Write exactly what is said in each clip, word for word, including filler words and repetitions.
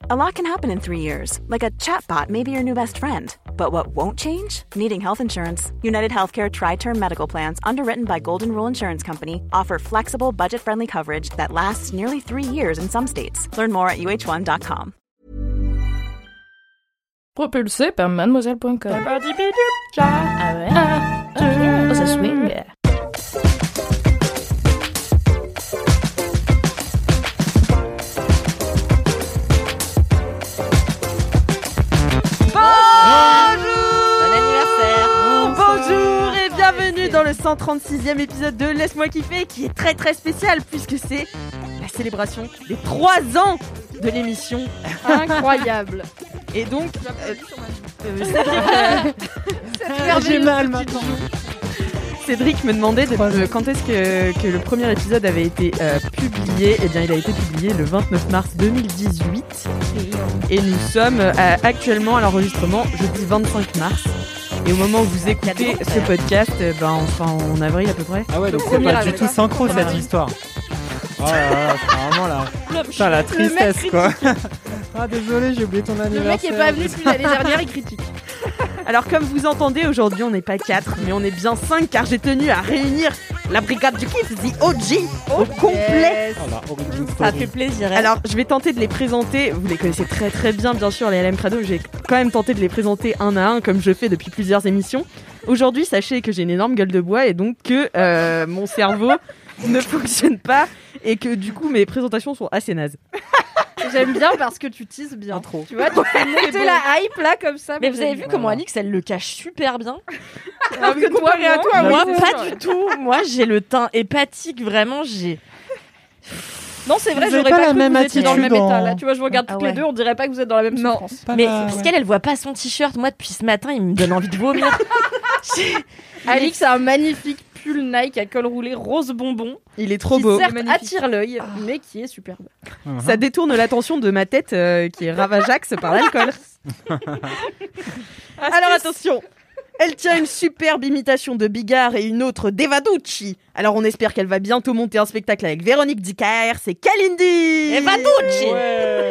A lot can happen in three years, like a chatbot may be your new best friend. But what won't change? Needing health insurance. United Healthcare Tri-Term Medical Plans, underwritten by Golden Rule Insurance Company, offer flexible, budget-friendly coverage that lasts nearly three years in some states. Learn more at U H one dot com. Propulsé par mademoiselle point com. Ah ouais. Ah, ça swing. Dans le cent trente-sixième épisode de Laisse-moi kiffer, qui est très très spécial puisque c'est la célébration des trois ans de l'émission. Incroyable. Et donc, euh, euh, Cédric, j'ai mal maintenant. Cédric me demandait de, de, quand est-ce que, que le premier épisode avait été euh, publié. Eh bien, il a été publié le vingt-neuf mars deux mille dix-huit. Et nous sommes euh, actuellement à l'enregistrement jeudi vingt-cinq mars. Et au moment où vous écoutez ce podcast, ben on sera en avril à peu près. Ah ouais, donc c'est pas du tout synchro cette histoire. Oh là là, c'est vraiment la, putain, la tristesse quoi. Ah désolé, j'ai oublié ton anniversaire. Le mec est pas venu depuis l'année dernière, il critique. Alors comme vous entendez, aujourd'hui on n'est pas quatre, mais on est bien cinq car j'ai tenu à réunir la brigade du kiff, The O G, au complet. Oh, la origin story. Ça fait plaisir. Alors je vais tenter de les présenter, vous les connaissez très très bien bien sûr, les L M Crado, j'ai quand même tenté de les présenter un à un comme je fais depuis plusieurs émissions. Aujourd'hui, sachez que j'ai une énorme gueule de bois et donc que euh, mon cerveau ne fonctionne pas et que du coup mes présentations sont assez nazes. J'aime bien parce que tu teases bien. Trop. Tu vois, tu fais monter la hype là comme ça. Mais vous avez vu comment Alix elle le cache super bien. Alors que toi, moi, à toi, moi oui, pas du tout. Moi j'ai le teint hépatique, vraiment j'ai. Non, c'est vrai, vous j'aurais pas, pas la cru même que vous étiez dans le même attitude état. en... Là, tu vois, je vous regarde ah toutes ouais. les deux, on dirait pas que vous êtes dans la même non. souffrance. Mais la... parce qu'elle, elle voit pas son t-shirt. Moi, depuis ce matin, il me donne envie de vomir. Alix a un magnifique pull Nike à col roulé rose bonbon. Il est trop qui beau. certes attire l'œil, oh. mais qui est superbe. Uh-huh. Ça détourne l'attention de ma tête euh, qui est ravageaxe par l'alcool. Alors attention, elle tient une superbe imitation de Bigard et une autre d'Evaducci. Alors on espère qu'elle va bientôt monter un spectacle avec Véronique Dicker, c'est Kalindi. Evaducci. Ouais.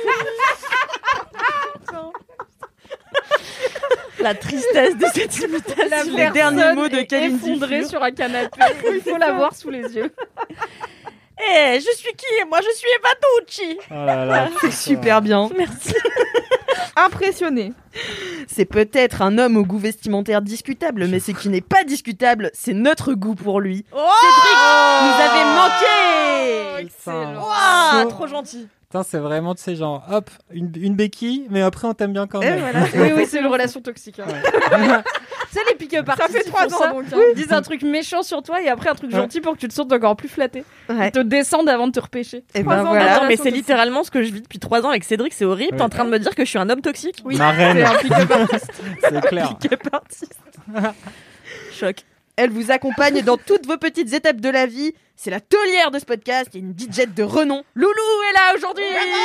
La tristesse de cette imitation. Les derniers mots de est Kalindi effondrée furent... sur un canapé. Il faut la voir sous les yeux. Eh, hey, je suis qui? Moi, je suis Evaducci. Oh là là, C'est super bien. Merci. Impressionné. C'est peut-être un homme au goût vestimentaire discutable, mais ce qui n'est pas discutable, c'est notre goût pour lui. Oh Cédric nous avait manqué. Excellent. Wow, So- trop gentil. Putain, c'est vraiment, tu sais, genre, hop, une, une béquille, mais après on t'aime bien quand Et même. voilà. Oui, oui, c'est une relation toxique. Hein. Ouais. Tu sais, les pick-up artistes, fait ils trois font ans, ça. donc, hein. Ils disent un truc méchant sur toi et après un truc Ouais. gentil pour que tu te sentes encore plus flatté. Ouais. Ils te descendent avant de te repêcher. Et Trois ben ans voilà. de Attends, mais relation c'est toxique. littéralement ce que je vis depuis trois ans avec Cédric, c'est horrible. Ouais. T'es en train de me dire que je suis un homme toxique? Oui, Ma reine. c'est un pick-up artiste. C'est clair. Pick-up artiste. Choc. Elle vous accompagne dans toutes vos petites étapes de la vie. C'est la taulière de ce podcast. Il y a une D J de renom. Loulou est là aujourd'hui.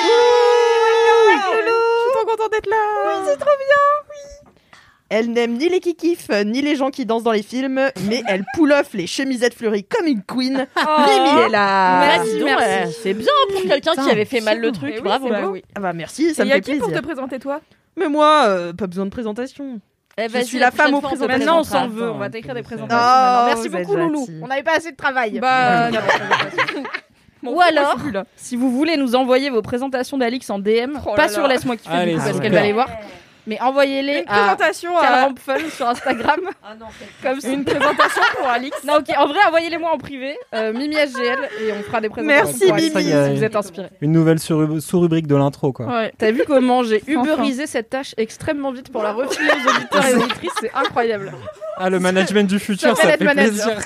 Loulou. Je suis trop contente d'être là. Oui, c'est trop bien. Oui. Elle n'aime ni les kikifs, ni les gens qui dansent dans les films, mais elle pull off les chemisettes fleuries comme une queen. Oh. Mimi est là. Merci, Dis donc, merci. ouais, c'est bien pour quelqu'un qui Putain, avait fait mal le truc. Eh oui, Bravo. c'est beau. Oui. Ah bah merci, ça Et me y a fait qui plaisir. pour te présenter toi? Mais moi, euh, pas besoin de présentation. Eh, Je vas-y, suis la femme prochaine aux fois, on te présentations. Maintenant, on présentera. s'en veut. On va t'écrire des Oh, présentations. vous maintenant. Merci êtes beaucoup, Loulou. gentil. On n'avait pas assez de travail. Bah, non. Bon, Ou moi, je alors, suis plus là. si vous voulez nous envoyer vos présentations d'Alix en D M, Oh là pas là. sur Laisse-moi kiffer Allez, du coup, parce super. qu'elle va les voir, mais envoyez-les à présentation Calrampfel sur Instagram. Ah non, Comme ça. Une présentation pour Alix. Non, ok, en vrai, envoyez-les-moi en privé, euh, Mimi S G L, et on fera des présentations. Merci, pour Alix, Mimi. Si vous êtes inspirés. Une nouvelle sous- sous-rubrique de l'intro, quoi. Ouais. T'as vu comment j'ai uberisé cette tâche extrêmement vite pour la refiler aux auditeurs et auditrices, c'est incroyable. Ah, le management du futur, Ça ça, fait fait être manager. plaisir.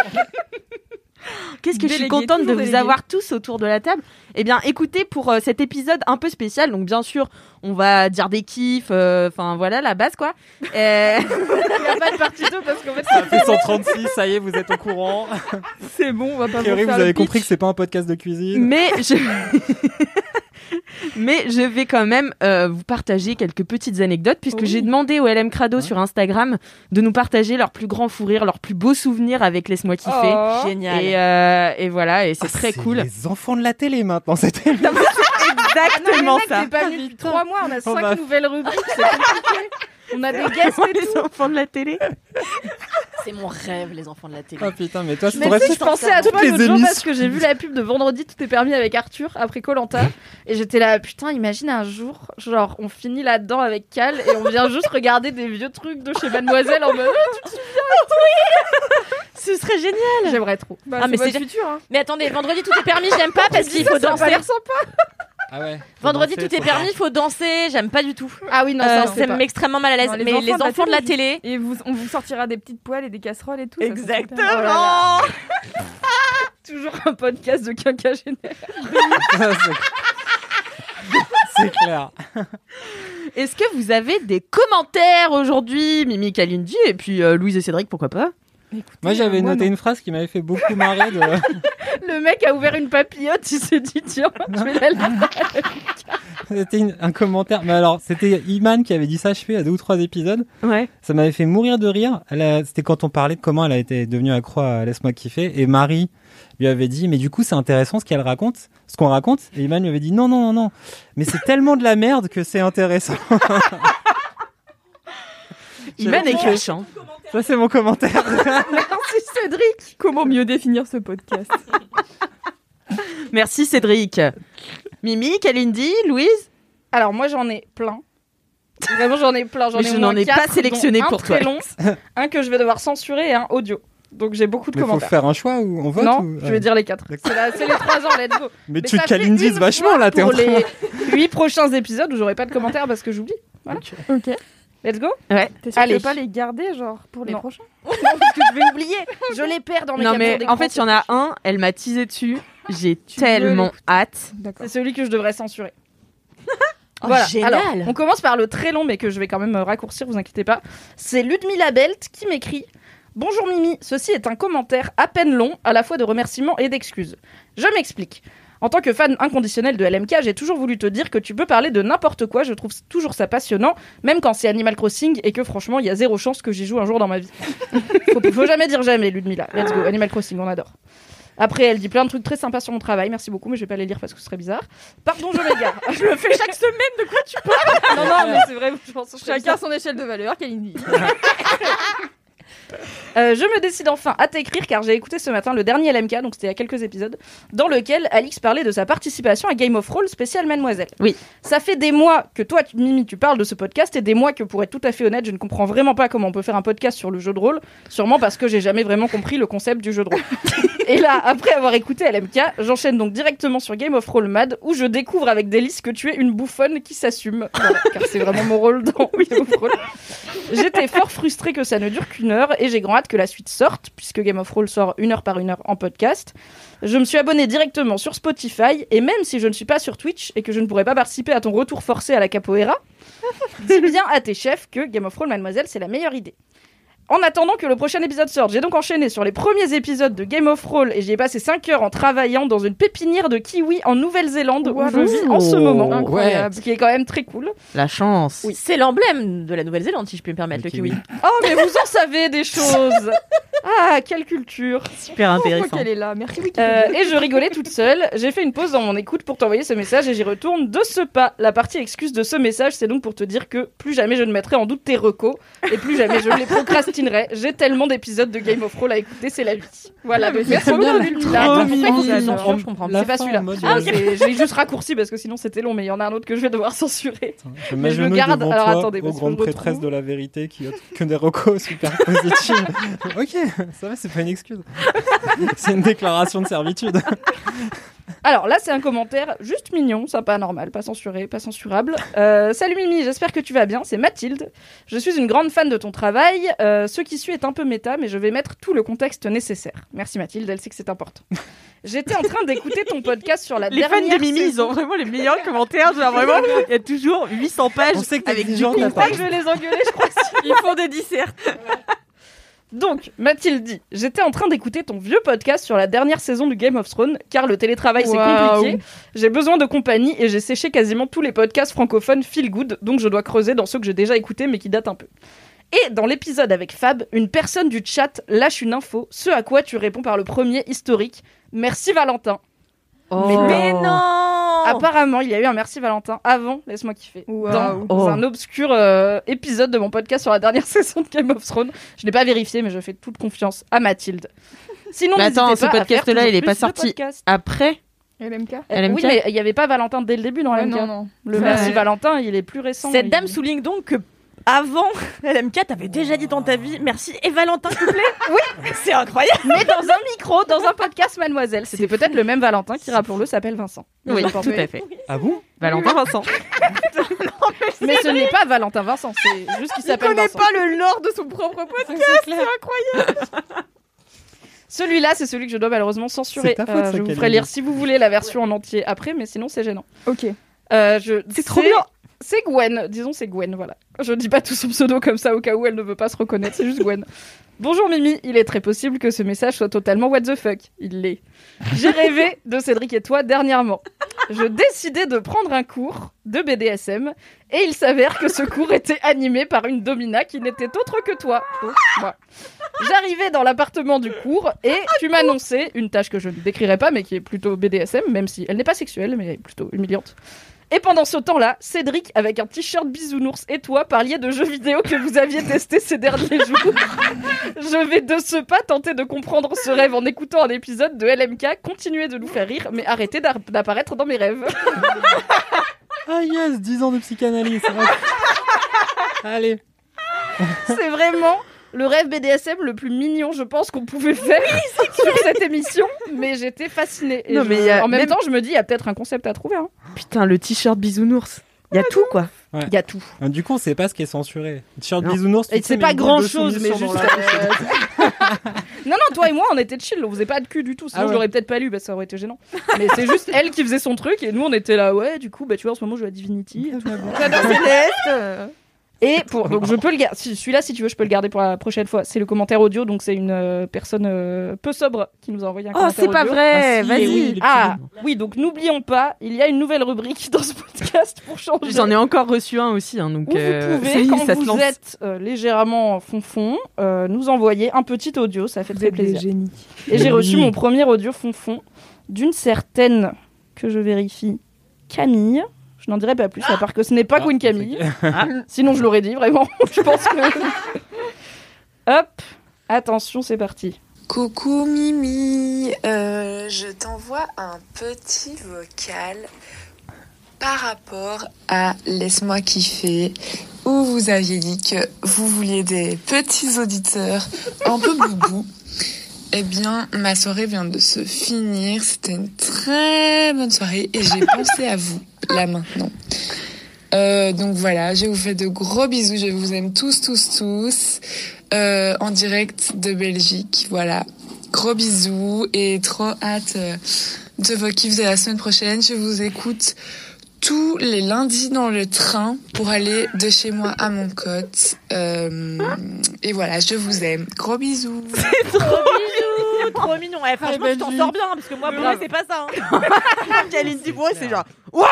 Qu'est-ce que je suis Délégué, contente de toujours vous délégué. avoir tous autour de la table. Eh bien, écoutez, pour euh, cet épisode un peu spécial, donc bien sûr, on va dire des kiffs, enfin voilà, la base quoi. Euh, Il n'y a pas de partie deux parce qu'en fait, Ça fait cent trente-six, ça y est, vous êtes au courant. c'est bon, on va pas A priori, vous vous faire avez le compris pitch. que c'est pas un podcast de cuisine. mais je... Mais je vais quand même euh, vous partager quelques petites anecdotes puisque oui. j'ai demandé au L M Crado ouais. sur Instagram de nous partager leurs plus grands fous rires, leurs plus beaux souvenirs avec Laisse-moi kiffer. Oh, génial. Et, euh, et voilà, et c'est ah, très c'est cool. Les enfants de la télé maintenant, c'était exactement ah non, ça. J'ai pas vu depuis trois mois, on a cinq va... nouvelles rubriques, c'est compliqué. On a des guests et les enfants de la télé. C'est mon rêve, les enfants de la télé. Oh putain, mais toi, je mais pourrais tu sais, je pensais à toi l'autre jour parce que j'ai vu putain. la pub de Vendredi tout est permis avec Arthur après Koh-Lanta et j'étais là, putain, imagine un jour, genre on finit là-dedans avec Cal et on vient juste regarder des vieux trucs de chez Mademoiselle en mode oh, tu te souviens oui. Ce serait génial. J'aimerais trop. Bah, ah, mais c'est le futur. Hein. Mais attendez, Vendredi tout est permis, j'aime pas parce qu'il faut ça, danser. Ça a l'air sympa. Ah ouais, Vendredi danser, tout est permis, il faut danser, j'aime pas du tout. Ah oui, non, euh, ça, ça me met extrêmement mal à l'aise. Non, les mais enfants les de enfants de la télé. Et vous, on vous sortira des petites poêles et des casseroles et tout. Exactement. Ça, oh là là. Toujours un podcast de quinquagénaire. C'est clair. Est-ce que vous avez des commentaires aujourd'hui, Mimi, Kalindi et puis euh, Louise et Cédric, pourquoi pas? Écoutez, moi j'avais moi, noté non. une phrase qui m'avait fait beaucoup marrer. De... Le mec a ouvert une papillote, il s'est dit tiens, je vais la lire. C'était une, un commentaire. Mais alors, c'était Iman qui avait dit ça, je fais, il y a deux ou trois épisodes. Ouais. Ça m'avait fait mourir de rire. Elle a, c'était quand on parlait de comment elle a été devenue accro à Laisse-moi kiffer. Et Marie lui avait dit, mais du coup, c'est intéressant ce qu'elle raconte, ce qu'on raconte. Et Iman lui avait dit, non, non, non, non. Mais c'est tellement de la merde que c'est intéressant. Iman est cachant. Ça, c'est mon commentaire. Merci Cédric. Comment mieux définir ce podcast? Merci Cédric. Mimi, Kalindi, Louise? Alors moi j'en ai plein. Vraiment j'en ai plein. J'en ai je n'en ai quatre, pas sélectionné pour toi. Un très long, un que je vais devoir censurer et un audio. Donc j'ai beaucoup de mais commentaires. Faut faire un choix ou on vote? Non, ou... je vais dire les quatre. C'est, la, c'est les trois ans, let's go. Mais, mais tu Kalindi vachement là, t'es en train. Pour les huit prochains épisodes où j'aurai pas de commentaires parce que j'oublie. Voilà. Ok. okay. Let's go. Ouais. T'es sûr Allez. Que tu veux pas les garder genre pour les non. prochains? Non, parce que je vais oublier. Je les perds dans mes captures d'écran. Non mais en fait, il y en a un, elle m'a teasé dessus. J'ai tu tellement hâte. D'accord. C'est celui que je devrais censurer. Oh, voilà. Génial. Alors, on commence par le très long mais que je vais quand même raccourcir, vous inquiétez pas. C'est Ludmila Belt qui m'écrit: Bonjour Mimi, ceci est un commentaire à peine long, à la fois de remerciements et d'excuses. Je m'explique. En tant que fan inconditionnel de L M K, j'ai toujours voulu te dire que tu peux parler de n'importe quoi, je trouve toujours ça passionnant, même quand c'est Animal Crossing et que franchement, il y a zéro chance que j'y joue un jour dans ma vie. faut, faut jamais dire jamais, Ludmila. Let's go, Animal Crossing, on adore. Après, elle dit plein de trucs très sympas sur mon travail, merci beaucoup, mais je vais pas les lire parce que ce serait bizarre. Pardon, je m'égare. Je le fais chaque semaine, de quoi tu parles? Non, non, mais c'est vrai, je pense que chacun son échelle de valeur, Kalindi. Euh, je me décide enfin à t'écrire car j'ai écouté ce matin le dernier L M K, donc c'était il y a quelques épisodes, dans lequel Alix parlait de sa participation à Game of Thrones spécial Mademoiselle. Oui. Ça fait des mois que toi, Mimi, tu parles de ce podcast et des mois que, pour être tout à fait honnête, je ne comprends vraiment pas comment on peut faire un podcast sur le jeu de rôle, sûrement parce que j'ai jamais vraiment compris le concept du jeu de rôle. Et là, après avoir écouté L M K, j'enchaîne donc directement sur Game of Thrones Mad, où je découvre avec délice que tu es une bouffonne qui s'assume, voilà, car c'est vraiment mon rôle dans Game of Thrones. J'étais fort frustrée que ça ne dure qu'une heure et j'ai grand hâte que la suite sorte, puisque Game of Thrones sort une heure par une heure en podcast. Je me suis abonnée directement sur Spotify, et même si je ne suis pas sur Twitch et que je ne pourrais pas participer à ton retour forcé à la capoeira, dis bien à tes chefs que Game of Thrones Mademoiselle, c'est la meilleure idée. En attendant que le prochain épisode sorte, j'ai donc enchaîné sur les premiers épisodes de Game of Thrones et j'y ai passé cinq heures en travaillant dans une pépinière de kiwis en Nouvelle-Zélande où je vis en ce moment. Incroyable. Ce qui est quand même très cool. La chance. Oui, c'est l'emblème de la Nouvelle-Zélande, si je peux me permettre, le, le kiwi. kiwi. Oh, mais vous en savez des choses. Ah, quelle culture. Super intéressant. Oh, qu'elle est là. Merci. Euh, et je rigolais toute seule. J'ai fait une pause dans mon écoute pour t'envoyer ce message et j'y retourne de ce pas. La partie excuse de ce message, c'est donc pour te dire que plus jamais je ne mettrai en doute tes recos et plus jamais je ne les procrastinerai. J'ai tellement d'épisodes de Game of Thrones à écouter, c'est la vie. Voilà, mais merci beaucoup Ludmila. Je comprends. C'est pas celui-là. Ah, okay. Je l'ai juste raccourci parce que sinon c'était long, mais il y en a un autre que je vais devoir censurer. Je mais je me garde. Devant Alors toi, attendez, aux grandes prêtresses de la vérité qui ont que des recos super positives. Ok, ça va, c'est pas une excuse. C'est une déclaration de servitude. Alors là, c'est un commentaire juste mignon, sympa, normal, pas censuré, pas censurable. Euh, Salut Mimi, j'espère que tu vas bien, c'est Mathilde. Je suis une grande fan de ton travail. Euh, ce qui suit est un peu méta, mais je vais mettre tout le contexte nécessaire. Merci Mathilde, elle sait que c'est important. J'étais en train d'écouter ton podcast sur la les dernière... Les fans de Mimi, ils ont vraiment les meilleurs commentaires. Genre vraiment, il y a toujours huit cents pages On sait que avec du coup, je vais les engueuler, je crois. Ils font des dissertes. Donc, Mathilde dit, j'étais en train d'écouter ton vieux podcast sur la dernière saison du Game of Thrones, car le télétravail c'est Waouh. compliqué, j'ai besoin de compagnie et j'ai séché quasiment tous les podcasts francophones feel good, donc je dois creuser dans ceux que j'ai déjà écoutés mais qui datent un peu. Et dans l'épisode avec Fab, une personne du chat lâche une info, ce à quoi tu réponds par le premier historique. Merci Valentin. Oh. Mais Mais non. Apparemment, il y a eu un merci Valentin avant Laisse-moi kiffer. Wow. Dans, Oh. un obscur euh, épisode de mon podcast sur la dernière saison de Game of Thrones. Je n'ai pas vérifié, mais je fais toute confiance à Mathilde. Sinon, Mais attends, n'hésitez ce pas à podcast-là, faire il est toujours pas plus de sorti podcasts. après. L M K Euh, L M K? Oui, mais il n'y avait pas Valentin dès le début dans Ouais, L M K. non, non. Le Ouais. merci Valentin, il est plus récent. Cette il- dame souligne donc que avant L M K, t'avais déjà dit dans ta vie merci et Valentin couplet. Oui, c'est incroyable. Mais dans un micro, dans un podcast Mademoiselle. C'était peut-être le même Valentin qui, rappelons-le, s'appelle Vincent. Oui, Je tout pense. à fait. Ah bon? Valentin Vincent. Mais ce n'est pas Valentin Vincent, c'est juste qu'il Il s'appelle connaît Vincent. pas le lore de son propre podcast. C'est incroyable. Celui-là, c'est celui que je dois malheureusement censurer. C'est ta faute, Euh, ça, je vous Camille. ferai lire si vous voulez la version en entier après, mais sinon c'est gênant. Ok. Euh, je... C'est trop bien. C'est Gwen, disons c'est Gwen, voilà. Je dis pas tout son pseudo comme ça au cas où elle ne veut pas se reconnaître, c'est juste Gwen. Bonjour Mimi, il est très possible que ce message soit totalement what the fuck. Il l'est. J'ai rêvé de Cédric et toi dernièrement. Je décidais de prendre un cours de B D S M et il s'avère que ce cours était animé par une domina qui n'était autre que toi. Donc, moi. J'arrivais dans l'appartement du cours et tu m'annonçais une tâche que je ne décrirai pas mais qui est plutôt B D S M, même si elle n'est pas sexuelle mais plutôt humiliante. Et pendant ce temps-là, Cédric, avec un t-shirt bisounours, et toi parliez de jeux vidéo que vous aviez testés ces derniers jours. Je vais de ce pas tenter de comprendre ce rêve en écoutant un épisode de L M K. Continuez de nous faire rire, mais arrêtez d'ar- d'apparaître dans mes rêves. Ah yes, dix ans de psychanalyse. c'est vrai. Allez. C'est vraiment le rêve B D S M le plus mignon, je pense, qu'on pouvait faire sur cette émission. Mais j'étais fascinée. Et Non, je- mais il y a en même, même- temps, je me dis, il y a peut-être un concept à trouver. Hein. Putain, le t-shirt bisounours. Il y a tout, quoi. Il y a tout. Ah, Du coup, on sait pas ce qui est censuré. T-shirt Non. bisounours. tu Et sais, c'est mais pas une boule grand de chose, mais soumission juste. dans la- euh, non, non, toi et moi, on était chill, on faisait pas de cul du tout. Sinon, Ah ouais. je l'aurais peut-être pas lu, bah, ça aurait été gênant. Mais c'est juste elle qui faisait son truc et nous, on était là, ouais, du coup, bah, tu vois, en ce moment, je joue à Divinity. J'adore Céleste. Et pour, donc, je peux le garder. Si, celui-là, si tu veux, je peux le garder pour la prochaine fois. C'est le commentaire audio, donc c'est une euh, personne euh, peu sobre qui nous a envoyé un Oh, commentaire c'est pas audio. vrai. Ah, si, Vas-y. oui, les petits Ah, bouts. oui, donc n'oublions pas, il y a une nouvelle rubrique dans ce podcast pour changer. J'en ai encore reçu un aussi, hein, donc Où euh, vous ça pouvez, y est, quand ça se vous lance. êtes euh, légèrement fond-fond, euh, nous envoyer un petit audio, ça fait très plaisir. génie. Et j'ai Oui. reçu mon premier audio fond-fond d'une certaine, que je vérifie, Camille. Je n'en dirai pas plus, à part que ce n'est pas Ah, Queen Camille. c'est Sinon, je l'aurais dit, vraiment. Je pense que... Hop, attention, c'est parti. Coucou Mimi, Euh, je t'envoie un petit vocal par rapport à Laisse-moi kiffer, où vous aviez dit que vous vouliez des petits auditeurs un peu boubou. Eh bien, ma soirée vient de se finir, c'était une très bonne soirée et j'ai pensé à vous, là maintenant. Euh, donc voilà, je vous fais de gros bisous, je vous aime tous, tous, tous, euh, en direct de Belgique, voilà. Gros bisous et trop hâte euh, de vos kiffs de la semaine prochaine. Je vous écoute tous les lundis dans le train pour aller de chez moi à mon côte. Euh, et voilà, je vous aime. Gros bisous. Trop bisous, trop mignon. Ouais, franchement, Allez, tu t'en Belgique. sors bien, parce que moi, pour moi, c'est pas ça. Hein. Kalindi, pour moi, c'est genre,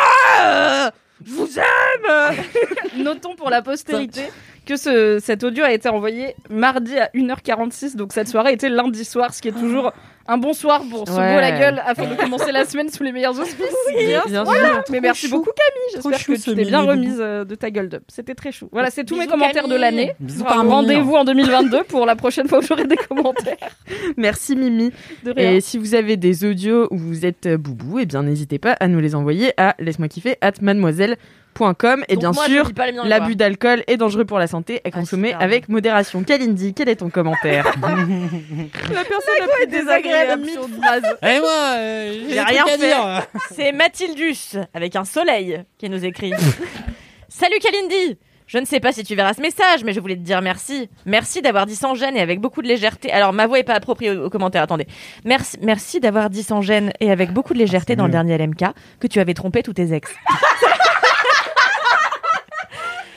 Je vous aime. Notons pour la postérité que ce, cet audio a été envoyé mardi à une heure quarante-six, donc cette soirée était lundi soir, ce qui est toujours un bon soir pour se Ouais. beau la gueule afin de commencer la semaine sous les meilleurs auspices. Bien Bien voilà. sûr. Mais merci chou. beaucoup Camille, Trop j'espère chou, que ce tu t'es bien mini remise euh, de ta gueule d'up. C'était très chou. Voilà, c'est tous mes Bisous, commentaires de Camille. l'année. Bisous Enfin, par mille. Rendez-vous en deux mille vingt-deux pour la prochaine fois où j'aurai des commentaires. Merci Mimi. De rien. Et si vous avez des audios où vous êtes euh, boubou, eh bien n'hésitez pas à nous les envoyer à laisse-moi kiffer at mademoiselle point com. Et Donc bien moi, je sûr, dis pas les miens, l'abus d'alcool est dangereux pour la santé et Ah, consommé super. avec modération. Kalindi, quel est ton commentaire? La personne la plus désagréable sur Base. Et moi, euh, j'ai J'ai des rien trucs à fait. dire. C'est Mathildus, avec un soleil, qui nous écrit. Salut Kalindi. Je ne sais pas si tu verras ce message, mais je voulais te dire merci. Merci d'avoir dit sans gêne et avec beaucoup de légèreté. Alors, ma voix est pas appropriée au, au commentaire, attendez. Merci, merci d'avoir dit sans gêne et avec beaucoup de légèreté dans le dernier L M K que tu avais trompé tous tes ex. Ça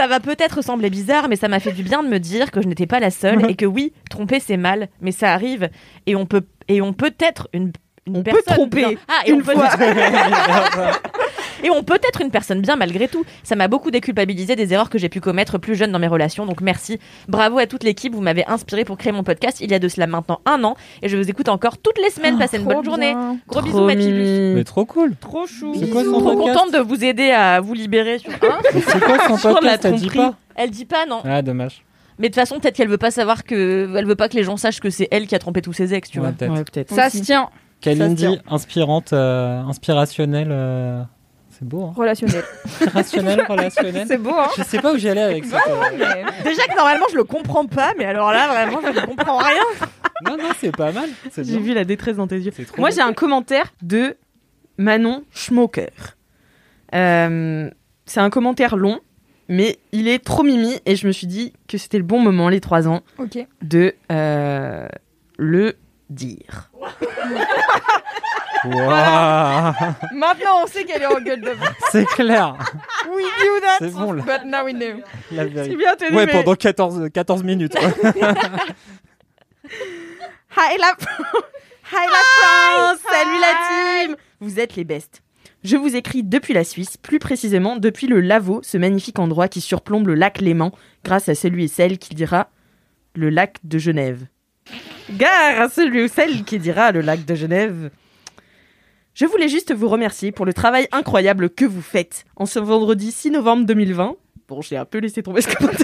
va peut-être sembler bizarre, mais ça m'a fait du bien de me dire que je n'étais pas la seule et que oui, tromper c'est mal, mais ça arrive et on peut et on peut être une Une on personne peut tromper bien. Ah, et une on peut fois. et on peut être une personne bien malgré tout. Ça m'a beaucoup déculpabilisé des erreurs que j'ai pu commettre plus jeune dans mes relations. Donc merci, bravo à toute l'équipe. Vous m'avez inspiré pour créer mon podcast il y a de cela maintenant un an et je vous écoute encore toutes les semaines. Passez une bonne journée. Gros bisous Mathilus. Mais trop cool. Trop chou. C'est quoi son Trop podcast contente de vous aider à vous libérer sur un. C'est quoi son Sur la podcast? Elle dit tromperie. pas. Elle dit pas non. Ah, dommage. Mais de toute façon peut-être qu'elle veut pas savoir que elle veut pas que les gens sachent que c'est elle qui a trompé tous ses ex, tu Ouais, vois. peut-être. Ouais, peut-être. Ça se tient. Kalindi, inspirante, euh, inspirationnelle. euh, C'est beau, hein. Relationnel. Inspirationnelle, relationnelle. C'est beau, hein. Je sais pas où j'allais avec ça. Mais- Déjà que normalement je le comprends pas, mais alors là vraiment je ne comprends rien. Non, non, c'est pas mal. C'est J'ai bien. vu la détresse dans tes yeux. C'est trop Moi, bien. j'ai un commentaire de Manon Schmoker. Euh, c'est un commentaire long, mais il est trop mimi et je me suis dit que c'était le bon moment, les trois ans, Ok. de euh, le dire. Waouh. Maintenant, on sait qu'elle est en gueule de bois. C'est clair. We knew that, C'est bon, là. but now we know. La vérité. C'est bien tenu, Ouais, mais- pendant quatorze, quatorze minutes. Hi la, Hi la France, salut la team. Vous êtes les bestes. Je vous écris depuis la Suisse, plus précisément depuis le Lavaux, ce magnifique endroit qui surplombe le lac Léman, grâce à celui et celle qui dira le lac de Genève. Gare à celui ou celle qui dira le lac de Genève. Je voulais juste vous remercier pour le travail incroyable que vous faites en ce vendredi six novembre deux mille vingt. Bon, j'ai un peu laissé tomber ce commentaire.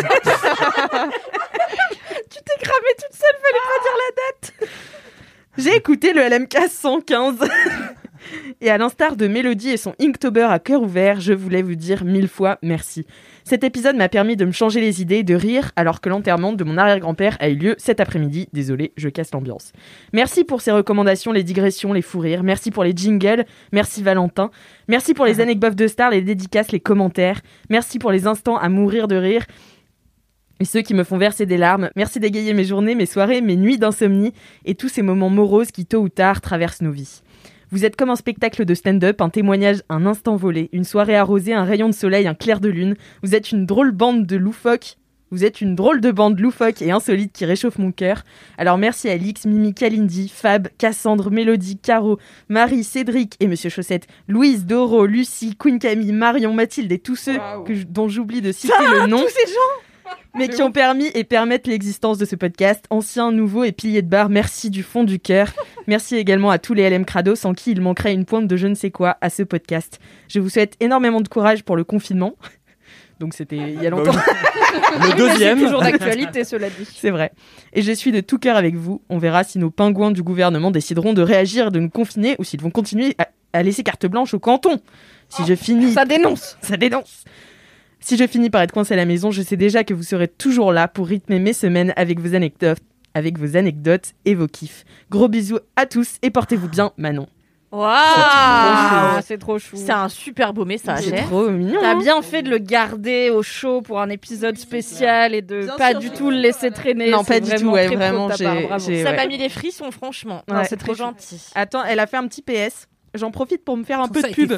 Tu t'es cramée toute seule, fallait pas dire la date. J'ai écouté le L M K cent quinze. Et à l'instar de Mélodie et son Inktober à cœur ouvert, je voulais vous dire mille fois merci. Cet épisode m'a permis de me changer les idées et de rire alors que l'enterrement de mon arrière-grand-père a eu lieu cet après-midi. Désolé, je casse l'ambiance. Merci pour ces recommandations, les digressions, les fous rires. Merci pour les jingles. Merci Valentin. Merci pour les anecdotes de stars, les dédicaces, les commentaires. Merci pour les instants à mourir de rire. Et ceux qui me font verser des larmes. Merci d'égayer mes journées, mes soirées, mes nuits d'insomnie et tous ces moments moroses qui, tôt ou tard, traversent nos vies. Vous êtes comme un spectacle de stand-up, un témoignage, un instant volé, une soirée arrosée, un rayon de soleil, un clair de lune. Vous êtes une drôle bande de loufoques. Vous êtes une drôle de bande loufoque et insolite qui réchauffe mon cœur. Alors merci à Alix, Mimi, Kalindi, Fab, Cassandre, Mélodie, Caro, Marie, Cédric et Monsieur Chaussette, Louise, Doro, Lucie, Queen Camille, Marion, Mathilde et tous ceux Wow. que je- dont j'oublie de citer le nom. Tous ces gens. Mais qui ont permis et permettent l'existence de ce podcast. Anciens, nouveaux et piliers de bar, merci du fond du cœur. Merci également à tous les L M Crado sans qui il manquerait une pointe de je ne sais quoi à ce podcast. Je vous souhaite énormément de courage pour le confinement. Donc c'était il y a longtemps. Le deuxième. C'est toujours d'actualité, cela dit. C'est vrai. Et je suis de tout cœur avec vous. On verra si nos pingouins du gouvernement décideront de réagir, de nous confiner ou s'ils vont continuer à, à laisser carte blanche au canton. Si je finis... Ça dénonce. Ça dénonce. Si je finis par être coincée à la maison, je sais déjà que vous serez toujours là pour rythmer mes semaines avec vos anecdotes, avec vos anecdotes et vos kiffs. Gros bisous à tous et portez-vous bien, Manon. Waouh, Ah, c'est trop chou. c'est un super beau message. C'est hein. trop mignon. T'as hein. bien fait de le garder au chaud pour un épisode spécial et de Bien pas sûr. du tout le laisser traîner. Non, C'est pas du tout, vraiment ouais, très pro de vraiment, ta part, j'ai- bravo. j'ai- Ça ouais. m'a mis les frissons, franchement. Ouais. Non, c'est trop gentil. Attends, elle a fait un petit P S. J'en profite pour me faire un peu de pub.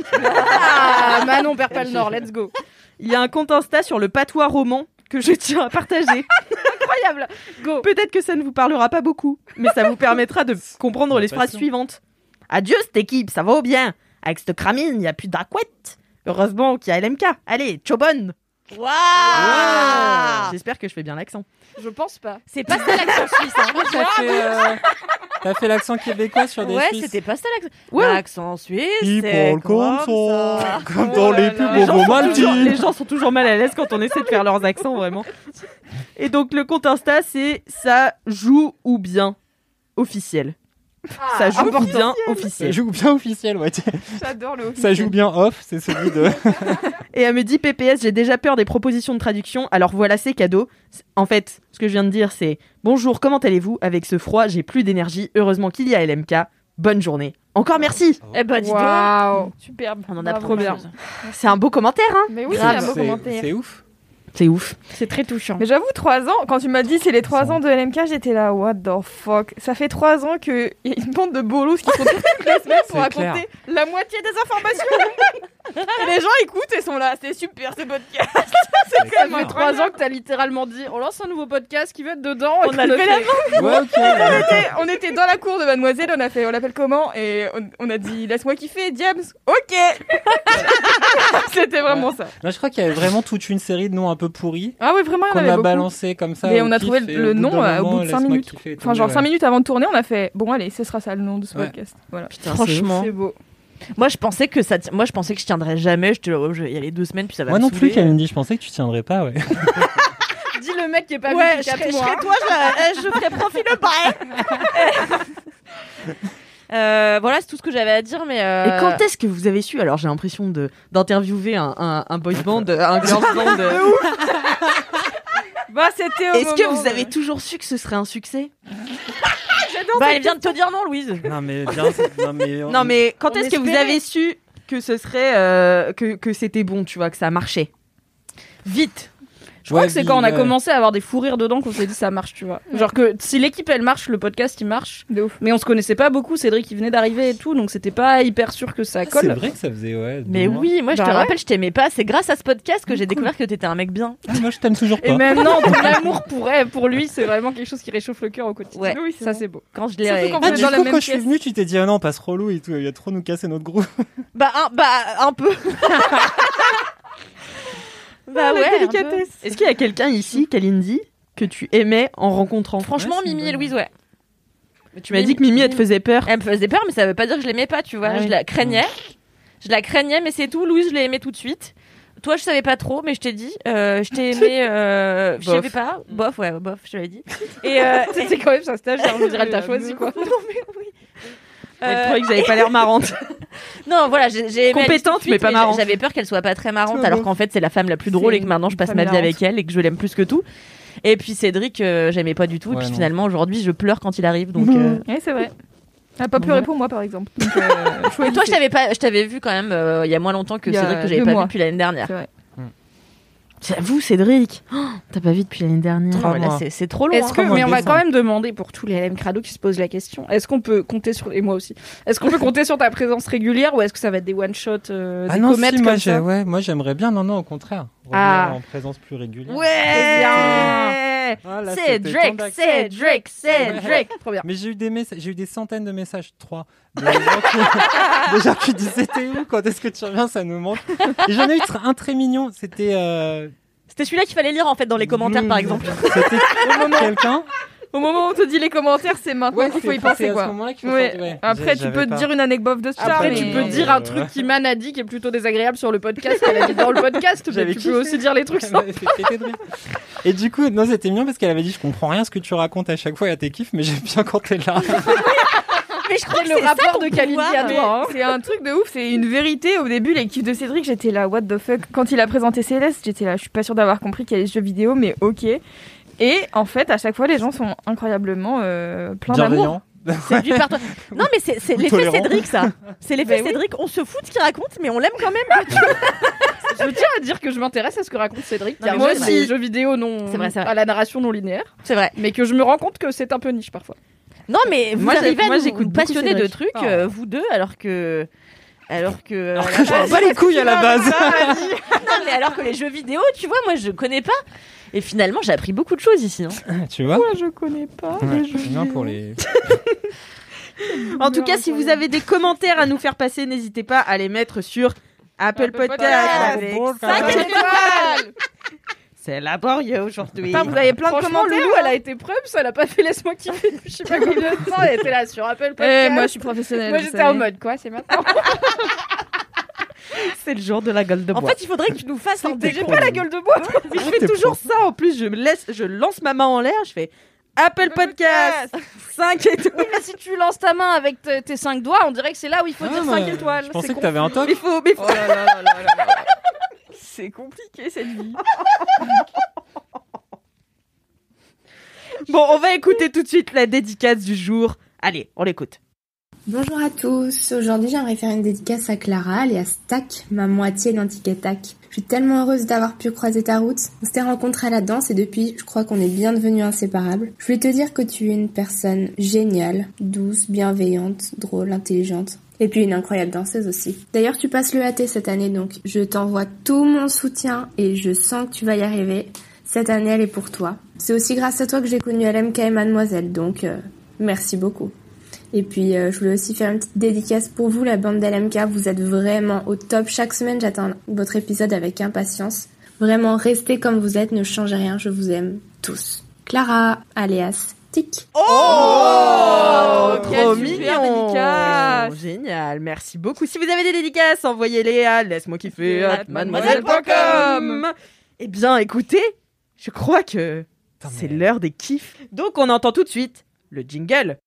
Ah, Manon perd pas le nord, let's go. Il y a un compte Insta sur le patois roman que je tiens à partager. Incroyable. Go. Peut-être que ça ne vous parlera pas beaucoup, mais ça vous permettra de comprendre les phrases suivantes. Adieu cette équipe, ça va bien. Avec cette cramine, il n'y a plus d'acouette. Heureusement qu'il y a L M K. Allez, ciao bonne. Waouh. J'espère que je fais bien l'accent. Je pense pas. C'est pas ça l'accent suisse. Hein. T'as fait, euh, t'as fait l'accent québécois sur des Ouais, Suisses. c'était pas ça l'accent. Ouais. L'accent suisse, Il c'est parle comme ça, ça. comme dans les pubs Les au gens, sont Malti. toujours, les gens sont toujours mal à l'aise quand on essaie de faire leurs accents, vraiment. Et donc, le compte Insta, c'est ça joue ou bien officiel. ça joue ou bien Ça officiel. joue bien officiel, ouais. J'adore le Ça joue bien off, c'est celui de. Et elle me dit P P S, j'ai déjà peur des propositions de traduction, alors voilà, c'est cadeau. En fait, ce que je viens de dire, c'est bonjour, comment allez-vous? Avec ce froid, j'ai plus d'énergie. Heureusement qu'il y a L M K. Bonne journée. Encore merci. Eh ben, dis donc. Waouh. Superbe. On en a Bravo, trop bien. Manon. C'est un beau commentaire, hein? Mais oui, c'est Grave. un beau C'est- commentaire. C'est ouf. C'est ouf. C'est très touchant. Mais j'avoue, trois ans, quand tu m'as dit c'est les trois ans de L M K, j'étais là, what the fuck. Ça fait trois ans qu'il y a une bande de bolos qui font toutes les semaines pour C'est raconter la moitié des informations. Et les gens écoutent et sont là, c'est super ce podcast. C'est Ça fait trois ans que t'as littéralement dit on lance un nouveau podcast qui va être dedans. On a levé la main. Ouais, ok. on, était, on était dans la cour de Mademoiselle, on a fait on l'appelle comment et on, on a dit laisse-moi kiffer, Diams. Ok. C'était vraiment ça. Là, je crois qu'il y avait vraiment toute une série de noms un peu pourris Ah oui, vraiment, il y en qu'on avait a beaucoup. balancé comme ça. Et au on a pif, trouvé et le au bout nom d'un euh, au moment, bout de cinq laisse-moi minutes. kiffer et tout, Enfin, genre ouais. cinq minutes avant de tourner, on a fait bon, allez, ce sera ça le nom de ce Ouais. podcast. Voilà. Putain, Franchement. C'est beau. Moi, je pensais que ça. ti- Moi, je pensais que je tiendrais jamais. Je te le je vais y aller deux semaines puis ça va. Moi me non saouler. plus, Kalindi, je pensais que tu tiendrais pas, ouais. Dis le mec qui est pas Ouais, vu je depuis serais, quatre je mois. serais toi, je, je ferais profil de bail. Euh, voilà, c'est tout ce que j'avais à dire, mais. euh, Et quand est-ce que vous avez su? Alors j'ai l'impression de d'interviewer un, un, un boys band, un girls band. euh. Bah, c'était au Est-ce que moment vous avez de- toujours su que ce serait un succès? Bah, elle vient de te dire non, Louise. Non, mais bien. Non, mais. Non mais quand on est-ce que vous espérait. avez su que ce serait euh, que que c'était bon, tu vois, que ça marchait? Vite. Je crois Ouais, que c'est Bill, quand on a ouais. commencé à avoir des fous rires dedans qu'on s'est dit ça marche, tu vois. Genre que si l'équipe elle marche, le podcast il marche. De ouf. Mais on se connaissait pas beaucoup, Cédric il venait d'arriver et tout, donc c'était pas hyper sûr que ça C'est colle. vrai que ça faisait, ouais. deux Mais mois. oui, moi, je Bah te ouais. rappelle, je t'aimais pas. C'est grâce à ce podcast que j'ai découvert que t'étais un mec bien. Ah, moi, je t'aime toujours pas. Et maintenant, ton amour pour elle, pour lui, c'est vraiment quelque chose qui réchauffe le cœur au quotidien. Ouais. Oui, c'est Ça bon. c'est beau. Quand je Surtout l'ai. quand Ah, on est du dans la coup, même quand je suis pièce. venu, tu t'es dit, ah non, passe relou et tout, il a trop nous casser notre groupe. Bah, un, bah, un peu. bah, ouais. un peu. Est-ce qu'il y a quelqu'un ici, Kalindi, que tu aimais en rencontrant? Franchement, Ouais, c'est Mimi une et bonne- Louise, ouais. Tu m'as dit que Mimi elle te faisait peur. Elle me faisait peur, mais ça veut pas dire que je l'aimais pas, tu vois. Ah je oui. la craignais. Je la craignais, mais c'est tout. Louise, je l'ai aimée tout de suite. Toi, je savais pas trop, mais je t'ai dit. Euh, je t'ai aimé. Euh, je Bof. savais pas. Bof, ouais, bof, je l'avais dit. Et. Euh, C'est quand même sa stage, on dirait elle t'a choisi quoi. non, mais oui. Elle Euh, trouvait que j'avais pas l'air marrante. non, voilà, j'ai j'ai aimé Compétente, Alice tout de suite, mais pas marrante. J'avais peur qu'elle soit pas très marrante, Ah alors bon. qu'en fait, c'est la femme la plus drôle C'est et que maintenant je passe une ma femme vie avec elle et que je l'aime plus que tout. Et puis Cédric, euh, j'aimais pas du tout. et Ouais, puis non. finalement, aujourd'hui, je pleure quand il arrive. Donc. euh, Oui, c'est vrai. Elle a pas pleuré Ouais. pour moi, par exemple. Donc, euh, Et toi, je t'avais pas, je t'avais vu quand même euh, il y a moins longtemps que Il y a Cédric que j'avais deux pas mois. vu depuis l'année dernière. C'est vrai. J'avoue, Cédric, oh, t'as pas vu depuis l'année dernière. Non, mais là, mois. c'est- c'est trop long. Est-ce hein. que, Comme en mais on va décembre. quand même demander pour tous les L M Crado qui se posent la question, est-ce qu'on peut compter sur, et moi aussi, est-ce qu'on peut compter sur ta présence régulière ou est-ce que ça va être des one-shots, euh, Ah des non, comètes si, moi, comme j'ai- ça ouais, moi j'aimerais bien, non, non, au contraire. Revenir Ah. en présence plus régulière. Ouais. Ah, là, C'est c'était Drake, tant c'est d'accent. Drake, c'est Ouais. Drake. Trop bien. Mais j'ai eu des messa- j'ai eu des centaines de messages, trois, de gens qui, de gens qui disaient t'es où, quand est-ce que tu reviens, ça nous manque. Et j'en ai eu tr- un très mignon, c'était euh, C'était celui-là qu'il fallait lire en fait dans les commentaires, Blue- par exemple. C'était quelqu'un. Au moment où on te dit les commentaires, c'est maintenant qu'il faut y c'est- penser, c'est à quoi. ce moment-là qu'il faut Ouais. sortir, ouais. Après, J'ai- tu peux j'avais te pas. dire une anecdote de star, Après, mais... tu peux mais- dire un euh, truc qu'Iman a dit qui est plutôt désagréable sur le podcast qu'elle a dit dans le podcast, mais J'avais tu kiffé. peux aussi dire les trucs Elle sans. m'avait fait péter de rire. Et du coup, non, c'était mignon parce qu'elle avait dit je comprends rien ce que tu racontes à chaque fois à tes kiffs, mais j'aime bien quand t'es là. Mais je crois que le c'est ça rapport ton de Kalindi pouvoir. à toi. hein. C'est un truc de ouf, c'est une vérité. Au début, les kiffs de Cédric, j'étais là, what the fuck. Quand il a présenté Céleste, j'étais là, je suis pas sûre d'avoir compris qu'il y a les jeux vidéo, mais ok. Et en fait, à chaque fois, les gens sont incroyablement euh, pleins d'amour. Bienveillant. Séduit par toi. Non, mais c'est c'est Ou l'effet tolérant. Cédric, ça. C'est l'effet Bah oui. Cédric. On se fout de ce qu'il raconte, mais on l'aime quand même. Je tiens à dire que je m'intéresse à ce que raconte Cédric. Non, mais moi c'est aussi, vrai. les jeux vidéo non, C'est vrai, c'est vrai. à la narration non linéaire, C'est vrai. mais que je me rends compte que c'est un peu niche parfois. Non, mais vous Moi, j'ai- arrivez à moi, nous, j'écoute nous beaucoup passionner de Cédric. trucs, Oh. euh, vous deux, alors que. Alors que. Alors à que la je m'en base- bats les couilles à la base. Non, mais alors que les jeux vidéo, tu vois, moi je connais pas. Et finalement, j'ai appris beaucoup de choses ici. hein. Tu vois Moi, je connais pas Ouais, les jeux c'est bien vidéo. pour les. En tout cas, si vous avez des commentaires à nous faire passer, n'hésitez pas à les mettre sur Apple Apple Podcast Podcast. avec Bon, cinq quand même. étoiles. C'est laborieux aujourd'hui. Putain, vous avez plein de Franchement, commentaires. Loulou, elle a été preuve, ça elle a pas fait laisse-moi kiffer depuis je sais pas combien de temps, elle était là sur Apple Podcast. Eh, moi, je suis professionnelle. Moi vous j'étais savez. en mode quoi, c'est maintenant. C'est le jour de la gueule de En bois. fait, il faudrait que tu nous fasses un J'ai décompte. pas la gueule de bois. je fais toujours ça. En plus, je me laisse, je lance ma main en l'air, je fais Apple Podcast cinq étoiles. Oui, mais si tu lances ta main avec t- tes cinq doigts, on dirait que c'est là où il faut Ah, dire moi, cinq étoiles. Je pensais C'est que t'avais un toc. Il faut, mais faut- Oh là là là là là là. C'est compliqué cette vie. Bon, on va écouter tout de suite la dédicace du jour. Allez, on l'écoute. Bonjour à tous, aujourd'hui j'aimerais faire une dédicace à Clara, alias Tac, ma moitié d'Antiquetac. Je suis tellement heureuse d'avoir pu croiser ta route. On s'était rencontrés à la danse et depuis, je crois qu'on est bien devenus inséparables. Je voulais te dire que tu es une personne géniale, douce, bienveillante, drôle, intelligente. Et puis une incroyable danseuse aussi. D'ailleurs, tu passes le A T cette année, donc je t'envoie tout mon soutien et je sens que tu vas y arriver. Cette année, elle est pour toi. C'est aussi grâce à toi que j'ai connu L M K et Mademoiselle, donc euh, merci beaucoup. Et puis, euh, je voulais aussi faire une petite dédicace pour vous, la bande d'L M K. Vous êtes vraiment au top. Chaque semaine, j'attends votre épisode avec impatience. Vraiment, restez comme vous êtes, ne changez rien, je vous aime tous. Clara, alias Tic. Oh, oh trop mignon. Génial, merci beaucoup. Si vous avez des dédicaces, envoyez-les à laisse-moi kiffer at mademoiselle point com. Eh bien, écoutez, je crois que Attends, c'est mais... l'heure des kiffs. Donc, on entend tout de suite le jingle.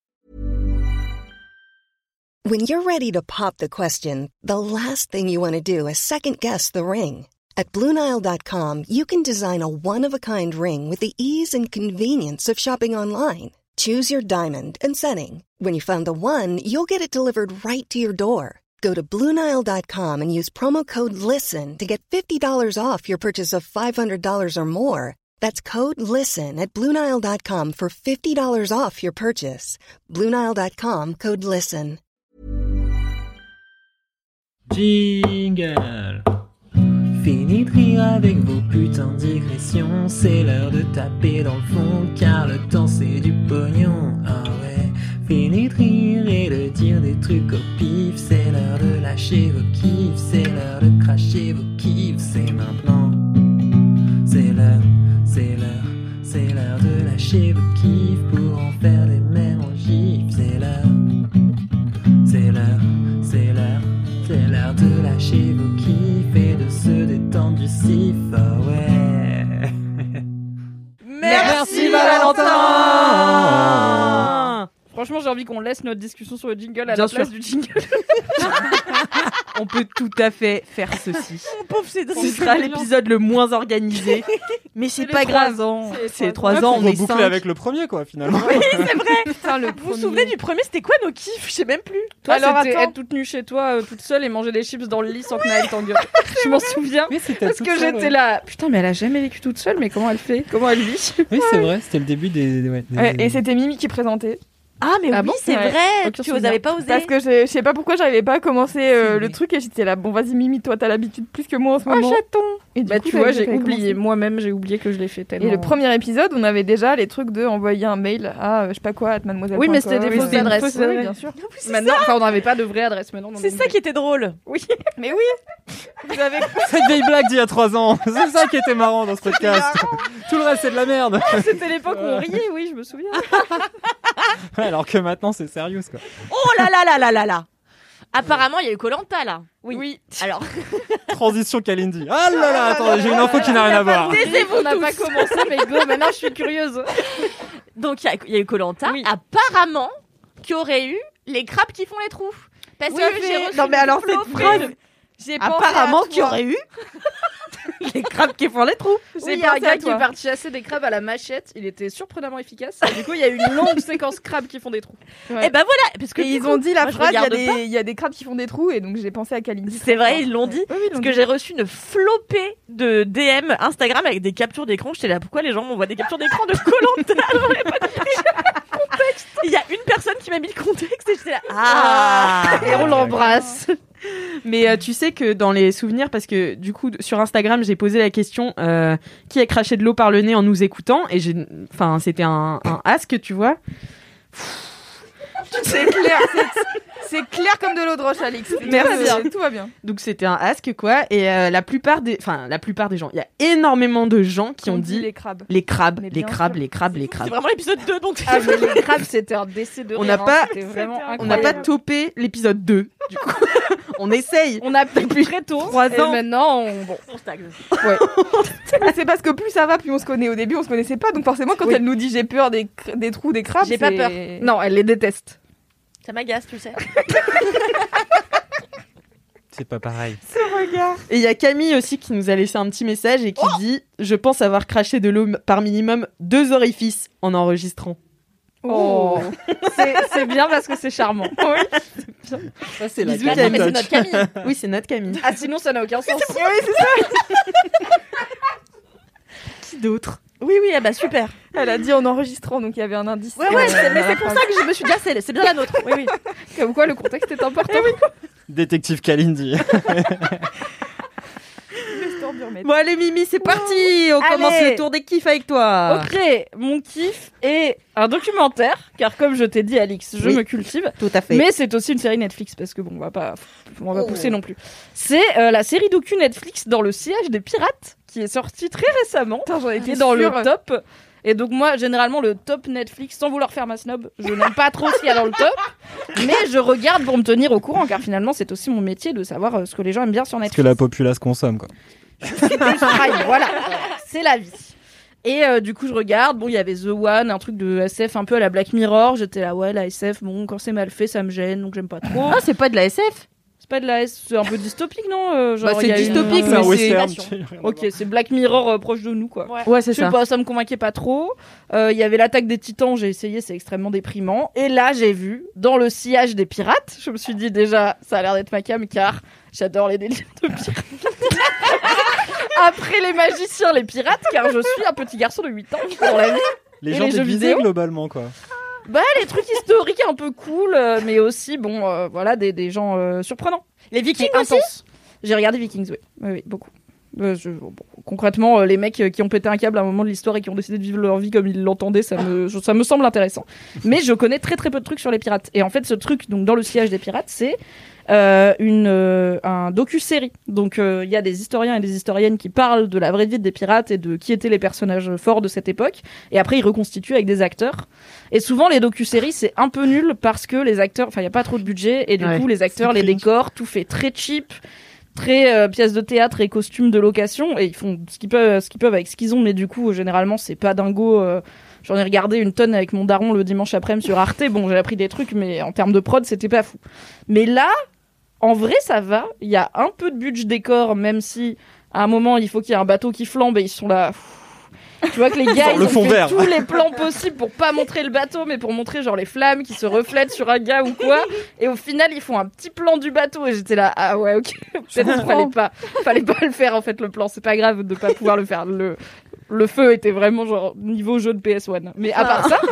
When you're ready to pop the question, the last thing you want to do is second-guess the ring. At Blue Nile dot com, you can design a one-of-a-kind ring with the ease and convenience of shopping online. Choose your diamond and setting. When you find the one, you'll get it delivered right to your door. Go to Blue Nile dot com and use promo code LISTEN to get fifty dollars off your purchase of five hundred dollars or more. That's code LISTEN at Blue Nile dot com for fifty dollars off your purchase. Blue Nile dot com, code LISTEN. Jingle. Fini de rire avec vos putains de digressions. C'est l'heure de taper dans le fond, car le temps c'est du pognon. Ah ouais. Fini de rire et de dire des trucs au pif. C'est l'heure de lâcher vos kiffs. C'est l'heure de cracher vos kiffs. C'est maintenant. C'est l'heure, c'est l'heure, c'est l'heure de lâcher vos kiffs pour en faire des mèmes en gif. C'est l'heure, c'est l'heure, c'est l'heure, c'est l'heure de lâcher vos kiffs et de se détendre du sif. Ah ouais. Merci Valentin. Franchement, j'ai envie qu'on laisse notre discussion sur le jingle à Bien la sûr. place du jingle. On peut tout à fait faire ceci. Pauvre Cédric. Ce sera l'épisode le moins organisé, mais c'est, C'est pas les grave. trois ans. C'est les trois ans, on est boucler cinq. avec le premier, quoi, finalement. Oui, c'est vrai. Putain, le Vous vous premier. souvenez du premier, c'était quoi nos kiffs? Je sais même plus. Toi, Alors, c'était attends. être toute nue chez toi, euh, toute seule et manger des chips dans le lit sans que Naël t'engueule. Je m'en souviens. Oui, c'était Parce toute que seule, j'étais ouais. là. Putain, mais elle a jamais vécu toute seule, mais comment elle fait? Comment elle vit? Oui, c'est vrai, c'était le début des. Ouais, des- Ouais, et c'était Mimi qui présentait. Ah, mais Ah oui, bon c'est Ouais. vrai. Aucun Tu souvenir. vous avais pas osé. Parce que je, je sais pas pourquoi j'arrivais pas à commencer euh, C'est le vrai. truc et j'étais là, bon vas-y Mimi, toi t'as l'habitude plus que moi en ce Oh, moment. chaton! Et du Bah, coup, tu vois, j'avais- j'ai j'avais oublié. commencé. Moi-même, j'ai oublié que je l'ai fait tellement. Et le premier épisode, on avait déjà les trucs de envoyer un mail à euh, je sais pas quoi, à mademoiselle. Oui, mais c'était des Oui, fausses c'était une adresses. fausse Oui, adresse, oui. bien sûr. Maintenant, enfin, on n'avait pas de vraie adresse maintenant. dans C'est nos ça mails. qui était drôle. Oui. Mais oui, vous avez Cette vieille blague d'il y a trois ans. C'est ça qui était marrant dans ce podcast. Tout le reste, c'est de la merde. C'était l'époque où on riait, oui, je me souviens. Ouais, alors que maintenant, c'est sérieux, quoi. Oh là là là là là là. Apparemment, il y a eu Koh-Lanta là. Oui. Alors, Transition Kalindi. Ah là là, attendez, j'ai une info qui n'a rien à voir. On n'a pas commencé, mais go, maintenant je suis curieuse. donc il y a- il y, a eu Koh-Lanta. Oui. Apparemment, qu'il y aurait eu les crabes qui font les trous. Parce Oui, que mais- j'ai reçu non, mais une alors, cette flopée phrase- de- J'ai pensé Apparemment à qu'il y toi. aurait eu les crabes qui font les trous. Oui, J'ai il y a un pensé gars à qui toi. est parti chasser des crabes à la machette. Il était surprenamment efficace. Et du coup, il y a eu une longue séquence crabes qui font des trous. Ouais. Et ben voilà, parce que Et du ils coup, ont dit la moi, je phrase, il y, a regarde pas. des- il y a des crabes qui font des trous, et donc j'ai pensé à Kalindi. C'est vrai, ils l'ont dit. Oui, oui, ils l'ont Parce dit. que j'ai reçu une flopée de D M Instagram avec des captures d'écran. J'étais là, pourquoi les gens m'envoient des captures d'écran de Koh-Lanta? J'aurais pas compris. Contexte. Il y a une personne qui m'a mis le contexte et j'étais là, ah. Et on l'embrasse. Mais euh, tu sais que dans les souvenirs, parce que du coup sur Instagram j'ai posé la question euh, qui a craché de l'eau par le nez en nous écoutant et j'ai, enfin c'était un, un ask, tu vois. C'est clair, c'est- c'est clair comme de l'eau de roche, Alix. Merci. Tout va bien. Tout va bien. Donc c'était un ask quoi et euh, la plupart des, enfin la plupart des gens, il y a énormément de gens qui ont On dit les crabes. les crabes, Mais les bien crabes, sûr. les crabes, les C'est crabes. vraiment l'épisode deux, donc. Ah, mais les crabes, c'était un décès de On rire, n'a hein. pas- C'était vraiment On n'a pas incroyable. topé l'épisode deux. Du coup, on essaye. On a depuis très tôt. Trois et ans. maintenant, on... bon. On stagne. C'est parce que plus ça va, plus on se connaît. Au début, on se connaissait pas, donc forcément, quand Oui. elle nous dit j'ai peur des, cr- des trous, des crabes, J'ai pas c'est- peur. Non, elle les déteste. Ça m'agace, tu sais. C'est pas pareil. Et il y a Camille aussi qui nous a laissé un petit message et qui dit « Je pense avoir craché de l'eau par minimum deux orifices en enregistrant. Oh, c'est, c'est bien parce que c'est charmant. Oui. Ça, c'est la Bisous, Camille. Camille. C'est notre Camille. Oui, c'est notre Camille. Ah, sinon, ça n'a aucun sens. Oui, c'est ça. Qui d'autre? Oui, oui, ah bah super. Elle a dit en enregistrant, donc il y avait un indice. Ouais, ouais, c'est, mais c'est pour ça que je me suis dit, ah, c'est, c'est bien la nôtre. Oui, oui. Comme quoi, le contexte est important. Détective Kalindi. Bon, allez, Mimi, c'est parti. On Allez. commence le tour des kiffs avec toi. Ok, mon kiff est un documentaire, car comme je t'ai dit, Alix, je Oui. me cultive. Tout à fait. Mais c'est aussi une série Netflix, parce que bon, on va pas, on va Oh. pousser non plus. C'est euh, la série docu Netflix dans le sillage des pirates, qui est sortie très récemment, Putain, j'en qui étais est dans sûre. le top. Et donc moi, généralement, le top Netflix, sans vouloir faire ma snob, je n'aime pas trop ce qu'il y a dans le top, mais je regarde pour me tenir au courant, car finalement, c'est aussi mon métier de savoir euh, ce que les gens aiment bien sur Parce Netflix. que la populace consomme, quoi. Prime, voilà, c'est la vie. Et euh, du coup, je regarde. Bon, il y avait The One, un truc de S F un peu à la Black Mirror. J'étais là, ouais, la S F, bon, quand c'est mal fait, ça me gêne, donc j'aime pas trop. Ah, c'est pas de la S F. C'est pas de la S, c'est un peu dystopique, non euh, genre, Bah, c'est il y a une- dystopique, C'est un mais c'est- western. Ok, c'est Black Mirror euh, proche de nous, quoi. Ouais, c'est Je sais ça. pas, ça me convainquait pas trop. Euh, Il y avait l'attaque des titans, j'ai essayé, c'est extrêmement déprimant. Et là, j'ai vu, dans le sillage des pirates, je me suis dit déjà, ça a l'air d'être ma cam, car j'adore les délires de pirates. Après les magiciens, les pirates, car je suis un petit garçon de huit ans dans la vie. Les Et gens les jeux déguisés, vidéo globalement, quoi. Bah, les trucs historiques un peu cool, euh, mais aussi, bon, euh, voilà, des, des gens euh, surprenants. Les Vikings Et aussi. intenses. J'ai regardé Vikings, oui. Oui, oui, beaucoup. Euh, je- bon, concrètement, euh, les mecs euh, qui ont pété un câble à un moment de l'histoire et qui ont décidé de vivre leur vie comme ils l'entendaient, ça me, je- ça me semble intéressant. Mais je connais très très peu de trucs sur les pirates. Et en fait, ce truc, donc dans le sillage des pirates, c'est euh, une euh, un docu-série. Donc euh, il y a des historiens et des historiennes qui parlent de la vraie vie des pirates et de qui étaient les personnages forts de cette époque. Et après, ils reconstituent avec des acteurs. Et souvent, les docu-séries, c'est un peu nul parce que les acteurs, enfin, il y a pas trop de budget et du Ouais, coup, les acteurs, c'est les cringe. décors, tout fait très cheap. Très euh, pièces de théâtre et costumes de location, et ils font ce qu'ils peuvent, ce qu'ils peuvent avec ce qu'ils ont, mais du coup généralement c'est pas dingo. euh, J'en ai regardé une tonne avec mon daron le dimanche après-midi sur Arte. Bon, j'ai appris des trucs, mais en termes de prod c'était pas fou. Mais là, en vrai ça va. Il y a un peu de budget décor, même si à un moment il faut qu'il y ait un bateau qui flambe et ils sont là. Tu vois que les gars, Genre ils le ont fond fait vert. tous les plans possibles pour pas montrer le bateau, mais pour montrer genre les flammes qui se reflètent sur un gars ou quoi. Et au final, ils font un petit plan du bateau et j'étais là, ah ouais, ok. Peut-être qu'il fallait pas, fallait pas le faire en fait le plan. C'est pas grave de pas pouvoir le faire. Le le feu était vraiment genre niveau jeu de P S un. Mais à part ça,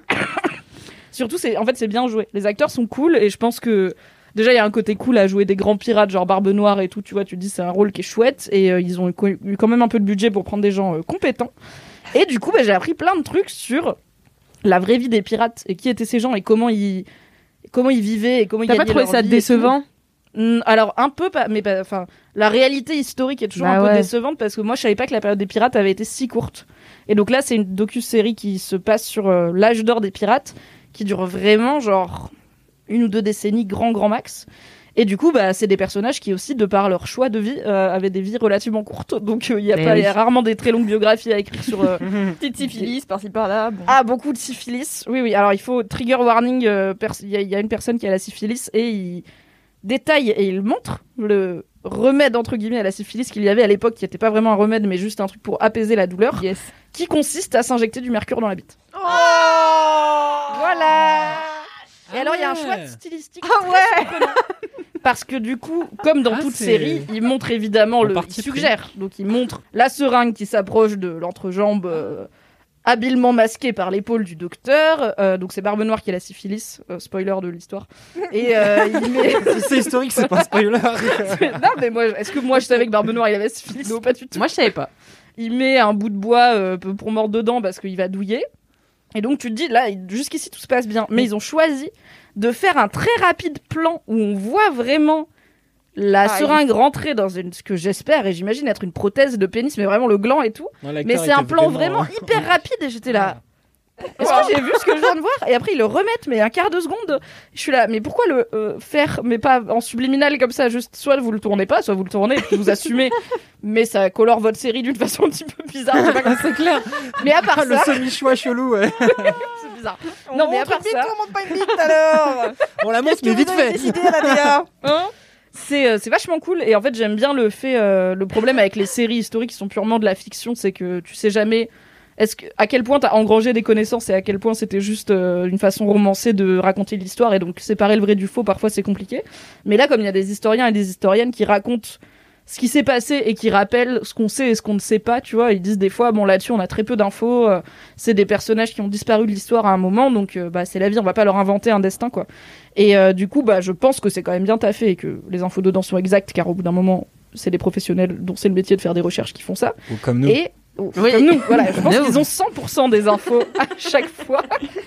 surtout c'est, en fait c'est bien joué. Les acteurs sont cool et je pense que déjà, il y a un côté cool à jouer des grands pirates, genre Barbe Noire et tout, tu vois, tu te dis c'est un rôle qui est chouette, et euh, ils ont eu eu quand même un peu de budget pour prendre des gens euh, compétents. Et du coup, bah, j'ai appris plein de trucs sur la vraie vie des pirates, et qui étaient ces gens, et comment ils, comment ils vivaient, et comment ils T'as gagnaient pas trouvé leur ça vie et décevant? tout. Mm, Alors, un peu, pas, mais pas, enfin, la réalité historique est toujours Bah un peu ouais. décevante, parce que moi, je savais pas que la période des pirates avait été si courte. Et donc là, c'est une docu-série qui se passe sur euh, l'âge d'or des pirates, qui dure vraiment, genre, une ou deux décennies, grand, grand max. Et du coup, bah, c'est des personnages qui aussi, de par leur choix de vie, euh, avaient des vies relativement courtes. Donc, il euh, y a Mais pas, oui. y a rarement des très longues biographies à écrire sur. euh, Petite syphilis par-ci par-là. Bon. Ah, beaucoup de syphilis. Oui, oui. Alors, il faut trigger warning. euh, pers- Il y, a- il y a une personne qui a la syphilis et il détaille et il montre le remède entre guillemets à la syphilis qu'il y avait à l'époque, qui n'était pas vraiment un remède, mais juste un truc pour apaiser la douleur, Yes. qui consiste à s'injecter du mercure dans la bite. Oh Voilà. Et alors, il y a un ouais. choix stylistique très surprenant. Parce que du coup, comme dans Ah, toute c'est- série, il montre évidemment En le. Il partie pris. suggère. Donc il montre la seringue qui s'approche de l'entrejambe, euh, habilement masquée par l'épaule du docteur. Euh, donc c'est Barbe Noire qui a la syphilis. euh, spoiler de l'histoire. Et euh, il met. C'est historique, c'est pas un spoiler. non, mais moi, est-ce que moi je savais que Barbe Noire il avait la syphilis? Non, pas du tout. Moi, je savais pas. Il met un bout de bois euh, pour mordre dedans parce qu'il va douiller. Et donc tu te dis, là, jusqu'ici tout se passe bien. Mais ils ont choisi de faire un très rapide plan où on voit vraiment la Ah, seringue rentrer dans une, ce que j'espère et j'imagine être une prothèse de pénis, mais vraiment le gland et tout. Mais c'est un plan vraiment hyper rapide et j'étais là. Est-ce que j'ai vu ce que je viens de voir? Et après ils le remettent, mais un quart de seconde. Je suis là, mais pourquoi le euh, faire, mais pas en subliminal comme ça? Juste, soit vous le tournez pas, soit vous le tournez et puis vous assumez. Mais ça colore votre série d'une façon un petit peu bizarre. Je sais pas comment- C'est clair. Mais à part Le ça, semi-choix chelou, ouais. c'est bizarre. Non, mais à part ça, pas une bite alors. On la montre, mais vite fait. Décidé à la D A. hein, c'est euh, c'est vachement cool. Et en fait, j'aime bien le fait. euh, le problème avec les séries historiques qui sont purement de la fiction, c'est que tu sais jamais. est-ce que, à quel point t'as engrangé des connaissances et à quel point c'était juste euh, une façon romancée de raconter l'histoire et donc séparer le vrai du faux, parfois c'est compliqué. Mais là, comme il y a des historiens et des historiennes qui racontent ce qui s'est passé et qui rappellent ce qu'on sait et ce qu'on ne sait pas, tu vois, ils disent des fois, bon là-dessus on a très peu d'infos, euh, c'est des personnages qui ont disparu de l'histoire à un moment, donc euh, bah c'est la vie, on va pas leur inventer un destin, quoi. Et euh, du coup, bah je pense que c'est quand même bien taffé et que les infos dedans sont exactes, car au bout d'un moment, c'est des professionnels dont c'est le métier de faire des recherches qui font ça. Ou comme nous. Et ou, Oui. comme nous, voilà, je pense qu'ils ont cent pour cent des infos à chaque fois.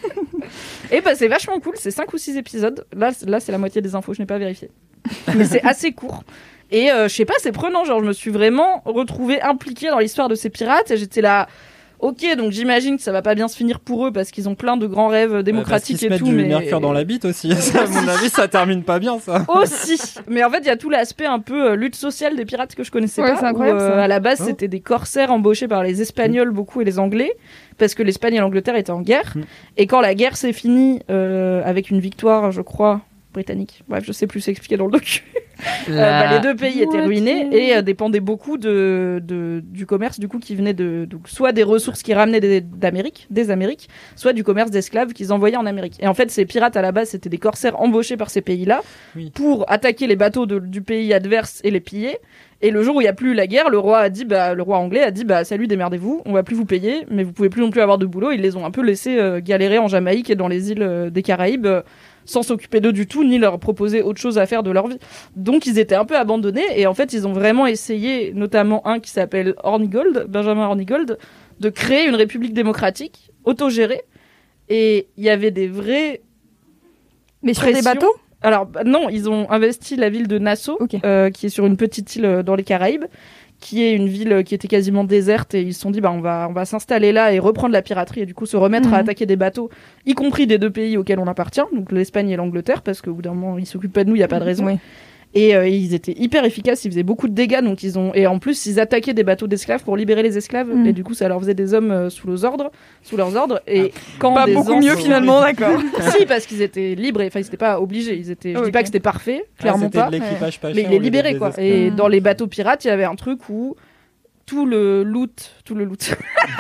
Et bah c'est vachement cool, c'est cinq ou six épisodes. Là, c- là c'est la moitié des infos, je n'ai pas vérifié. Mais c'est assez court. Et euh, je sais pas, c'est prenant, genre je me suis vraiment retrouvée impliquée dans l'histoire de ces pirates et j'étais là, ok, donc j'imagine que ça va pas bien se finir pour eux parce qu'ils ont plein de grands rêves démocratiques euh, parce qu'ils et se mettent tout. du mais mercure dans la bite aussi. Ça, à mon avis, ça termine pas bien, ça. aussi. Mais en fait, il y a tout l'aspect un peu euh, lutte sociale des pirates que je connaissais Ouais, pas. c'est incroyable, où, euh, ça. à la base, Oh. c'était des corsaires embauchés par les Espagnols beaucoup et les Anglais, parce que l'Espagne et l'Angleterre étaient en guerre. Mm. Et quand la guerre s'est finie euh, avec une victoire, je crois, britannique. Bref, je sais plus, c'est expliqué dans le docu. Euh, bah, les deux pays étaient ruinés et euh, dépendaient beaucoup de, de, du commerce du coup qui venait de donc, soit des ressources qui ramenaient des, d'Amérique, des Amériques, soit du commerce d'esclaves qu'ils envoyaient en Amérique. Et en fait, ces pirates à la base, c'était des corsaires embauchés par ces pays-là Oui. pour attaquer les bateaux de- du pays adverse et les piller. Et le jour où il y a plus la guerre, le roi a dit, bah, le roi anglais a dit, bah, salut, démerdez-vous, on va plus vous payer, mais vous pouvez plus non plus avoir de boulot. Ils les ont un peu laissés euh, galérer en Jamaïque et dans les îles euh, des Caraïbes. euh, sans s'occuper d'eux du tout, ni leur proposer autre chose à faire de leur vie. Donc ils étaient un peu abandonnés, et en fait ils ont vraiment essayé, notamment un qui s'appelle Hornigold, Benjamin Hornigold, de créer une république démocratique, autogérée, et il y avait des vrais... Mais sur des pressions. bateaux Alors bah, non, ils ont investi la ville de Nassau, Ok. euh, qui est sur une petite île euh, dans les Caraïbes, qui est une ville euh, qui était quasiment déserte, et ils se sont dit bah on va on va s'installer là et reprendre la piraterie et du coup se remettre Mhm. à attaquer des bateaux, y compris des deux pays auxquels on appartient, donc l'Espagne et l'Angleterre, parce qu'au bout d'un moment ils s'occupent pas de nous, il y a pas de raison. Oui. Et euh, ils étaient hyper efficaces, ils faisaient beaucoup de dégâts, donc ils ont et en plus ils attaquaient des bateaux d'esclaves pour libérer les esclaves, Mhm. et du coup ça leur faisait des hommes euh, sous leurs ordres, sous leurs ordres. Et quand Pas des beaucoup ans- mieux finalement, d'accord. si, parce qu'ils étaient libres, et enfin ils étaient pas obligés, ils étaient. Je Ok. dis pas que c'était parfait, clairement Ah, c'était pas. de l'équipage pas Mais cher il est au lieu d'être libéré des quoi. esclaves. Et Mm. dans les bateaux pirates, il y avait un truc où tout le loot, tout le loot,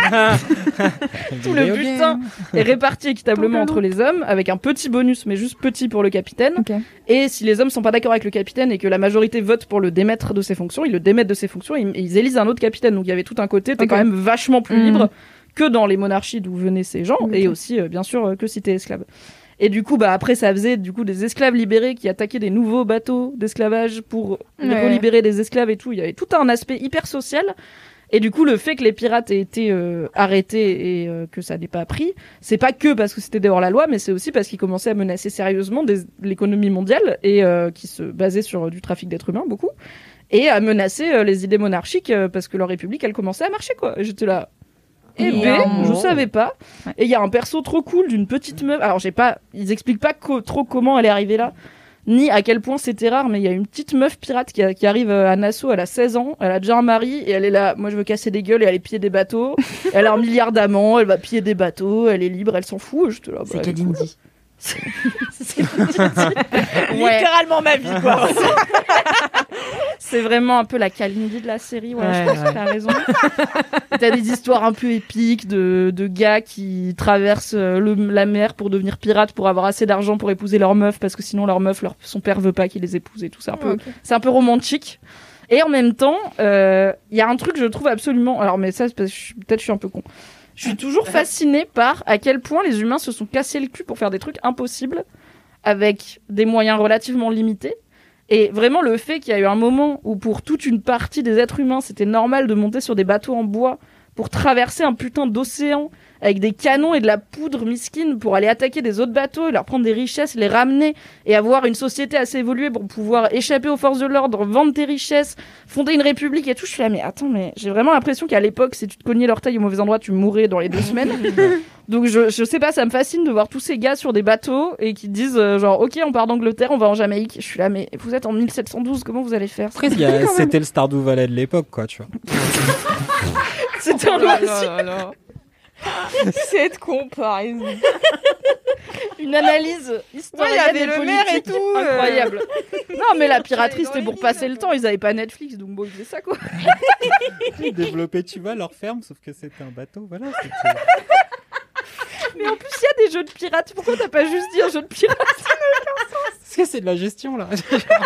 tout le Vidéo butin est réparti équitablement entre les hommes, avec un petit bonus, mais juste petit pour le capitaine. Ok. Et si les hommes sont pas d'accord avec le capitaine et que la majorité vote pour le démettre de ses fonctions, ils le démettent de ses fonctions et ils- et ils élisent un autre capitaine. Donc il y avait tout un côté, t'es Ok. quand même vachement plus Mm. libre que dans les monarchies d'où venaient ces gens, Ok. et aussi euh, bien sûr euh, que si t'es esclave. Et du coup, bah après, ça faisait du coup des esclaves libérés qui attaquaient des nouveaux bateaux d'esclavage pour Ouais. relibérer des esclaves et tout. Il y avait tout un aspect hyper social. Et du coup, le fait que les pirates aient été euh, arrêtés et euh, que ça n'ait pas pris, c'est pas que parce que c'était dehors la loi, mais c'est aussi parce qu'ils commençaient à menacer sérieusement des- l'économie mondiale et euh, qui se basait sur euh, du trafic d'êtres humains beaucoup, et à menacer euh, les idées monarchiques euh, parce que leur république, elle commençait à marcher quoi. Et j'étais là. Eh Et ben, un je mot. savais pas. Ouais. Et il y a un perso trop cool d'une petite meuf. Alors j'ai pas, ils expliquent pas co- trop comment elle est arrivée là, ni à quel point c'était rare. Mais il y a une petite meuf pirate qui, a- qui arrive euh, à Nassau. Elle a seize ans. Elle a déjà un mari et elle est là. Moi je veux casser des gueules et aller piller des bateaux. Elle a un milliard d'amants. Elle va piller des bateaux. Elle est libre. Elle s'en fout. Je te là. C'est bah, Kalindi. c'est Ouais. Littéralement ma vie, quoi. C'est vraiment un peu la Kalindi de la série, ouais, Ouais, je pense ouais. que t'as raison. T'as des histoires un peu épiques de, de gars qui traversent euh, le, la mer pour devenir pirates, pour avoir assez d'argent pour épouser leur meuf, parce que sinon leur meuf, leur, son père veut pas qu'ils les épousent et tout. C'est un peu, Ok. c'est un peu romantique. Et en même temps, euh, il y a un truc que je trouve absolument... Alors, mais ça, c'est parce que je suis- peut-être je suis un peu con. Je suis toujours fascinée par à quel point les humains se sont cassés le cul pour faire des trucs impossibles avec des moyens relativement limités. Et vraiment, le fait qu'il y a eu un moment où pour toute une partie des êtres humains, c'était normal de monter sur des bateaux en bois pour traverser un putain d'océan avec des canons et de la poudre misquine pour aller attaquer des autres bateaux et leur prendre des richesses, les ramener et avoir une société assez évoluée pour pouvoir échapper aux forces de l'ordre, vendre tes richesses, fonder une république et tout. Je suis là, mais attends, mais j'ai vraiment l'impression qu'à l'époque, si tu te cognais l'orteil au mauvais endroit, tu mourais dans les deux semaines. Donc je, je sais pas, ça me fascine de voir tous ces gars sur des bateaux et qui disent euh, genre ok, on part d'Angleterre, on va en Jamaïque. Je suis là, mais vous êtes en mille sept cent douze, comment vous allez faire? Après, il y a- c'était le Stardew Valley de l'époque, quoi, tu vois. C'était un Oh là loisir. là là là. Cette comparaison. Une analyse Ouais, historienne il y avait et le maire et politique. tout, euh. Incroyable. Non, mais la piraterie, c'était pour passer le temps. Ils avaient pas Netflix, donc bon, ils faisaient ça, quoi. Ils développaient, tu vois, leur ferme, sauf que c'était un bateau. Voilà. C'était... Mais en plus, il y a des jeux de pirates. Pourquoi t'as pas juste dit un jeu de pirates? Parce que c'est de la gestion, là.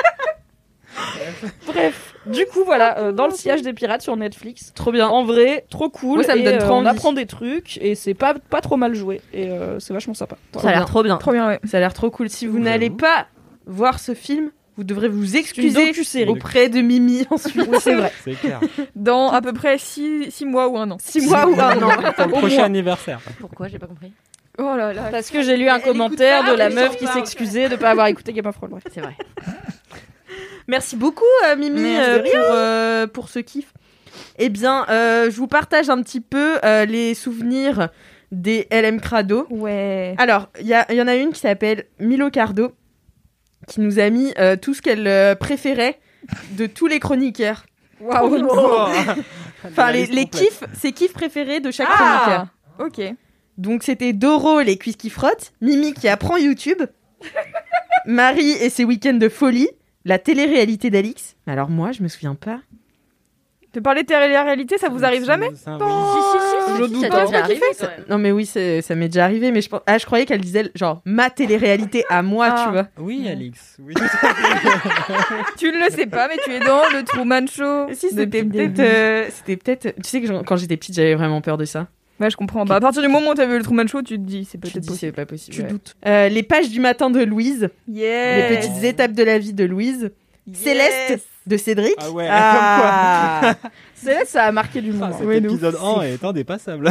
Bref, du coup, voilà, euh, dans le sillage des pirates sur Netflix. Trop bien. En vrai, trop cool. Moi, ça me et, donne trop euh, on envie. apprend des trucs et c'est pas, pas trop mal joué. Et euh, c'est vachement sympa. Ça a l'air trop bien. Trop bien, ouais. Ça a l'air trop cool. Si vous J'avoue. n'allez pas voir ce film, vous devrez vous une excuser docu-série. auprès de Mimi ensuite. Oui, c'est vrai. C'est clair. Dans à peu près six mois ou un an. Six mois ou un an. Pour le Au prochain moins. anniversaire. Pourquoi? J'ai pas compris. Oh là là. Parce que j'ai lu un Elle commentaire écoute pas, de la mais meuf j'en qui parle. s'excusait de pas avoir écouté Game of Thrones. Bref. C'est vrai. Merci beaucoup, euh, Mimi, Mais euh, de pour, euh, pour ce kiff. Eh bien, euh, je vous partage un petit peu euh, les souvenirs des L M Crado. Ouais. Alors, il y, a- y en a une qui s'appelle Milo Cardo, qui nous a mis euh, tout ce qu'elle euh, préférait de tous les chroniqueurs. Waouh. Enfin, les, les kiffs, ses kiffs préférés de chaque Ah chroniqueur. Ok. Donc, c'était Doro, les cuisses qui frottent, Mimi qui apprend YouTube, Marie et ses week-ends de folie, la télé-réalité d'Alix. Alors moi, je me souviens pas. De parler de télé-réalité, ça vous arrive jamais? C'est un- Si, si, si, Je si, doute ça pas. t'est déjà arrivé, Ça- quand même. Non mais oui, c'est- ça m'est déjà arrivé, mais je, pense- ah, je croyais qu'elle disait genre ma télé-réalité à moi, Ah. tu vois. Oui, Alix. Oui. Tu ne le sais pas, mais tu es dans le Truman Show. Si, c'était depuis le peut-être, début. euh, c'était peut-être. Tu sais que j'en- quand j'étais petite, j'avais vraiment peur de ça. Ouais, je comprends. Bah, à partir du moment où t'as vu le Truman Show, tu te dis, c'est Je peut-être te dis possible. c'est pas possible. Tu ouais. doutes. Euh, les pages du matin de Louise, Yes. les petites étapes de la vie de Louise, Yes. Céleste de Cédric. Ah ouais, Ah. C'est là, ça a marqué du Ah, monde. cet Ouais, de épisode ouf. un est indépassable.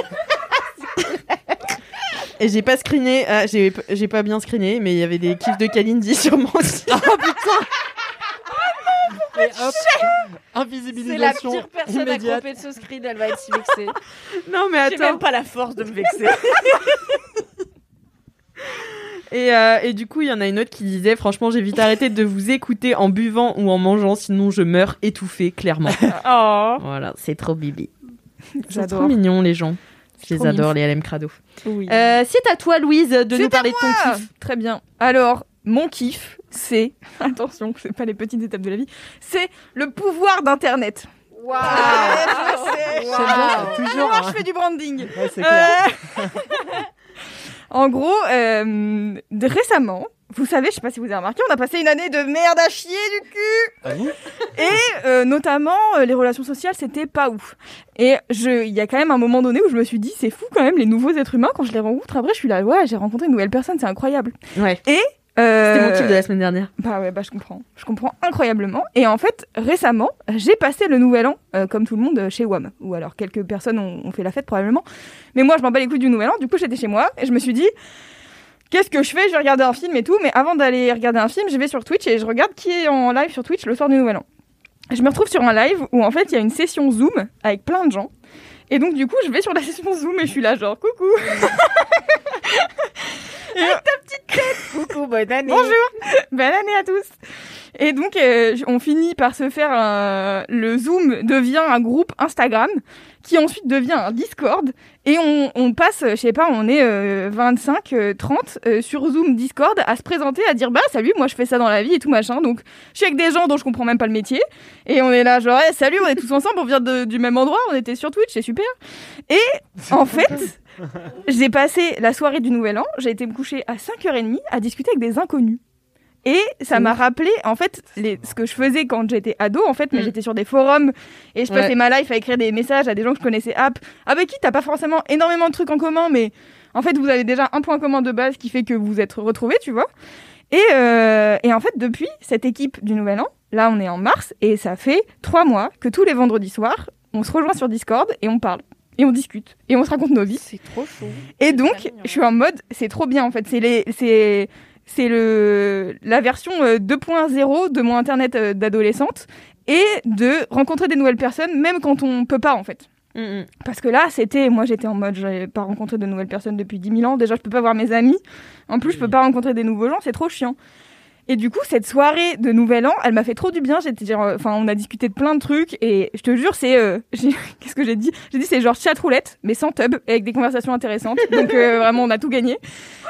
Et j'ai pas screené, ah, j'ai j'ai pas bien screené, mais il y avait des kiffs de Kalindi sûrement aussi. Et hop, C'est la invisibilisation pire personne à immédiate. couper de ce screen, elle va être si vexée. Non mais J'ai attends. même pas la force de me vexer. Et, euh, et du coup, il y en a une autre qui disait franchement, j'ai vite arrêté de vous écouter en buvant ou en mangeant, sinon je meurs étouffée, clairement. Oh. Voilà, c'est trop bibi. C'est J'adore. trop mignon, les gens. Je les trop adore, mignon. les L M Crado. Oui. Euh, c'est à toi, Louise, de C'est nous à parler de ton Ah, kiff. très bien. Alors, mon kiff, c'est... Attention, c'est pas les petites étapes de la vie. C'est le pouvoir d'Internet. Waouh. je sais. C'est bien, c'est toujours. Moi, un- je fais du branding. Ouais, c'est clair. Euh, En gros, euh, de- récemment, vous savez, je sais pas si vous avez remarqué, on a passé une année de merde à chier du cul. Ah bon Et euh, notamment, euh, les relations sociales, c'était pas ouf. Et je, il y a quand même un moment donné où je me suis dit, c'est fou quand même, les nouveaux êtres humains, quand je les rencontre, après, je suis là, ouais, j'ai rencontré une nouvelle personne, c'est incroyable. Ouais. Et... euh, C'était mon kiff de la semaine dernière. Bah ouais, bah je comprends. Je comprends incroyablement. Et en fait, récemment, j'ai passé le nouvel an, euh, comme tout le monde, euh, chez W A M. Ou alors quelques personnes ont, ont fait la fête probablement. Mais moi, je m'en bats les couilles du nouvel an. Du coup, j'étais chez moi et je me suis dit, qu'est-ce que je fais? Je vais regarder un film et tout. Mais avant d'aller regarder un film, je vais sur Twitch et je regarde qui est en live sur Twitch le soir du nouvel an. Je me retrouve sur un live où en fait, il y a une session Zoom avec plein de gens. Et donc, du coup, je vais sur la session Zoom et je suis là, genre, coucou. Avec ta petite tête. Coucou, bonne année. Bonjour. Bonne année à tous. Et donc, euh, on finit par se faire un... Le Zoom devient un groupe Instagram qui ensuite devient un Discord. Et on, on passe, je sais pas, on est euh, vingt-cinq, trente euh, sur Zoom Discord à se présenter, à dire bah salut, moi je fais ça dans la vie et tout machin. Donc, je suis avec des gens dont je comprends même pas le métier. Et on est là genre, hey, salut, on est tous ensemble, on vient de- du même endroit, on était sur Twitch, c'est super. Et en fait, j'ai passé la soirée du Nouvel An, j'ai été me coucher à cinq heures trente à discuter avec des inconnus. Et ça m'a rappelé, en fait, les, ce que je faisais quand j'étais ado, en fait, mais Mm. j'étais sur des forums et je passais Ouais. ma life à écrire des messages à des gens que je connaissais app, avec qui t'as pas forcément énormément de trucs en commun, mais en fait, vous avez déjà un point commun de base qui fait que vous êtes retrouvés, tu vois. Et, euh, et en fait, depuis cette équipe du Nouvel An, là, on est en mars et ça fait trois mois que tous les vendredis soirs, on se rejoint sur Discord et on parle. Et on discute. Et on se raconte nos vies. C'est trop chaud. Et donc, je suis en mode, c'est trop bien en fait. C'est les, c'est, c'est le, la version euh, deux point zéro de mon internet euh, d'adolescente et de rencontrer des nouvelles personnes, même quand on peut pas en fait. Mm, mm. Parce que là, c'était, moi j'étais en mode, j'avais pas rencontré de nouvelles personnes depuis dix mille ans. Déjà, je peux pas voir mes amis. En plus, je peux pas rencontrer des nouveaux gens, c'est trop chiant. Et du coup, cette soirée de Nouvel An, elle m'a fait trop du bien. J'étais genre, enfin, on a discuté de plein de trucs et je te jure, c'est, euh, j'ai, qu'est-ce que j'ai dit J'ai dit c'est genre chat roulette, mais sans tub, avec des conversations intéressantes. Donc euh, vraiment, on a tout gagné.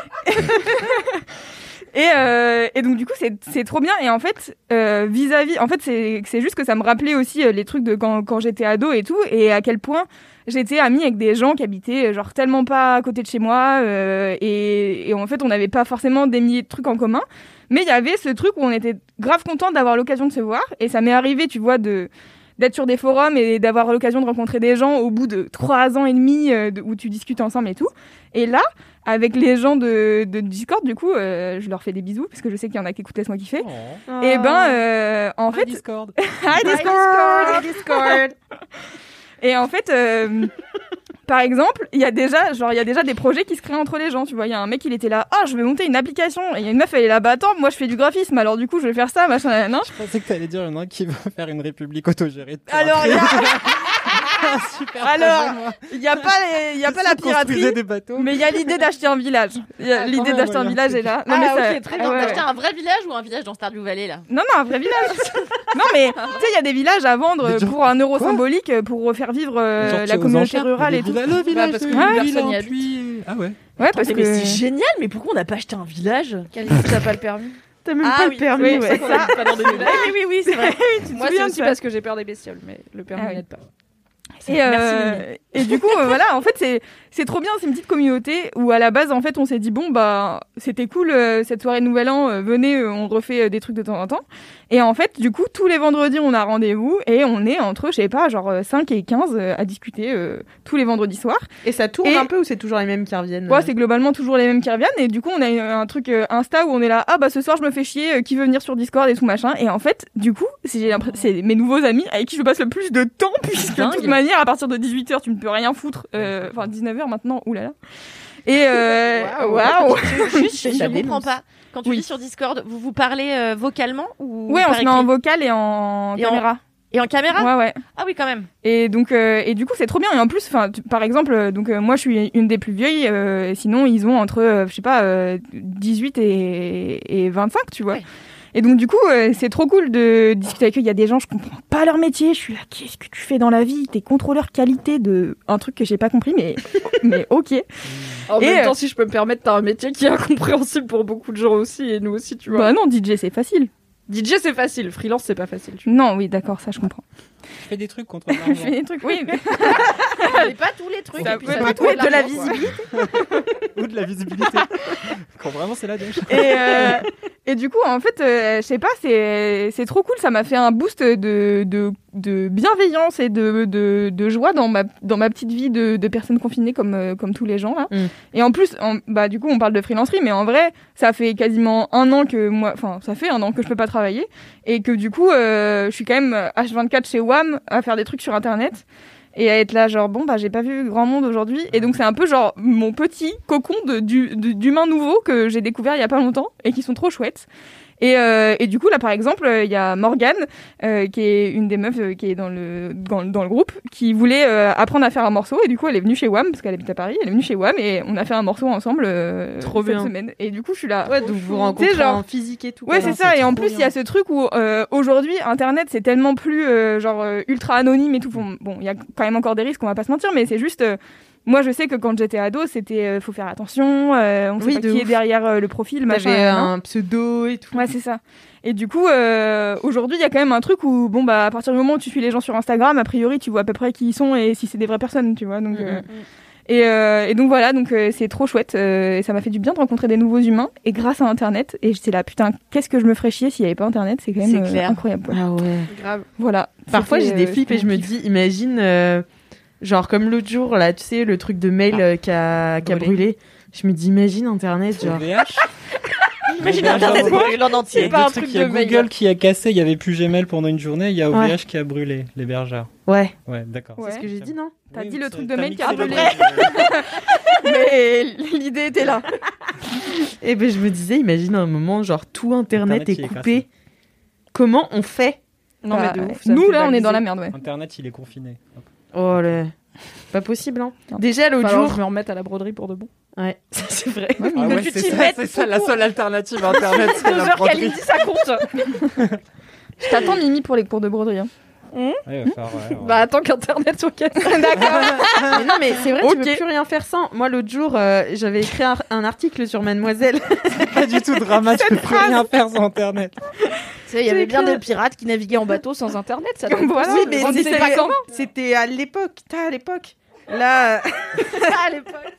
Et, euh, et donc du coup c'est c'est trop bien et en fait euh, vis-à-vis en fait c'est c'est juste que ça me rappelait aussi euh, les trucs de quand quand j'étais ado et tout et à quel point j'étais amie avec des gens qui habitaient genre tellement pas à côté de chez moi euh, et, et en fait on n'avait pas forcément des milliers de trucs en commun mais il y avait ce truc où on était grave content d'avoir l'occasion de se voir et ça m'est arrivé tu vois de d'être sur des forums et d'avoir l'occasion de rencontrer des gens au bout de trois ans et demi euh, de, où tu discutes ensemble et tout et là avec les gens de, de Discord, du coup, euh, je leur fais des bisous parce que je sais qu'il y en a qui écoutent Laisse-moi kiffer. Oh. Et ben, euh, en fait, Hi Discord. Hi Discord. Hi Discord. Et en fait, euh, par exemple, il y a déjà, genre, il y a déjà des projets qui se créent entre les gens. Tu vois, il y a un mec, il était là, ah, oh, je vais monter une application. Et il y a une meuf, elle est là, bah attends, moi je fais du graphisme, alors du coup, je vais faire ça, machin, non. Je pensais que t'allais dire, il y en a un qui veut faire une république autogérée. Alors, il y a... Super Alors, il n'y a pas, il y a pas la piraterie, des bateaux. mais il y a l'idée d'acheter un village. Y a, ah, l'idée d'acheter un village est là. Non, ah, mais ça, ok, très bien. ah, ouais, D'acheter ouais. un vrai village ou un village dans Stardew Valley, là? Non, non, un vrai village. Non, mais tu sais, il y a des villages à vendre pour un euro symbolique pour faire vivre euh, la communauté rurale et tout. Le village, parce que ah, personne n'y habite. Ah ouais. Ouais, parce mais que c'est génial, mais pourquoi on n'a pas acheté un village? T'as pas le permis. T'as même Ah pas oui, le permis. oui, ouais. c'est ça. Pas dans des villages. Oui, oui, oui, c'est vrai. Moi, c'est aussi parce que j'ai peur des bestioles, mais le permis Ah oui. n'aide pas. Et, euh, et du coup, euh, voilà, en fait, c'est c'est trop bien, c'est une petite communauté où à la base, en fait, on s'est dit bon bah c'était cool euh, cette soirée de Nouvel An, euh, venez, euh, on refait euh, des trucs de temps en temps. Et en fait, du coup, tous les vendredis, on a rendez-vous et on est entre, je sais pas, genre cinq et quinze euh, à discuter euh, tous les vendredis soirs. Et ça tourne Et- un peu ou c'est toujours les mêmes qui reviennent Ouais, c'est globalement toujours les mêmes qui reviennent et du coup, on a une- un truc euh, Insta où on est là, ah bah ce soir, je me fais chier, euh, qui veut venir sur Discord et tout machin. Et en fait, du coup, c'est j'ai l'impression- c'est mes nouveaux amis avec qui je passe le plus de temps puisque de Dingue. toute manière, à partir de dix-huit heures, tu ne peux rien foutre. euh, Enfin, dix-neuf heures maintenant, oulala. Et euh, waouh! Juste, je Ça ne dénonce. comprends pas. Quand tu Oui. dis sur Discord, vous vous parlez euh, vocalement ou Ouais, on par se met en écrit vocal et en Et en- caméra. Et en caméra? Ouais, ouais. Ah oui, quand même. Et donc, euh, et du coup, c'est trop bien. Et en plus, enfin, tu- par exemple, euh, donc euh, moi, je suis une des plus vieilles. Euh, sinon, ils ont entre, euh, je sais pas, euh, dix-huit et, et vingt-cinq, tu vois. Ouais. Et donc, du coup, euh, c'est trop cool de discuter avec eux. Il y a des gens, je comprends pas leur métier. Je suis là, qu'est-ce que tu fais dans la vie? T'es contrôleur qualité de un truc que j'ai pas compris, mais mais ok. En Et, même euh, temps, si je peux me permettre, t'as un métier qui est incompréhensible pour beaucoup de gens aussi, et nous aussi, tu vois. Bah non, D J, c'est facile. D J, c'est facile. Freelance, c'est pas facile. Tu Non, oui, d'accord, ça je comprends. Je fais des trucs contre Je fais l'argent. des trucs, oui. mais- Mais pas tous les trucs. Ça et puis peut ça pas dépend tout être de la l'argent, quoi. visibilité. Ou de la visibilité. Quand vraiment c'est la dèche. Et, euh, et du coup, en fait, euh, je sais pas, c'est c'est trop cool. Ça m'a fait un boost de, de, de bienveillance et de, de, de joie dans ma, dans ma petite vie de, de personne confinée comme, euh, comme tous les gens là. Mm. Et en plus, en, bah, du coup, on parle de freelancerie, mais en vrai, ça fait quasiment un an que moi, enfin, ça fait un an que je peux pas travailler et que du coup, euh, je suis quand même H vingt-quatre chez W A M à faire des trucs sur Internet. Et à être là, genre, bon, bah, j'ai pas vu grand monde aujourd'hui. Et donc, c'est un peu genre mon petit cocon de, du, de- d'humains nouveaux que j'ai découvert il y a pas longtemps et qui sont trop chouettes. Et, euh, et du coup, là, par exemple, il y a Morgane, euh, qui est une des meufs euh, qui est dans le, dans, dans le groupe, qui voulait euh, apprendre à faire un morceau. Et du coup, elle est venue chez W A M, parce qu'elle habite à Paris. Elle est venue chez W A M et on a fait un morceau ensemble euh, Trop cette bien. semaine. Et du coup, je suis là. Ouais, donc vous Tu rencontrez sais, genre- en physique et tout. Ouais, quoi. c'est ça. Et en plus, il y a ce truc où euh, aujourd'hui, Internet, c'est tellement plus euh, genre euh, ultra anonyme et tout. Bon, bon, il y a quand même encore des risques, on va pas se mentir, mais c'est juste. euh, moi, je sais que quand j'étais ado, c'était euh, faut faire attention. Euh, on sait Oui, pas de qui est ouf. derrière euh, le profil, machin. T'avais nan, nan. un pseudo et tout. Ouais, c'est ça. Et du coup, euh, aujourd'hui, il y a quand même un truc où, bon, bah, à partir du moment où tu suis les gens sur Instagram, a priori, tu vois à peu près qui ils sont et si c'est des vraies personnes, tu vois. Donc, euh, et, euh, et donc voilà, donc euh, c'est trop chouette. euh, et ça m'a fait du bien de rencontrer des nouveaux humains. Et grâce à Internet, et j'étais là, putain, qu'est-ce que je me ferais chier s'il y avait pas Internet? C'est quand même C'est euh, clair. incroyable. quoi. Ah ouais. Grave. Voilà. Parfois, j'ai C'était, des euh, flips et je me c'était mon dis, imagine, euh, genre comme l'autre jour, là, tu sais, le truc de mail euh, qui a, qui a Brûlé. brûlé. Je me dis, imagine Internet, genre. O V H. Imagine Bon, Internet genre, brûlé en entier. Il y pas a un deux trucs, truc il y a de mail. Google qui a cassé, il y avait plus Gmail pendant une journée, il y a O V H Ouais. qui a brûlé, l'hébergeur. Ouais, Ouais, d'accord. Ouais. c'est ce que j'ai dit, non? T'as Oui, dit le ça- truc de t'as mail qui a mixé les brûlé. deux. Mais l'idée était là. Et ben, je me disais, imagine un moment, genre, tout Internet, Internet, il est est coupé. cassé. Comment on fait? Non, Bah, mais de ouf. ça me nous, fait là, on est baliser. dans la merde, ouais. Internet, il est confiné. Oh là. Pas possible, hein. Non. Déjà, l'autre jour. jour. Je me remette à la broderie pour de bon. Ouais, c'est vrai. Ouais, ah ouais, c'est, ça, c'est ça la seule alternative internet. C'est la broderie. Kalindi, ça compte. Je t'attends, Mimi, pour les cours de broderie. Hein. Mmh. Ouais, il va falloir, ouais, ouais. Bah, attends qu'Internet soit cassé. D'accord. Mais non, mais c'est vrai, Ok. tu peux plus rien faire sans. Moi, l'autre jour, euh, j'avais écrit un, un article sur Mademoiselle. C'est pas du tout drama, tu peux plus rien faire sans Internet. Tu sais, il y avait bien des pirates qui naviguaient en bateau sans Internet, ça doit être Voilà, possible. mais On ne c'était sait pas comment. C'était à l'époque. T'as à l'époque. Là. à l'époque.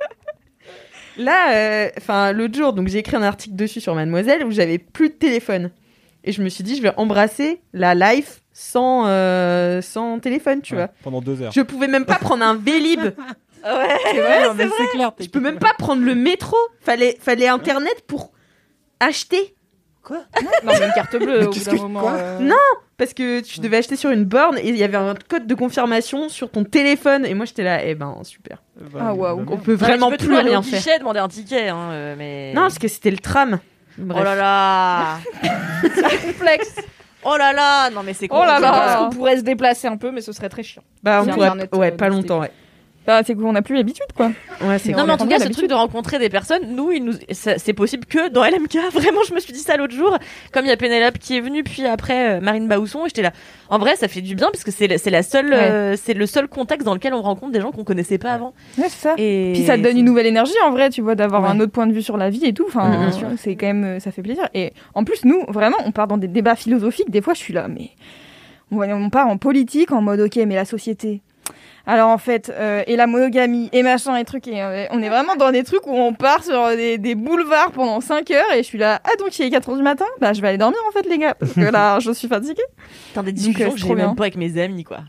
Là, enfin, euh, l'autre jour, donc j'ai écrit un article dessus sur Mademoiselle où j'avais plus de téléphone. Et je me suis dit, je vais embrasser la life sans, euh, sans téléphone, tu Ouais, vois. pendant deux heures. Je pouvais même pas prendre un Vélib. Ouais. C'est vrai, non, mais c'est clair. je peux même pas prendre le métro. Fallait, fallait Internet pour acheter. Quoi? Non, mais une carte bleue Mais au bout qu'est-ce d'un que- moment. quoi euh, Non, parce que tu devais acheter sur une borne et il y avait un code de confirmation sur ton téléphone. Et moi, j'étais là, eh ben, super. Ah, waouh. On peut Ouais, vraiment tu peux plus toujours aller rien au faire. guichet, demander un ticket, hein, euh, mais. Non, parce que c'était le tram. Bref. Oh là là. complexe. Oh là là. Non mais c'est Oh là Je là. pense qu'on pourrait se déplacer un peu, mais ce serait très chiant. Bah, on Si pourrait... Internet, Ouais, euh, pas existait. longtemps, ouais. Bah, c'est qu'on n'a plus l'habitude, quoi. Ouais, c'est Non, Non mais en on tout a cas, ce l'habitude. truc de rencontrer des personnes, nous, il nous, ça- c'est possible que dans L M K. Vraiment, je me suis dit ça l'autre jour. Comme il y a Pénélope qui est venue, puis après euh, Marine Baousson, et j'étais là. En vrai, ça fait du bien parce que c'est, la- c'est la seule, Ouais. euh, c'est le seul contexte dans lequel on rencontre des gens qu'on connaissait pas avant. Ouais, c'est ça. Et Puis ça te donne une nouvelle énergie en vrai, tu vois, d'avoir Ouais. un autre point de vue sur la vie et tout. Enfin, Mhm. tu vois, c'est quand même, euh, ça fait plaisir. Et en plus, nous, vraiment, on part dans des débats philosophiques. Des fois, je suis là, mais on va- on part en politique en mode, ok, mais la société. Alors en fait, euh, et la monogamie, et machin, et trucs, et euh, on est vraiment dans des trucs où on part sur des, des boulevards pendant cinq heures, et je suis là, ah donc il est quatre heures du matin, bah je vais aller dormir en fait les gars, parce que là je suis fatiguée. Putain, des Donc, discussions euh, que c'est j'ai trop même bien. pas avec mes amis, quoi.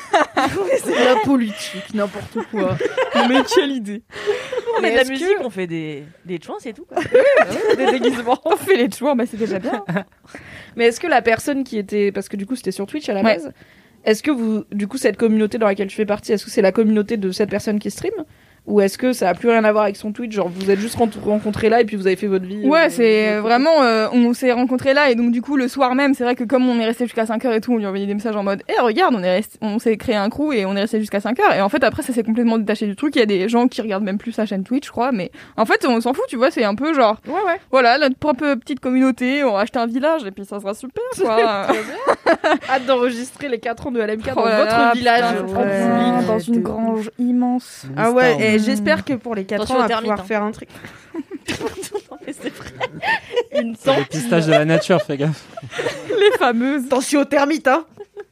C'est la politique, n'importe quoi. Mais quelle idée. On met Mais de la est-ce musique, que- on fait des, des chants, c'est tout, quoi. Des déguisements. On fait les tours, bah c'est déjà bien. Mais est-ce que la personne qui était, parce que du coup c'était sur Twitch à la Ouais. base, est-ce que vous, du coup cette communauté dans laquelle tu fais partie, est-ce que c'est la communauté de cette personne qui stream, ou est-ce que ça a plus rien à voir avec son Twitch, genre vous êtes juste rent- rencontrés là et puis vous avez fait votre vie Ouais, euh, c'est de euh, votre vraiment, euh, on s'est rencontrés là et donc du coup le soir même, c'est vrai que comme on est resté jusqu'à cinq heures et tout, on lui a envoyé des messages en mode, eh regarde, on est resté, on s'est créé un crew et on est resté jusqu'à cinq heures et en fait après ça s'est complètement détaché du truc. Il y a des gens qui regardent même plus sa chaîne Twitch, je crois, mais en fait on s'en fout, tu vois, c'est un peu genre, côté. Ouais ouais. voilà, notre propre petite communauté, on va acheter un village et puis ça sera super, quoi. Hâte d'enregistrer les quatre ans de L M K dans Oh là votre là, village. putain, en ouais, public. dans une grange immense. Ah ouais, Star, et Mm. j'espère que pour les quatre Attention ans, on aux va termites, pouvoir hein. faire un truc. Non, mais c'est vrai. Une C'est le pistage de la nature, fais gaffe. Les fameuses. Attention aux termites, hein.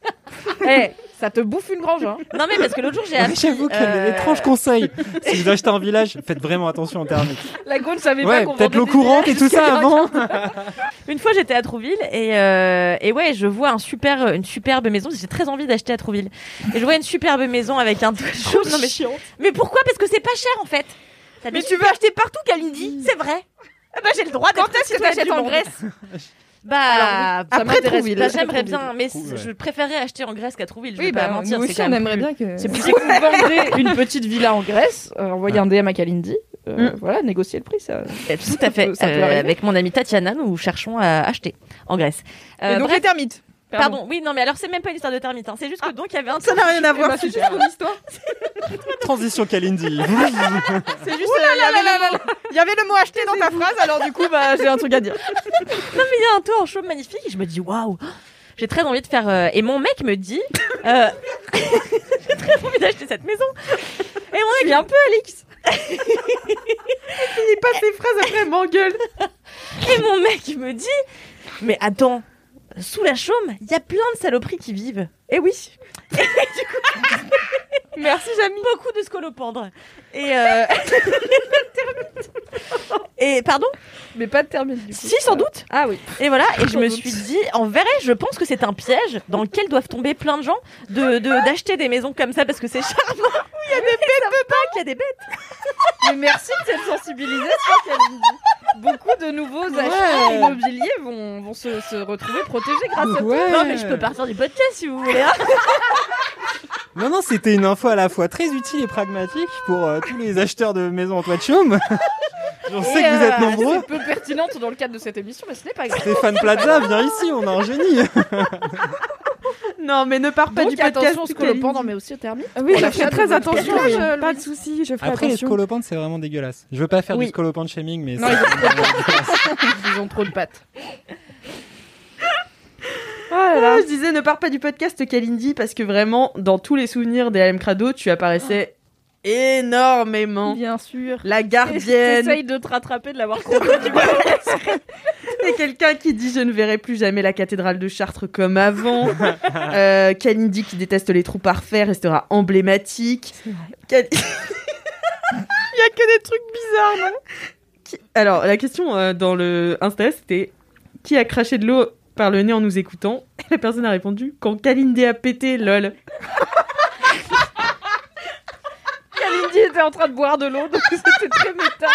Eh, ça te bouffe une grange, hein. Non, mais parce que l'autre jour, j'ai Mais appris. J'avoue quel euh, étrange conseil. Si vous achetez un village, faites vraiment attention aux termites. La Gaule savait pas Ouais, qu'on peut-être vendait l'eau des courante et villages tout ça jusqu'à avant. Une fois, j'étais à Trouville et, euh, et ouais, je vois un super, une superbe maison. J'ai très envie d'acheter à Trouville. Et je vois une superbe maison avec un toit chaud. Non, mais, mais pourquoi? Parce que c'est pas cher en fait. T'as Mais des tu veux acheter partout, Kalindi? C'est vrai. Ah bah, j'ai le droit Quand d'être est-ce que citoyenne t'achètes du en monde. Grèce? Bah, ça après m'intéresse Trouville. pas, bah, j'aimerais Trouville. bien, mais Trouville, je ouais. préférerais acheter en Grèce qu'à Trouville. Je vais Oui, pas bah mentir. nous c'est aussi quand on même aimerait plus- bien que. C'est plus que vous vendez une petite villa en Grèce, euh, envoyez un D M à Kalindi. Euh, Voilà, négocier le prix, ça. Euh, Tout à fait. Ça peut Euh, arriver. avec mon amie Tatiana, nous cherchons à acheter en Grèce. Euh, Et donc bref, les termites. pardon. Oui, non, mais alors c'est même pas une histoire de termites. Hein. C'est juste que donc il y avait un. Ça n'a rien à voir. Bah, c'est juste mon histoire. Transition Kalindi. C'est juste. euh, il y avait le mot- Il y avait le mot acheter dans ta phrase, alors du coup, bah j'ai un truc à dire. Non, mais il y a un toit en chaume magnifique et je me dis waouh, j'ai très envie de faire. euh, Et mon mec me dit, euh, j'ai très envie d'acheter cette maison. Et mon mec, un peu Alix. Il passe ses phrases après, elle m'engueule. et mon mec me dit, mais attends, sous la chaume, il y a plein de saloperies qui vivent. Et oui. Merci, Jamie. Beaucoup de scolopendres. Et euh... et pardon. Mais pas de termite, du coup. Si, sans doute. Ah oui. Et voilà, et je Sans me doute. suis dit, en vrai, je pense que c'est un piège dans lequel doivent tomber plein de gens de de- d'acheter des maisons comme ça parce que c'est charmant. Où il y a des bêtes, ça veut pas qu'il y a des bêtes. Mais merci de cette sensibilisation, Kalindi. Beaucoup de nouveaux acheteurs Ouais. immobiliers vont, vont se, se retrouver protégés grâce à toi. Ouais. Non, mais je peux partir du podcast si vous voulez. Hein. Non, non, c'était une info à la fois très utile et pragmatique pour euh, tous les acheteurs de maisons en toit de chaume. Je sais Et, que vous êtes euh, nombreux. C'est peu pertinente dans le cadre de cette émission, mais ce n'est pas grave. Stéphane Plaza, viens ici, on a un génie. Non, mais ne pars pas Donc, du podcast. attention, scolopendre, mais aussi au thermique. Oui, Pour je la fais chatte très de votre attention. podcast. je- Pas de soucis, je ferai Après, les attention. scolopantes, c'est vraiment dégueulasse. Je veux pas faire Oui. du scolopante shaming, mais Non, c'est ils ont vraiment dégueulasse. Ils ont trop de pattes. Ah, je disais, ne pars pas du podcast, Kalindi, parce que vraiment, dans tous les souvenirs des L M Crado, tu apparaissais énormément. Bien sûr. La gardienne. Essaye de te rattraper de l'avoir compris. Et quelqu'un qui dit je ne verrai plus jamais la cathédrale de Chartres comme avant. euh, Kalindi qui déteste les trous parfaits restera emblématique. Kal- Il y a que des trucs bizarres, non Qui- Alors la question euh, dans le Insta c'était qui a craché de l'eau par le nez en nous écoutant. Et la personne a répondu quand Kalindi a pété, lol. Kalindi était en train de boire de l'eau, donc c'était très méta.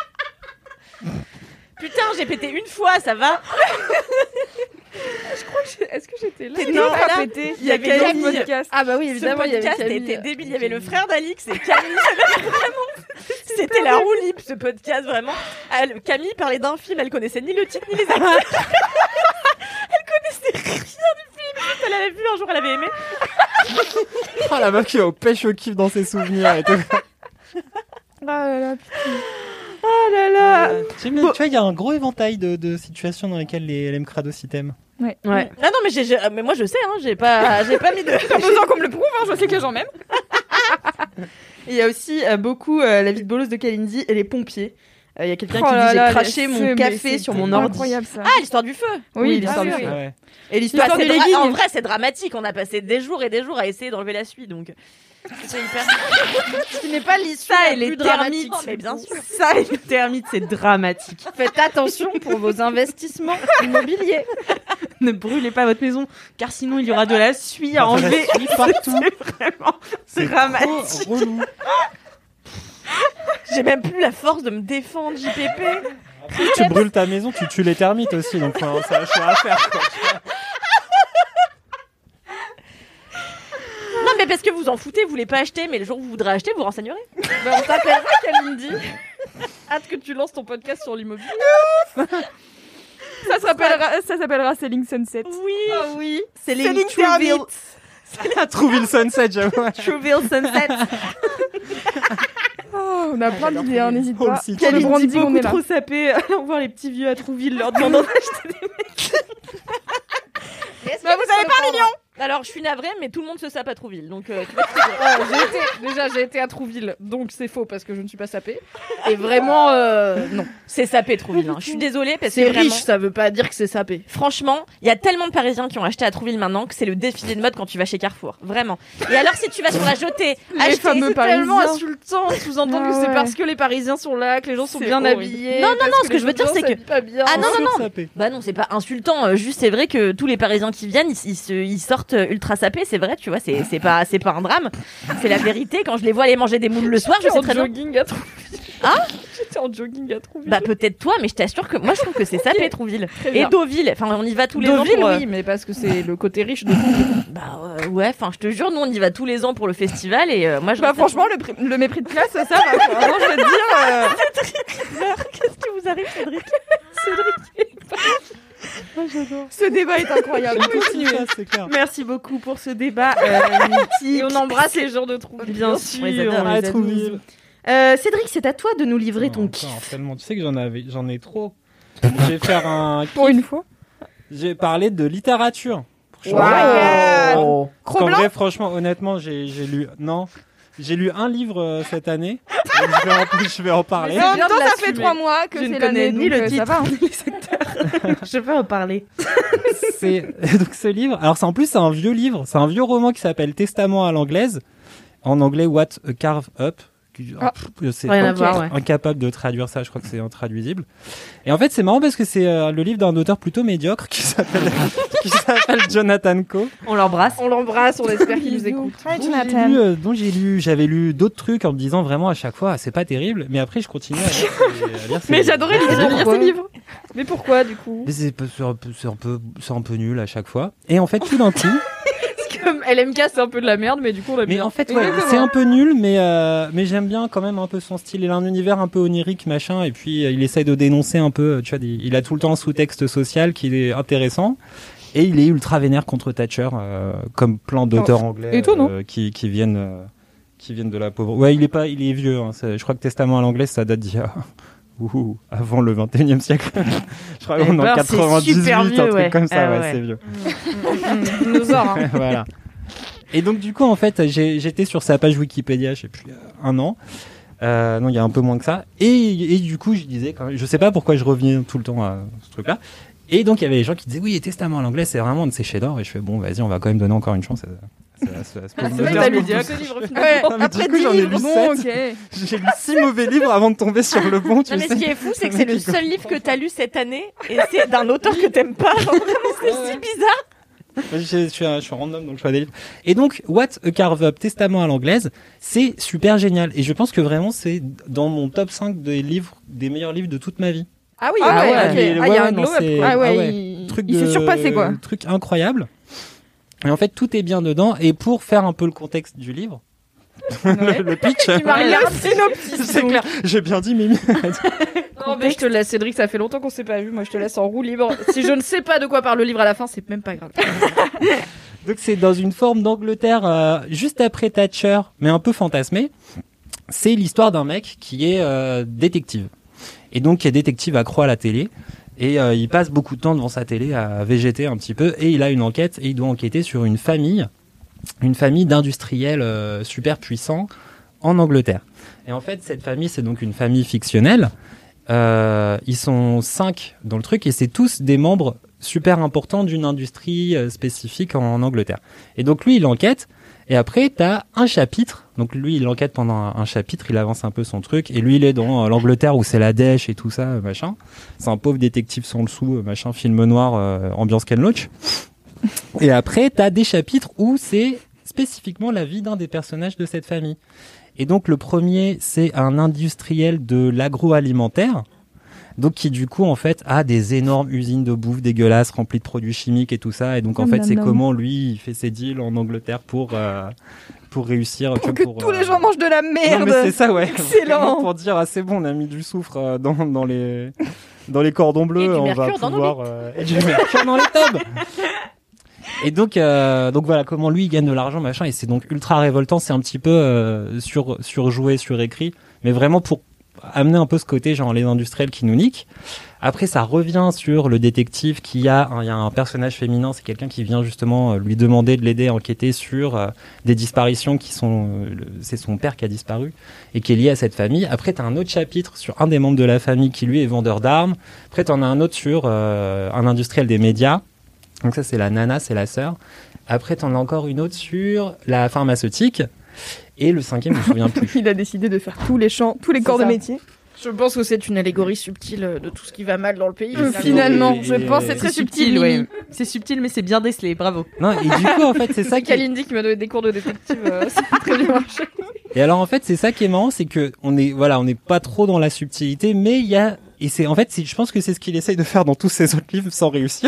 Putain, j'ai pété une fois, ça va. Je crois que j'ai- est-ce que j'étais là? T'étais Non, pas pas là. pété. Il y avait Camille. Camille. Ah bah oui, Ce évidemment, il y avait podcast Camille. était débile. Il y avait le frère d'Alix et Camille. Vraiment, c'était la roue libre, ce podcast, vraiment. Elle- Camille parlait d'un film, elle connaissait ni le titre ni les acteurs. Elle connaissait rien du film. Juste, elle avait vu un jour, elle avait aimé. Oh, la meuf qui va au pêche au kiff dans ses souvenirs et tout. Ah là là, putain. Oh là là. Euh, tu sais, mais tu vois, il y a un gros éventail de, de situations dans lesquelles les L M Crado s'y t'aiment. Ouais. Ouais. Ah non, mais, j'ai, j'ai- mais moi je sais, hein, j'ai pas, j'ai pas mis de. Pas besoin qu'on me le prouve, hein, je sais que les gens m'aiment. Et il y a aussi euh, beaucoup euh, la vie de bolos de Kalindi et les pompiers. Euh, Il y a quelqu'un Oh qui là dit là, j'ai craché les- mon mais café c'est sur mon ordi. incroyable ça. Ah, l'histoire du feu. Oui, l'histoire ah du oui, feu. oui. Ouais. Et l'histoire Bah, des c'est dra- leggings. En vrai, c'est dramatique. On a passé des jours et des jours à essayer d'enlever la suie, donc. C'est hyper. Ce qui n'est pas l'issue Ça la et les plus dramatique. termites. Mais bien sûr. Ça et les termites, c'est dramatique. Faites attention pour vos investissements immobiliers. Ne brûlez pas votre maison, car sinon il y aura de la suie à De la enlever. suie partout. C'est vraiment C'est dramatique. trop relou. J'ai même plus la force de me défendre, J P P. Tu brûles ta maison, tu tues les termites aussi, donc enfin, ça va choix à faire. Quoi. Non, mais parce que vous en foutez, vous voulez pas acheter, mais le jour où vous voudrez acheter, vous renseignerez. Bah, on t'appellera Kalindi. Hâte que tu lances ton podcast sur l'immobilier. Ça s'appellera, ça s'appellera Selling Sunset. Oui. Ah oui, c'est les Selling Trouville. Trouville Sunset, j'avoue. Trouville Sunset. Oh, on a plein d'idées, hein, n'hésite Home pas. City. Pour le Kalindi branding, on beaucoup est là. trop sapé. Allons voir les petits vieux à Trouville leur demandant d'acheter des Bah, vous avez pas mignon. Alors, je suis navrée, mais tout le monde se sape à Trouville, donc. euh, tu vois ce que je veux dire. Ouais, j'ai été, déjà, j'ai été à Trouville, donc c'est faux parce que je ne suis pas sapée. Et vraiment, euh, non. C'est sapé Trouville. Hein. Je suis désolée parce que C'est vraiment, riche, ça veut pas dire que c'est sapé. franchement, il y a tellement de Parisiens qui ont acheté à Trouville maintenant que c'est le défilé de mode quand tu vas chez Carrefour. Vraiment. Et alors, si tu vas sur la jetée, Les acheter. fameux C'est tellement Parisiens. insultant, sous-entendre Ah que c'est ouais. parce que les Parisiens sont là, que les gens sont C'est bien horrible. habillés. Non, non, parce non, ce que les je veux autres dire, gens c'est que- s'habillent pas bien. Ah non, non, non. Sapé. Bah non, c'est pas insultant. euh, Juste, c'est vrai que tous les Parisiens qui viennent, ils, ils, se- ils sortent euh, ultra sapés. C'est vrai, tu vois. C'est c'est pas, c'est pas un drame. C'est la vérité. Quand je les vois aller manger des moules le soir, je J'étais sais en très bien. jogging à Trouville. Hein J'étais en jogging à Trouville. Bah peut-être toi, mais je t'assure que moi je trouve que c'est sapé Trouville. Très Et bien. Deauville. Enfin, on y va tous les Deauville, ans. Pour, euh, oui, mais parce que c'est le côté riche de Trouville. Bah euh, ouais. Enfin, je te jure, nous on y va tous les ans pour le festival et euh, moi je. Bah reste à franchement, le, prix- le mépris de classe, ça, ça va. quoi. Vraiment, je vais te dire. euh, Trouville. Qu'est-ce qui vous arrive, Cédric? Ce débat est incroyable. Continuez. Ça, c'est clair. Merci beaucoup pour ce débat euh, mythique. Et on embrasse les gens de Trouville. Bien sûr, On les adore. on les Ah, adore. Trouville. Euh, Cédric, c'est à toi de nous livrer Oh, ton encore, kiff. tellement. Tu sais que j'en avais, j'en ai trop. Je vais faire un. Pour une fois. J'ai parlé de littérature. Wow. Parce Trop qu'en blanc. vrai, franchement, honnêtement, j'ai, j'ai lu. Non. J'ai lu un livre euh, cette année. Donc je, vais en, je vais en parler. Mais en bien même temps, de ça fait l'assumer. trois mois que Je ne c'est connais l'année, ni donc, le euh, titre, ça va, hein. ni les secteurs. Je vais en parler. C'est donc ce livre. Alors c'est en plus c'est un vieux livre. C'est un vieux roman qui s'appelle Testament à l'anglaise. En anglais, What a Carve Up. Qui- Ah. pff, c'est Rien à ok, voir, ouais. incapable de traduire ça. Je crois que c'est intraduisible. Et en fait, c'est marrant parce que c'est euh, le livre d'un auteur plutôt médiocre qui s'appelle qui s'appelle Jonathan Coe. On l'embrasse. On l'embrasse, on espère qu'il nous écoute. Hi, Dont j'ai Jonathan. lu, euh, dont j'ai lu, j'avais lu d'autres trucs en me disant vraiment à chaque fois, ah, c'est pas terrible. Mais après, je continue à lire. ces- à lire ces- Mais j'adorais ces lire, livres. lire ces livres. Mais pourquoi, du coup? Mais c'est peu- c'est un peu, c'est un peu, c'est un peu nul à chaque fois. Et en fait, tout d'un coup. Comme L M K, c'est un peu de la merde, mais du coup, on aime Mais bien. en fait, ouais, c'est un peu nul, mais euh, mais j'aime bien quand même un peu son style. Il a un univers un peu onirique, machin, et puis euh, il essaye de dénoncer un peu. Tu vois, des- il a tout le temps un sous-texte social qui est intéressant. Et il est ultra vénère contre Thatcher, euh, comme plein d'auteurs Oh, anglais étonnant. euh, qui, qui viennent euh, qui viennent de la pauvre. Ouais, il est pas, il est vieux. Hein, c'est- je crois que Testament à l'anglais, ça date d'il y a ouh, avant le vingt et unième siècle. Je crois Eh qu'on est en ben, c'est quatre-vingt-dix-huit, super un vieux, truc ouais. comme ça. Ah ouais, ouais. c'est vieux. Dinosaure, hein. Voilà. Et donc du coup, en fait, j'ai- j'étais sur sa page Wikipédia, je sais plus, il y a un an. Euh, non, il y a un peu moins que ça. Et, et du coup, je disais, quand même, je sais pas pourquoi je reviens tout le temps à ce truc-là. Et donc, il y avait des gens qui disaient, oui, Testament à l'anglais, c'est vraiment un de ces chefs-d'œuvre. Et je fais, bon, vas-y, on va quand même donner encore une chance à, à- à ce- à ce pauvre C'est vrai que auteur. t'as lu dix livres finalement. Ouais, Non, mais après du coup, dix j'en ai lu livres, bon, sept. ok. J'ai lu six mauvais livres avant de tomber sur le bon. Tu Non, mais sais. ce qui est fou, c'est que c'est le seul livre que t'as lu cette année et c'est d'un auteur que t'aimes pas. Genre, vraiment, c'est si bizarre. Je, je suis un, je suis un random dans le choix des livres. Et donc, What a Carve Up, Testament à l'anglaise, c'est super génial. Et je pense que vraiment, c'est dans mon top cinq des livres, des meilleurs livres de toute ma vie. Ah oui, Ah ouais, ok. ok. Ah, Mais il y ouais, a un non, glow up. c'est- quoi. Ah ouais, ah ouais. il, Truc il de- s'est surpassé quoi. Truc incroyable. Et en fait, tout est bien dedans. Et pour faire un peu le contexte du livre, le, le pitch, Il m'a rien synopsis. c'est clair. J'ai bien dit, Mimi. Non, mais je te laisse, Cédric, ça fait longtemps qu'on s'est pas vu. Moi, je te laisse en roue libre. Si je ne sais pas de quoi parle le livre à la fin, c'est même pas grave. Donc c'est dans une forme d'Angleterre euh, juste après Thatcher, mais un peu fantasmé. C'est l'histoire d'un mec qui est euh, détective. Et donc qui est détective accro à la télé. Et euh, il passe beaucoup de temps devant sa télé à végéter un petit peu. Et il a une enquête et il doit enquêter sur une famille, une famille d'industriels euh, super puissants en Angleterre. Et en fait, cette famille, c'est donc une famille fictionnelle. Euh, ils sont cinq dans le truc et c'est tous des membres super importants d'une industrie euh, spécifique en, en Angleterre. Et donc lui, il enquête. Et après, t'as un chapitre. Donc lui, il enquête pendant un, un chapitre, il avance un peu son truc. Et lui, il est dans euh, l'Angleterre où c'est la dèche et tout ça, euh, machin. C'est un pauvre détective sans le sou, euh, machin, film noir, euh, ambiance Ken Loach. Et après, t'as des chapitres où c'est spécifiquement la vie d'un des personnages de cette famille. Et donc le premier, c'est un industriel de l'agroalimentaire. Donc qui du coup en fait a des énormes usines de bouffe dégueulasses remplies de produits chimiques et tout ça. Et donc en Nom, fait nom, c'est nom. comment lui il fait ses deals en Angleterre pour euh, pour réussir. Pour que tous les gens mangent de la Non merde. mais c'est ça ouais. Excellent. Vraiment pour dire ah c'est bon on a mis du soufre euh, dans dans les dans les cordons bleus Et du on va mercure dans nos pouvoir euh, et du mercure dans les tubs. Et donc, euh, donc voilà comment lui il gagne de l'argent machin et c'est donc ultra révoltant, c'est un petit peu euh, sur surjoué, surécrit, mais vraiment pour amener un peu ce côté genre les industriels qui nous niquent. Après ça revient sur le détective qui a un, il y a un personnage féminin, c'est quelqu'un qui vient justement euh, lui demander de l'aider à enquêter sur euh, des disparitions qui sont euh, le- c'est son père qui a disparu et qui est lié à cette famille. Après t'as un autre chapitre sur un des membres de la famille qui lui est vendeur d'armes. Après t'en as un autre sur euh, un industriel des médias. Donc ça, c'est la nana, c'est la sœur. Après, t'en as encore une autre sur la pharmaceutique. Et le cinquième, je me souviens plus. Il a décidé de faire tous les champs, tous les C'est corps de ça. métier. Je pense que c'est une allégorie subtile de tout ce qui va mal dans le pays. Euh, finalement, je pense que c'est très subtil. ouais. Mimi. C'est subtil, mais c'est bien décelé. Bravo. Non, et du coup, en fait, c'est ça C'est qui... Kalindi qui m'a donné des cours de détective. euh, ça a très bien marché. Et alors, en fait, c'est ça qui est marrant, c'est que on est, voilà, on n'est pas trop dans la subtilité, mais il y a, et c'est, en fait, c'est, je pense que c'est ce qu'il essaye de faire dans tous ses autres livres sans réussir.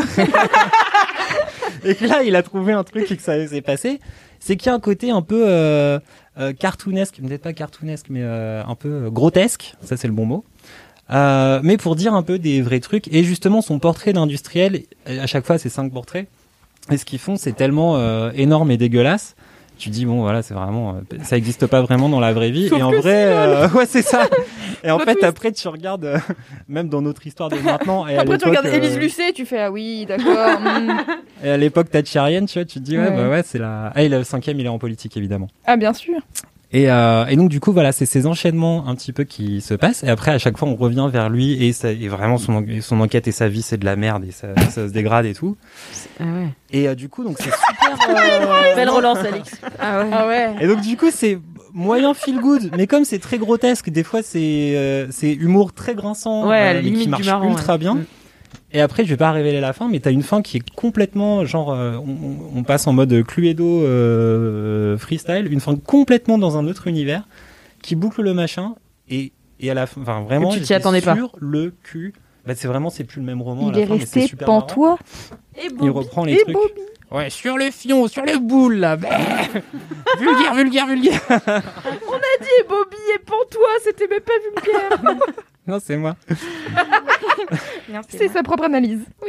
Et que là, il a trouvé un truc et que ça s'est passé. C'est qu'il y a un côté un peu euh, euh, cartoonesque, peut-être pas cartoonesque, mais euh, un peu euh, grotesque. Ça, c'est le bon mot. Euh, mais pour dire un peu des vrais trucs. Et justement, son portrait d'industriel, à chaque fois, c'est cinq portraits. Et ce qu'ils font, c'est tellement euh, énorme et dégueulasse. Tu dis bon voilà c'est vraiment euh, ça existe pas vraiment dans la vraie vie. Sauf et en que vrai euh, ouais c'est ça. Et en Le fait twist. après tu regardes euh, même dans notre histoire de maintenant et à Après, tu l'époque, regardes euh, Élise Lucet, tu fais ah oui, d'accord. hmm. et à l'époque thatcherienne tu vois tu te dis ouais, Ouais. bah ouais c'est la ah et le cinquième il est en politique évidemment. Ah, bien sûr. Et, euh, et donc du coup voilà c'est ces enchaînements un petit peu qui se passent et après à chaque fois on revient vers lui et, ça, et vraiment son, en- son enquête et sa vie c'est de la merde et ça, ça se dégrade et tout. Ah ouais. Et euh, du coup donc c'est super euh, Belle relance, Alix. Ah ouais. Ah ouais. Et donc du coup c'est moyen feel good, mais comme c'est très grotesque, des fois c'est euh, c'est humour très grinçant, Ouais, à euh, la mais limite qui du marche marrant, ultra ouais. bien. Mm. Et après je vais pas révéler la fin, mais t'as une fin qui est complètement genre euh, on, on passe en mode Cluedo euh, freestyle, une fin complètement dans un autre univers qui boucle le machin et et à la fin, enfin vraiment tu t'y j'étais attendais pas. sur le cul. Bah c'est vraiment c'est plus le même roman. Il à la est fin, mais c'est resté super marrant. pantois. Et Il Bobby. reprend les Et trucs. Bobby. Ouais, sur le fion, sur les boules là. vulgaire, vulgaire, vulgaire. Et Bobby et Pantois, c'était même pas vulgaire. Non, c'est moi. C'est sa propre analyse.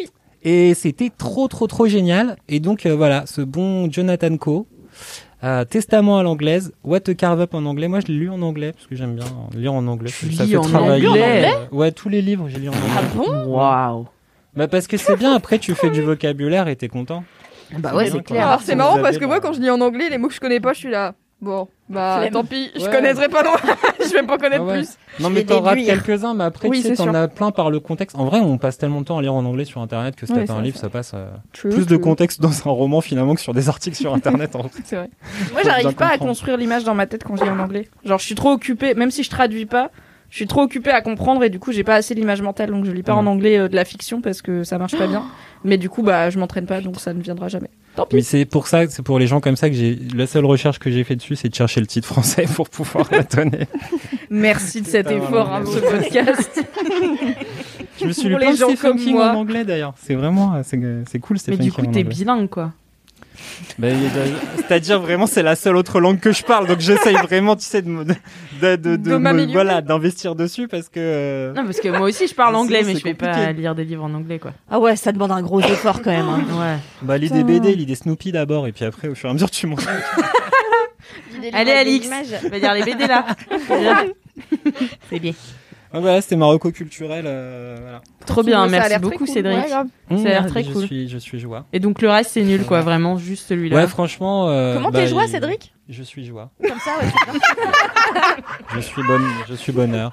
Et c'était trop, trop, trop génial. Et donc, euh, voilà, ce bon Jonathan Coe, euh, Testament à l'anglaise, What a Carve Up en anglais. Moi, je l'ai lu en anglais, parce que j'aime bien lire en anglais. Tu ça lis fait en travailler. anglais Euh, Ouais, tous les livres, j'ai lu en anglais. Ah bon? Waouh. Bah, parce que c'est bien, après, tu fais du vocabulaire et t'es content. Bah ouais, bien, c'est quoi. clair. Alors c'est Vous marrant avez parce que la- moi quand je lis en anglais les mots que je connais pas je suis là. Bon bah Flemme. tant pis, je Ouais. connaîtrai pas non. Je vais pas connaître Ah ouais. plus. Non, mais vais t'en rates déduire. quelques-uns, mais après, Oui, tu sais, c'est t'en sûr. as plein par le contexte. En vrai, on passe tellement de temps à lire en anglais sur Internet que si Ouais, t'as c'est un vrai, livre, ça. ça passe euh, True, plus de true. contexte dans un roman finalement que sur des articles sur Internet. En vrai. C'est vrai. Moi, Faut j'arrive bien pas à comprendre. construire l'image dans ma tête quand je lis en anglais. Genre, je suis trop occupée, même si je traduis pas, je suis trop occupée à comprendre et du coup, j'ai pas assez l'image mentale, donc je lis pas Mm. en anglais euh, de la fiction parce que ça marche pas bien. Mais du coup, bah, je m'entraîne pas, donc ça ne viendra jamais. Tant pis. Mais c'est pour ça, c'est pour les gens comme ça que j'ai. La seule recherche que j'ai fait dessus, c'est de chercher le titre français pour pouvoir la donner. Merci de cet pas effort, vraiment hein, ce podcast. Je me suis lu Pour plein les de gens Stephen comme King moi. en anglais d'ailleurs. C'est vraiment, c'est, c'est cool Mais Stephen du King coup, en t'es anglais. bilingue, quoi. Bah, il y a- c'est-à-dire vraiment, c'est la seule autre langue que je parle, donc j'essaye vraiment, tu sais, de, me- de, de, de, De me- m'améliorer. voilà, d'investir dessus parce que. euh, Non, parce que moi aussi, je parle Sinon, anglais, mais c'est je vais pas compliqué. lire des livres en anglais, quoi. Ah ouais, ça demande un gros effort quand même. hein. Ouais. Bah, lis des B D, lis des Snoopy d'abord, et puis après, au fur et à mesure, tu montes. Allez, Alix, va lire les B D là. C'est bien. Donc voilà, c'était ma reco culturelle. euh, voilà. Trop bien, Ça a merci l'air très beaucoup, cool. Cédric. Ouais, grave. Ça a l'air très je cool. Suis, je suis joie. Et donc le reste, c'est nul, quoi. Vraiment, juste celui-là. Ouais, franchement. euh, Comment bah, t'es joie, il- Cédric? Je suis joie. Comme ça, ouais, c'est bien. Je suis bonne. Je suis bonheur.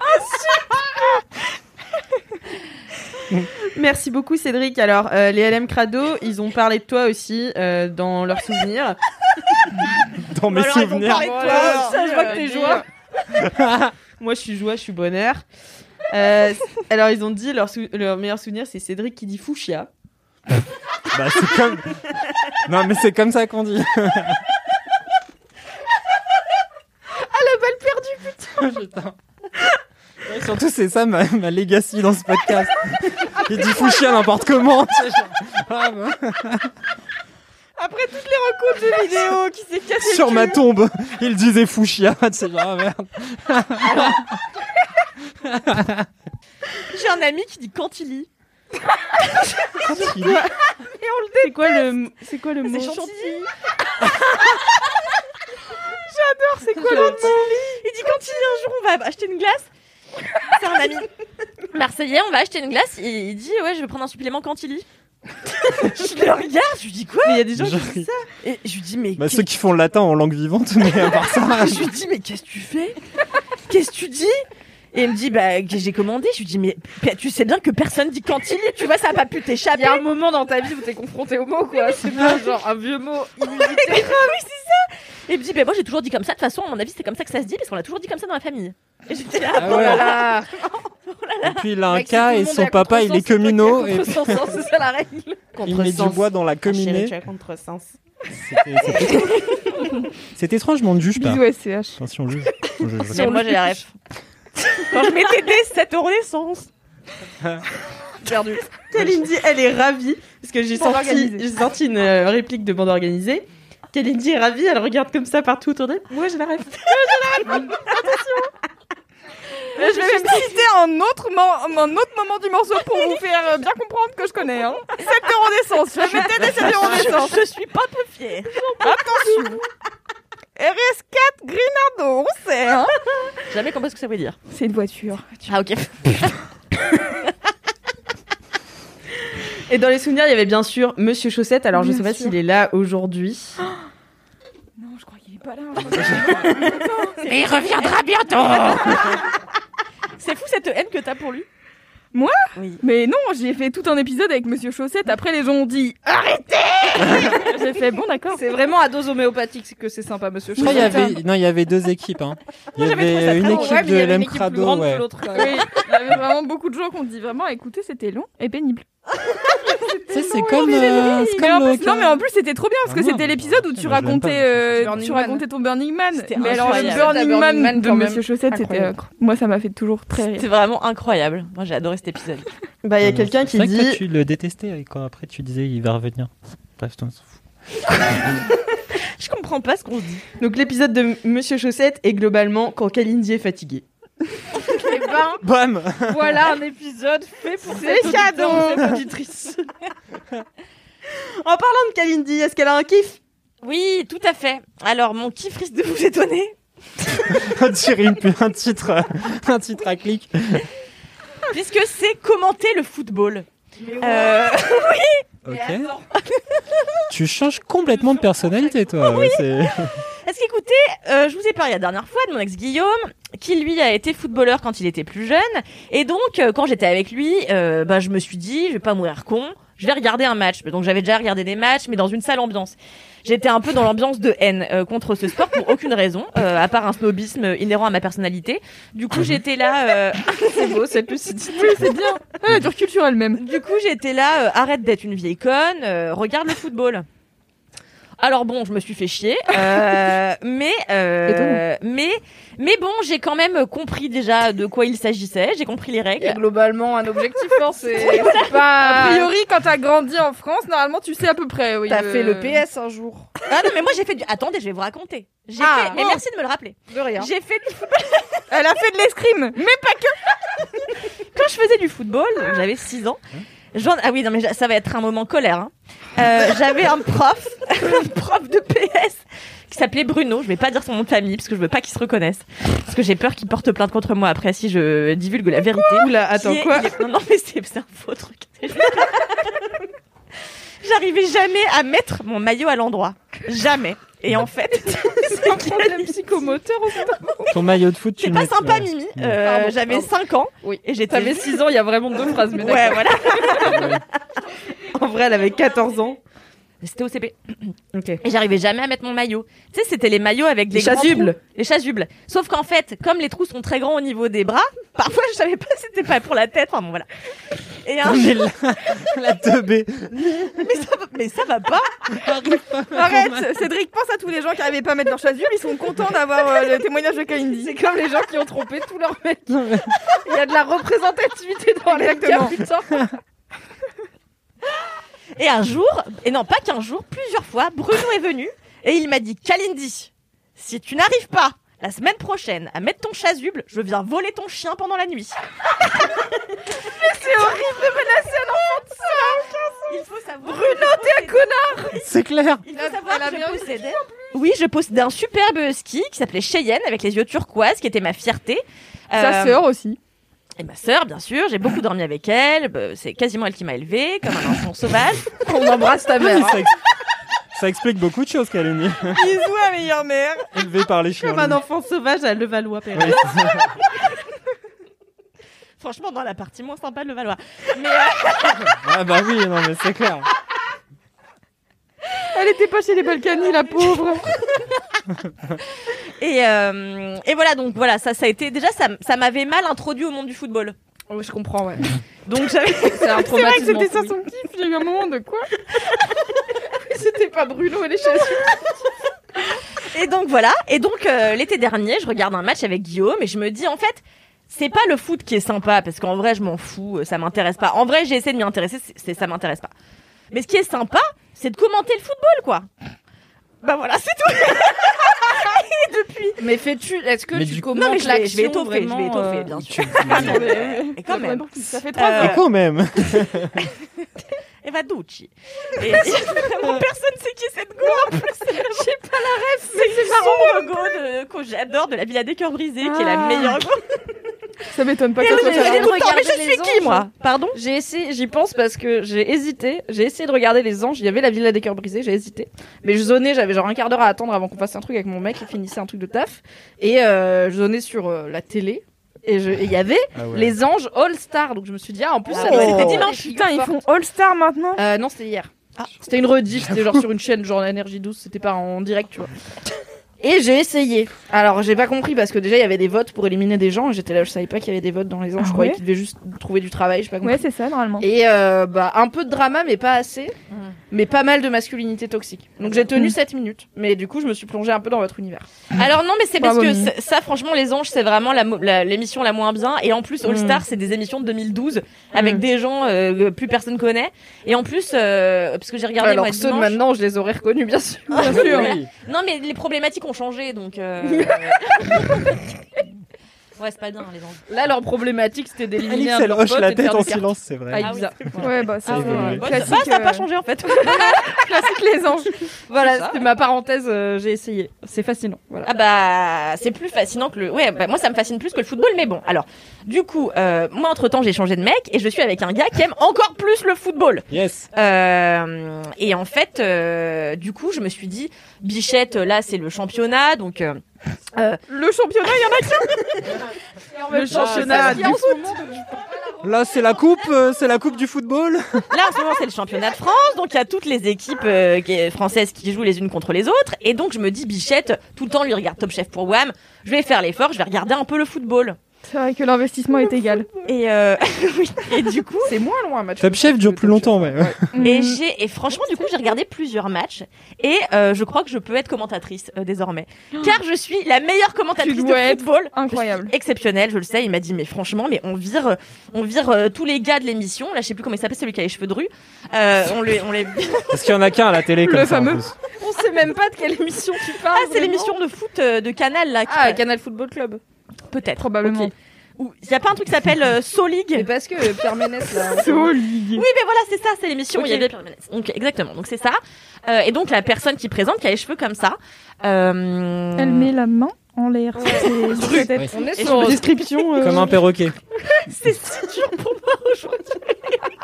Merci beaucoup, Cédric. Alors, euh, les L M Crado, ils ont parlé de toi aussi euh, dans leurs souvenirs. Dans mes Alors, ils vont souvenirs. parler de toi, ça, je vois que t'es joie. Moi, je suis joie, je suis bonheur. Euh, alors, ils ont dit leur, sou- leur meilleur souvenir, c'est Cédric qui dit fuchsia. Bah, c'est comme. Non, mais c'est comme ça qu'on dit. Putain. Ouais, surtout, c'est ça ma, ma legacy dans ce podcast. Il dit fuchsia n'importe comment. tu sais, genre. Ah, bah. Après toutes les recours de vidéo qui s'est cassé Sur le ma cul. tombe, il disait fuchsia. Tu sais, genre, ah, merde. J'ai un ami qui dit Cantilly. Il- C'est quoi le, c'est quoi le mot? C'est chantilly. J'adore, c'est quoi le mot? Il dit Cantilly, un jour on va acheter une glace. C'est un ami marseillais, on va acheter une glace. Et il dit ouais, je vais prendre un supplément Cantilly. Je le regarde, je lui dis quoi? Mais il y a des gens Genre, qui disent ça. Et je lui dis mais Bah, qu'est-ce- ceux qui font le latin en langue vivante, mais à part ça. je lui dis mais qu'est-ce que tu fais? Qu'est-ce que tu dis? Et il me dit bah que j'ai commandé. Je lui dis mais pe- tu sais bien que personne dit Cantilly, tu vois, ça a pas pu Il t'échapper. y a un moment dans ta vie où t'es confronté au mot, quoi. C'est pas genre un vieux mot inusité. Oui, c'est ça. Et il me dit bah moi j'ai toujours dit comme ça. De toute façon, à mon avis, c'est comme ça que ça se dit parce qu'on l'a toujours dit comme ça dans la famille. Et j'étais là. Ah oh ouais. là là. Et puis il a un Mec, c'est cas tout le et monde son est à papa il est contresens, c'est toi qui es à communaux et contresens, c'est ça la règle. il met du bois dans la Ah, chérie, cheminée. tu as contresens. C'était- c'était- C'est étrange, mais on ne juge pas. Bisous S C H. Attention, on juge. On juge. Mais moi j'ai la ref. Quand je m'étais des sept euros d'essence. Perdu. Kalindi, elle est ravie parce que j'ai Bande sorti, organisée. j'ai sorti une euh, réplique de bande organisée. Kalindi est ravie, elle regarde comme ça partout autour d'elle. Moi, je la rêve. Je vais même citer un autre, mo- un autre moment du morceau pour vous faire euh, bien comprendre que je connais. Hein. sept euros d'essence. Je mettais des sept euros d'essence. Je suis pas peu fière. Attention. R S quatre Grinardo, on sait. Hein. Jamais compris ce que ça veut dire. C'est une voiture. Ah ok. Et dans les souvenirs, il y avait bien sûr Monsieur Chaussette. Alors, je Bien sais pas sûr. s'il est là aujourd'hui. Non, je crois qu'il est pas là. Mais il reviendra bientôt. C'est fou cette haine que t'as pour lui. Moi Oui. Mais non, j'ai fait tout un épisode avec Monsieur Chaussette. Après, les gens ont dit arrêtez. J'ai fait bon, d'accord. C'est vraiment à dose homéopathique que c'est sympa, monsieur Je crois qu'il y Chaussette. avait, non, il y avait deux équipes. Hein. Il y Moi, j'avais trouvé ça avait une très équipe Ouais, mais il de y avait une L M équipe plus Crado, grande ouais. que l'autre, quand même. Oui, il y avait vraiment beaucoup de gens qui ont dit vraiment écoutez, c'était long et pénible. Tu sais, c'est comme, euh, c'est Mais en comme, plus, euh, non, mais en plus, c'était trop bien parce Ah que non, c'était l'épisode où moi, tu je l'aime racontais, pas, euh, Burning tu Man. racontais ton Burning Man. C'était Mais alors, le incroyable. Burning Burning Man, Man, de quand Monsieur même. Chaussette, c'était, euh, Incroyable. moi, ça m'a fait toujours très rire. C'est vraiment incroyable. Moi j'ai adoré cet épisode. Bah, il y a quelqu'un qui C'est vrai que toi, dit. tu le détestais et quand après tu disais il va revenir. Bref, toi, on s'en fout. Je comprends pas ce qu'on se dit. Donc, l'épisode de Monsieur Chaussette est globalement quand Kalindi est fatiguée. ben, Bam. voilà un épisode fait pour C'est cette cadeau. auditeur ou cette auditrice. En parlant de Kalindi, est-ce qu'elle a un kiff? Oui, tout à fait. Alors, mon kiff risque de vous étonner. On dirait une- un titre, un titre à clic. Puisque c'est commenter le football. Euh, Ok. Tu changes complètement de personnalité, toi. C'est... Est-ce qu'écoutez, euh, je vous ai parlé la dernière fois de mon ex Guillaume, qui lui a été footballeur quand il était plus jeune. Et donc, euh, quand j'étais avec lui, euh, bah, je me suis dit, je vais pas mourir con, je vais regarder un match. Donc, j'avais déjà regardé des matchs, mais dans une sale ambiance. J'étais un peu dans l'ambiance de haine euh, contre ce sport pour aucune raison, euh, à part un snobisme inhérent à ma personnalité. Du coup, j'étais là... Euh... C'est beau cette lucidité. Oui, c'est bien. Elle a du recul sur elle-même. Du coup, j'étais là, euh, arrête d'être une vieille conne, euh, regarde le football. Alors bon, je me suis fait chier, euh, mais euh, mais mais bon, j'ai quand même compris déjà de quoi il s'agissait. J'ai compris les règles. Et globalement, un objectif, hein, c'est Oui, voilà. c'est pas. A priori, quand t'as grandi en France, normalement, tu sais à peu près. Oui, T'as euh, fait le P S un jour. Ah non, mais moi j'ai fait du. Attendez, je vais vous raconter. J'ai Ah, fait. Mais oh. merci de me le rappeler. De rien. J'ai fait du football. Elle a fait de l'escrime, mais pas que. Quand je faisais du football, donc j'avais six ans. J'en... Ah oui, non mais ça va être un moment colère. Hein. Euh, j'avais un prof, un prof de P S qui s'appelait Bruno. Je vais pas dire son nom de famille parce que je veux pas qu'il se reconnaisse, parce que j'ai peur qu'il porte plainte contre moi après si je divulgue la vérité. Oula, attends, Qui est- quoi il est- Non, non, mais c'est, c'est un faux truc. C'est juste que- J'arrivais jamais à mettre mon maillot à l'endroit, jamais. Et en fait, C'est un problème psychomoteur ou pas? Ton maillot de foot, tu c'est le pas mets- sympa, ouais. Mimi. Ouais. Euh, Pardon, j'avais pardon. cinq ans. Oui. Et j'étais. T'avais six ans, il y a vraiment deux phrases, mais Ouais, d'accord. voilà. En vrai, elle avait quatorze ans. C'était au C P. Ok. Et j'arrivais jamais à mettre mon maillot. Tu sais, c'était les maillots avec des Les grands chasubles. trous. Les chasubles. Sauf qu'en fait, comme les trous sont très grands au niveau des bras, parfois je savais pas si c'était pas pour la tête. Enfin bon, voilà. Et un On est là, la teubée. mais, ça, va- mais ça va pas. Arrête, Cédric, pense à tous les gens qui arrivaient pas à mettre leur chasuble, ils sont contents d'avoir euh, le témoignage de Kalindi. C'est comme les gens qui ont trompé tous leurs mecs. Il y a de la représentativité dans les cas, Exactement. putain. Et un jour, et non pas qu'un jour, plusieurs fois, Bruno est venu et il m'a dit, Kalindi, si tu n'arrives pas la semaine prochaine à mettre ton chasuble, je viens voler ton chien pendant la nuit. C'est horrible de menacer un enfant de ça. Il faut savoir. Bruno, t'es un connard. C'est clair. Il faut savoir Elle a que bien je possédais. Oui, je possédais un superbe husky qui s'appelait Cheyenne avec les yeux turquoise, qui était ma fierté. Sa Euh, sœur aussi. Et ma sœur, bien sûr, j'ai beaucoup dormi avec elle. Bah, c'est quasiment elle qui m'a élevée, comme un enfant sauvage. On embrasse ta mère. Ça, ex- ça explique beaucoup de choses, Kalindi. Bisous à meilleure mère. Élevé par les chiens. Comme un enfant sauvage à Levallois-Perret. Oui, c'est ça. Franchement, dans la partie moins sympa de Levallois. Mais euh, Ah bah oui, non mais c'est clair. Elle était pas chez les Balkany, la pauvre. et euh, et voilà, donc voilà, ça, ça a été déjà, ça, ça m'avait mal introduit au monde du football. Oui, je comprends, ouais. Donc j'avais. C'est un C'est vrai que traumatisme. c'était ça enfoui. son kiff. J'ai eu un moment de quoi? C'était pas Bruno et les chasubles. Et donc voilà. Et donc euh, l'été dernier, je regarde un match avec Guillaume et je me dis en fait, c'est pas le foot qui est sympa parce qu'en vrai, je m'en fous, ça m'intéresse pas. En vrai, j'ai essayé de m'y intéresser, c'est, c'est- ça m'intéresse pas. Mais ce qui est sympa, c'est de commenter le football, quoi. Bah voilà, c'est tout. Et depuis. Mais fais-tu, est-ce que Mais tu du- commentes Non, mais je vais, je vais l'action étoffer, je vais vraiment, étoffer, euh, bien sûr. Tu- Et quand même. Ça fait trois Euh, Et quand même. Eva Ducci. Et vraiment, personne sait qui est cette go en plus. J'ai pas la ref. C'est c'est marrant le go de, que j'adore de la Villa des Cœurs Brisés, qui est la Ah. meilleure go. Ça m'étonne pas Et que elle ça me soit dit ça. tout le temps, mais regarder je suis les qui, anges. moi? Pardon? J'ai essayé, j'y pense parce que j'ai hésité. J'ai essayé de regarder les anges. Il y avait la Villa des Cœurs Brisés, j'ai hésité. Mais je zonais, j'avais genre un quart d'heure à attendre avant qu'on fasse un truc avec mon mec qui finissait un truc de taf. Et euh, je zonnais sur euh, la télé. Et je- et il y avait Ah ouais. les anges All Star. Donc je me suis dit, ah, en plus, ça Ah doit ouais. être C'était des dimanche. figures Putain, ils fortes. font All Star maintenant. Euh, non, c'était hier. C'était une rediff, c'était genre sur une chaîne, genre énergie douce, c'était pas en direct, tu vois. Et j'ai essayé. Alors, j'ai pas compris parce que déjà, il y avait des votes pour éliminer des gens. Et j'étais là, je savais pas qu'il y avait des votes dans les anges. Ah je croyais ouais qu'ils devaient juste trouver du travail, j'ai pas compris. Ouais, c'est ça normalement. Et euh, bah, un peu de drama, mais pas assez. Mais pas mal de masculinité toxique. Donc j'ai tenu Mm. sept minutes. Mais du coup, je me suis plongée un peu dans votre univers. Alors non, mais c'est parce Bravo, que Mimi. ça, ça, franchement, les anges, c'est vraiment la, mo- la- l'émission la moins bien. Et en plus, All Mm. Star, c'est des émissions de deux mille douze avec Mm. des gens euh, que plus personne connaît. Et en plus, euh, parce que j'ai regardé Alors moi ceux de dimanche. maintenant, je les aurais reconnus, bien sûr. Bien sûr. Oui. Non, mais les problématiques ont changé, donc. euh, Ouais, c'est pas bien, les anges. Là, leur problématique, c'était d'éliminer Alix, un de elle leurs hoche potes la et de tête faire en des cartes. silence, c'est vrai. Ah, Ah oui. bizarre. Ouais, bah, Ça c'est évolue. euh, Bah, classique. bah, ça n'a pas euh, changé en fait. Classique les anges. Voilà, c'était ma parenthèse, euh, j'ai essayé. C'est fascinant. Voilà. Ah bah c'est plus fascinant que le. Ouais, bah, moi ça me fascine plus que le football, mais bon. Alors, du coup, euh, moi entre temps j'ai changé de mec et je suis avec un gars qui aime encore plus le football. Yes. Euh, et en fait, euh, du coup, je me suis dit, Bichette, là c'est le championnat, donc. Euh, euh, Le championnat, il y en a qu'un. Le championnat du Là, c'est la coupe, euh, c'est la coupe du football. Là, en ce moment, c'est le championnat de France, donc il y a toutes les équipes euh, qui- françaises qui jouent les unes contre les autres. Et donc, je me dis, Bichette, tout le temps, lui regarde Top Chef pour Wham. Je vais faire l'effort, je vais regarder un peu le football. C'est vrai que l'investissement est égal. Et, euh, oui, et du coup, C'est moins loin un match. Top Chef dure plus longtemps, ouais. et j'ai et franchement, du coup, j'ai regardé plusieurs matchs et euh, je crois que je peux être commentatrice euh, désormais, car je suis la meilleure commentatrice Tu de dois être football. incroyable. Je suis exceptionnelle, je le sais. Il m'a dit, mais franchement, mais on vire, euh, on vire euh, tous les gars de l'émission. Là, je sais plus comment il s'appelle, celui qui a les cheveux drus. Euh, on les, on les. Parce qu'il y en a qu'un à la télé comme Le ça. en fameux. plus. On sait même pas de quelle émission tu parles. Ah, c'est vraiment. l'émission de foot euh, de Canal là. Qui Ah, Canal Football Club. peut-être. Probablement. Ok. Ou il y a pas un truc qui s'appelle euh, So League. Mais parce que euh, Pierre Ménès là. Solide. Oui, mais voilà, c'est ça, c'est l'émission où il y Ok. avait Pierre Ménès. Donc exactement, donc c'est ça. Euh, et donc la personne qui présente, qui a les cheveux comme ça. Euh... Elle met la main en l'air. C'est sur sa tête. On est Et sur je me- description. euh, Comme un perroquet. C'est si dur pour moi aujourd'hui.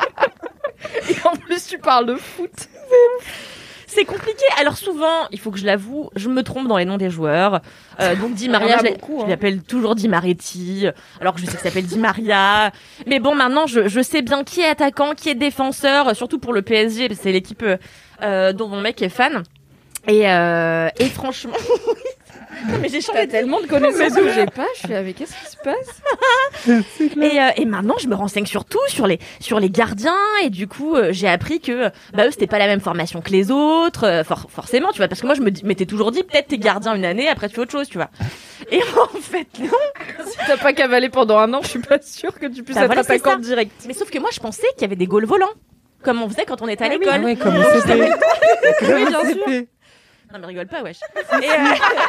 Et en plus, tu parles de foot. C'est compliqué. Alors souvent, il faut que je l'avoue, je me trompe dans les noms des joueurs. Euh, donc Di Maria, Il y en a je l'ai- beaucoup, je hein. l'appelle toujours Di Maretti, alors que je sais que ça s'appelle Di Maria. Mais bon, maintenant, je, je sais bien qui est attaquant, qui est défenseur, surtout pour le P S G, parce que c'est l'équipe euh, dont mon mec est fan. Et, euh, et franchement, mais j'ai changé T'as tellement de connaissances que j'ai pas. Je suis avec. Qu'est-ce qui se passe? Et, euh, et maintenant, je me renseigne surtout sur les sur les gardiens et du coup, euh, j'ai appris que bah eux c'était pas la même formation que les autres, euh, for- forcément, tu vois, parce que moi je me dis- m'étais toujours dit peut-être t'es gardien une année, après tu fais autre chose, tu vois. Et en fait non. Si t'as pas cavalé pendant un an, je suis pas sûre que tu puisses Bah être voilà, c'est attaquante ça. direct. Mais sauf que moi je pensais qu'il y avait des goals volants, comme on faisait quand on était à Ah l'école. ouais, comme au C P. Oui, bien sûr. C P. Non mais rigole pas, wesh. Et, euh,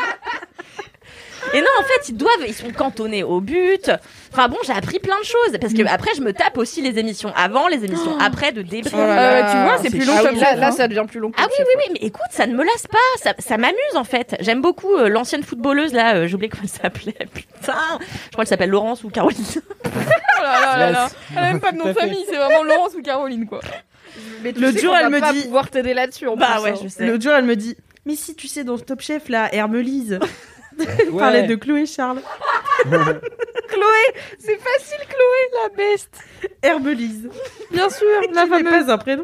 et non, en fait, ils doivent, ils sont cantonnés au but. Enfin bon, j'ai appris plein de choses parce que après, je me tape aussi les émissions avant, les émissions après de débris. Oh là Euh, là. tu vois, c'est plus long Ah que oui, Top là, Chef, là, hein. ça devient plus long. que Ah Top oui, Chef, oui, ouais. oui, mais écoute, ça ne me lasse pas, ça, ça m'amuse en fait. J'aime beaucoup euh, l'ancienne footballeuse là, euh, j'ai oublié comment elle s'appelait, putain. Je crois qu'elle s'appelle Laurence ou Caroline. Oh là là là là. Yes. Elle a même pas de nom de Tout à fait. famille, c'est vraiment Laurence ou Caroline quoi. Mais tu Le sais jour, qu'on elle va me pas dit- pouvoir t'aider là-dessus. en Bah plus, ouais, hein. je sais. L'autre jour, elle me dit mais si tu sais dans Top Chef là, Hermelise. Elle Ouais. parlait de Chloé Charles. Chloé, c'est facile Chloé, la best. Hermelise. Bien sûr, la Qui n'est fameuse. pas un prénom.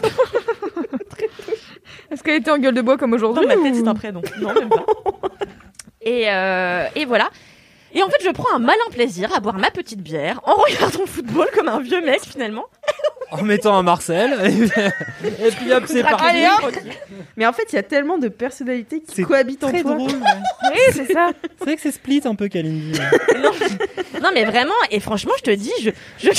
Est-ce qu'elle était en gueule de bois comme aujourd'hui Dans ma tête, ou- c'est un prénom. Non, même pas. Et, euh, et voilà. Et en fait, je prends un malin plaisir à boire ma petite bière en regardant le football comme un vieux mec finalement. En mettant un Marcel. Et puis hop, c'est parti. Allez hop. Mais en fait, il y a tellement de personnalités qui C'est cohabitent en Très toi. drôle. Oui, c'est ça. C'est vrai que c'est split un peu, Kalindi. non, non, mais vraiment. Et franchement, je te dis, je, je,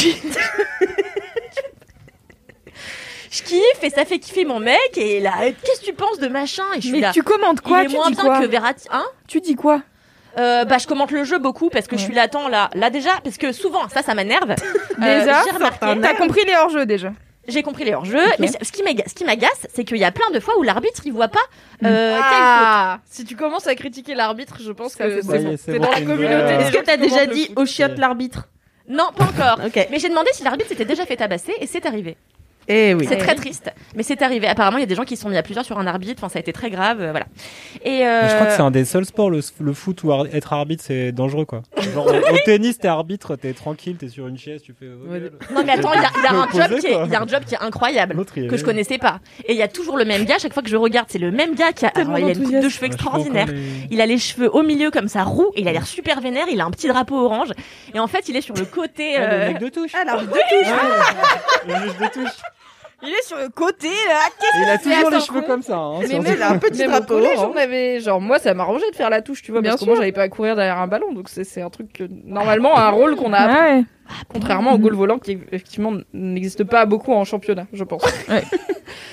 je kiffe et ça fait kiffer mon mec. Et là, qu'est-ce que tu penses de machin? Et je suis Mais là. tu commentes quoi? Il est Tu moins dis bien quoi? que Verratti, hein? Tu dis quoi? Euh, bah, je commente le jeu beaucoup parce que je Ouais. suis là, attends, là, là déjà, parce que souvent, ça, ça m'énerve. Déjà, Euh, j'ai remarqué. T'as compris les hors-jeux déjà. J'ai compris les hors-jeux, mais ce qui m'agace, ce qui m'agace, c'est qu'il y a plein de fois où l'arbitre il voit pas euh, Ah, si tu commences à critiquer l'arbitre, je pense Ça, que c'est c'est bon. bon. C'est T'es bon, dans la c'est une communauté. vraie- des Est-ce que gens t'as qui déjà commentent le dit foot. au chiotte l'arbitre? quel faute. Non, pas encore. Ok. Mais j'ai demandé si l'arbitre s'était déjà fait tabasser et c'est arrivé. Eh oui. C'est très triste, mais c'est arrivé. Apparemment, il y a des gens qui se sont mis à plusieurs sur un arbitre. Enfin, ça a été très grave, euh, voilà. Et euh... Mais je crois que c'est un des seuls sports, le, le foot, où ar- être arbitre, c'est dangereux, quoi. Genre, au, au tennis, t'es arbitre, t'es tranquille, t'es sur une chaise, tu fais... oh, Ouais. gueule. non, mais attends, il y a, il y a un Posé, job qui est, quoi. il y a un job qui est incroyable. L'autre, il est- Que je connaissais pas. Et il y a toujours le même gars. Chaque fois que je regarde, c'est le même gars qui a, Tellement alors, il a une coupe de d'enthousiasme. cheveux Ouais, je sais pas extraordinaire. encore les- Il a les cheveux au milieu comme ça, roux, et il a l'air super vénère. Il a un petit drapeau orange. Et en fait, il est sur le côté. Ah, euh, le mec de touche. Ah, l'arbitre de touche. Ouais, le juge de touche. Il est sur le côté là. Et il a toujours les attends, cheveux comme ça. Hein, Mais sur- même, un petit même drapeau au collège, orange. on avait, genre, moi, ça m'arrangeait de faire la touche, tu vois, Bien parce que sûr. moi, j'avais pas à courir derrière un ballon, donc c'est, c'est un truc que, normalement, un rôle qu'on a appris, Ouais. contrairement au goal volant, qui, effectivement, n'existe pas beaucoup en championnat, je pense.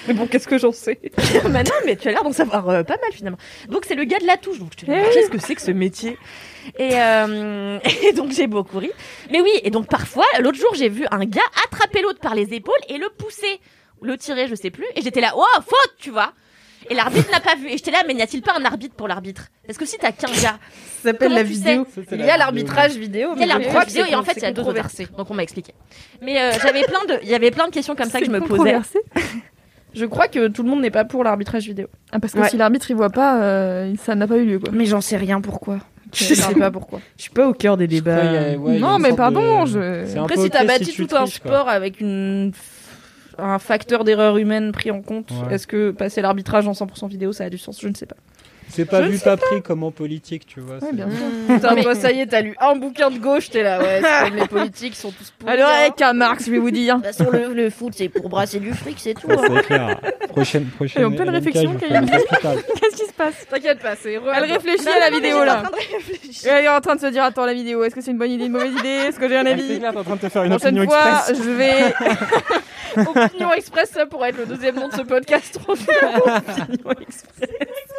Mais bon, qu'est-ce que j'en sais? Bah non, mais tu as l'air d'en savoir euh, pas mal finalement. Donc c'est le gars de la touche. Donc je te dis, qu'est-ce que c'est que ce métier? Et, euh, et donc j'ai beaucoup ri. Mais oui, et donc parfois, l'autre jour, j'ai vu un gars attraper l'autre par les épaules et le pousser, le tirer, je sais plus. Et j'étais là, oh, faute, tu vois. Et l'arbitre n'a pas vu. Et j'étais là, mais n'y a-t-il pas un arbitre pour l'arbitre? Parce que si t'as qu'un gars, ça s'appelle la tu vidéo. sais Il y a l'arbitrage vidéo. Il y a l'arbitrage vidéo c'est et en fait il y a deux controversés. Donc on m'a expliqué. Mais euh, j'avais plein de, il y avait plein de questions comme ça que je me posais. Je crois que tout le monde n'est pas pour l'arbitrage vidéo. Ah, parce que Ouais. si l'arbitre il voit pas, euh, ça n'a pas eu lieu quoi. Mais j'en sais rien pourquoi. Je sais pas pourquoi. Je suis pas au cœur des débats. crois qu'il y a- ouais, il y a Non une mais sorte pardon, de- je. C'est un Après, peu si t'as ok bâti si tu tout un triches, quoi. sport avec une un facteur d'erreur humaine pris en compte, Ouais. est-ce que passer l'arbitrage en cent pour cent vidéo, ça a du sens? Je ne sais pas. C'est pas Je vu, sais pas pris comme en politique, tu vois. Ouais, c'est- bien sûr. Putain, toi, ça y est, t'as lu un bouquin de gauche, t'es là, ouais, c'est comme les politiques sont tous pourris. Alors hein. avec un Marx, je vais vous dire. De toute façon, le, le foot, c'est pour brasser du fric, c'est tout. Ouais, hein. c'est clair. Prochaine, prochaine. Et en pleine L M K, réflexion, je vous fais Kayane. un hôpital. Qu'est-ce qui se passe? T'inquiète pas, c'est Elle réfléchit à la vidéo là. Elle est en train de se dire attends la vidéo, est-ce que c'est une bonne idée, une mauvaise idée, est-ce que j'ai un Ah, c'est avis? clair, t'es en train de te faire une Prochaine opinion fois, express. je vais. Opinion Express, ça pourrait être le deuxième nom de ce podcast. Opinion Express.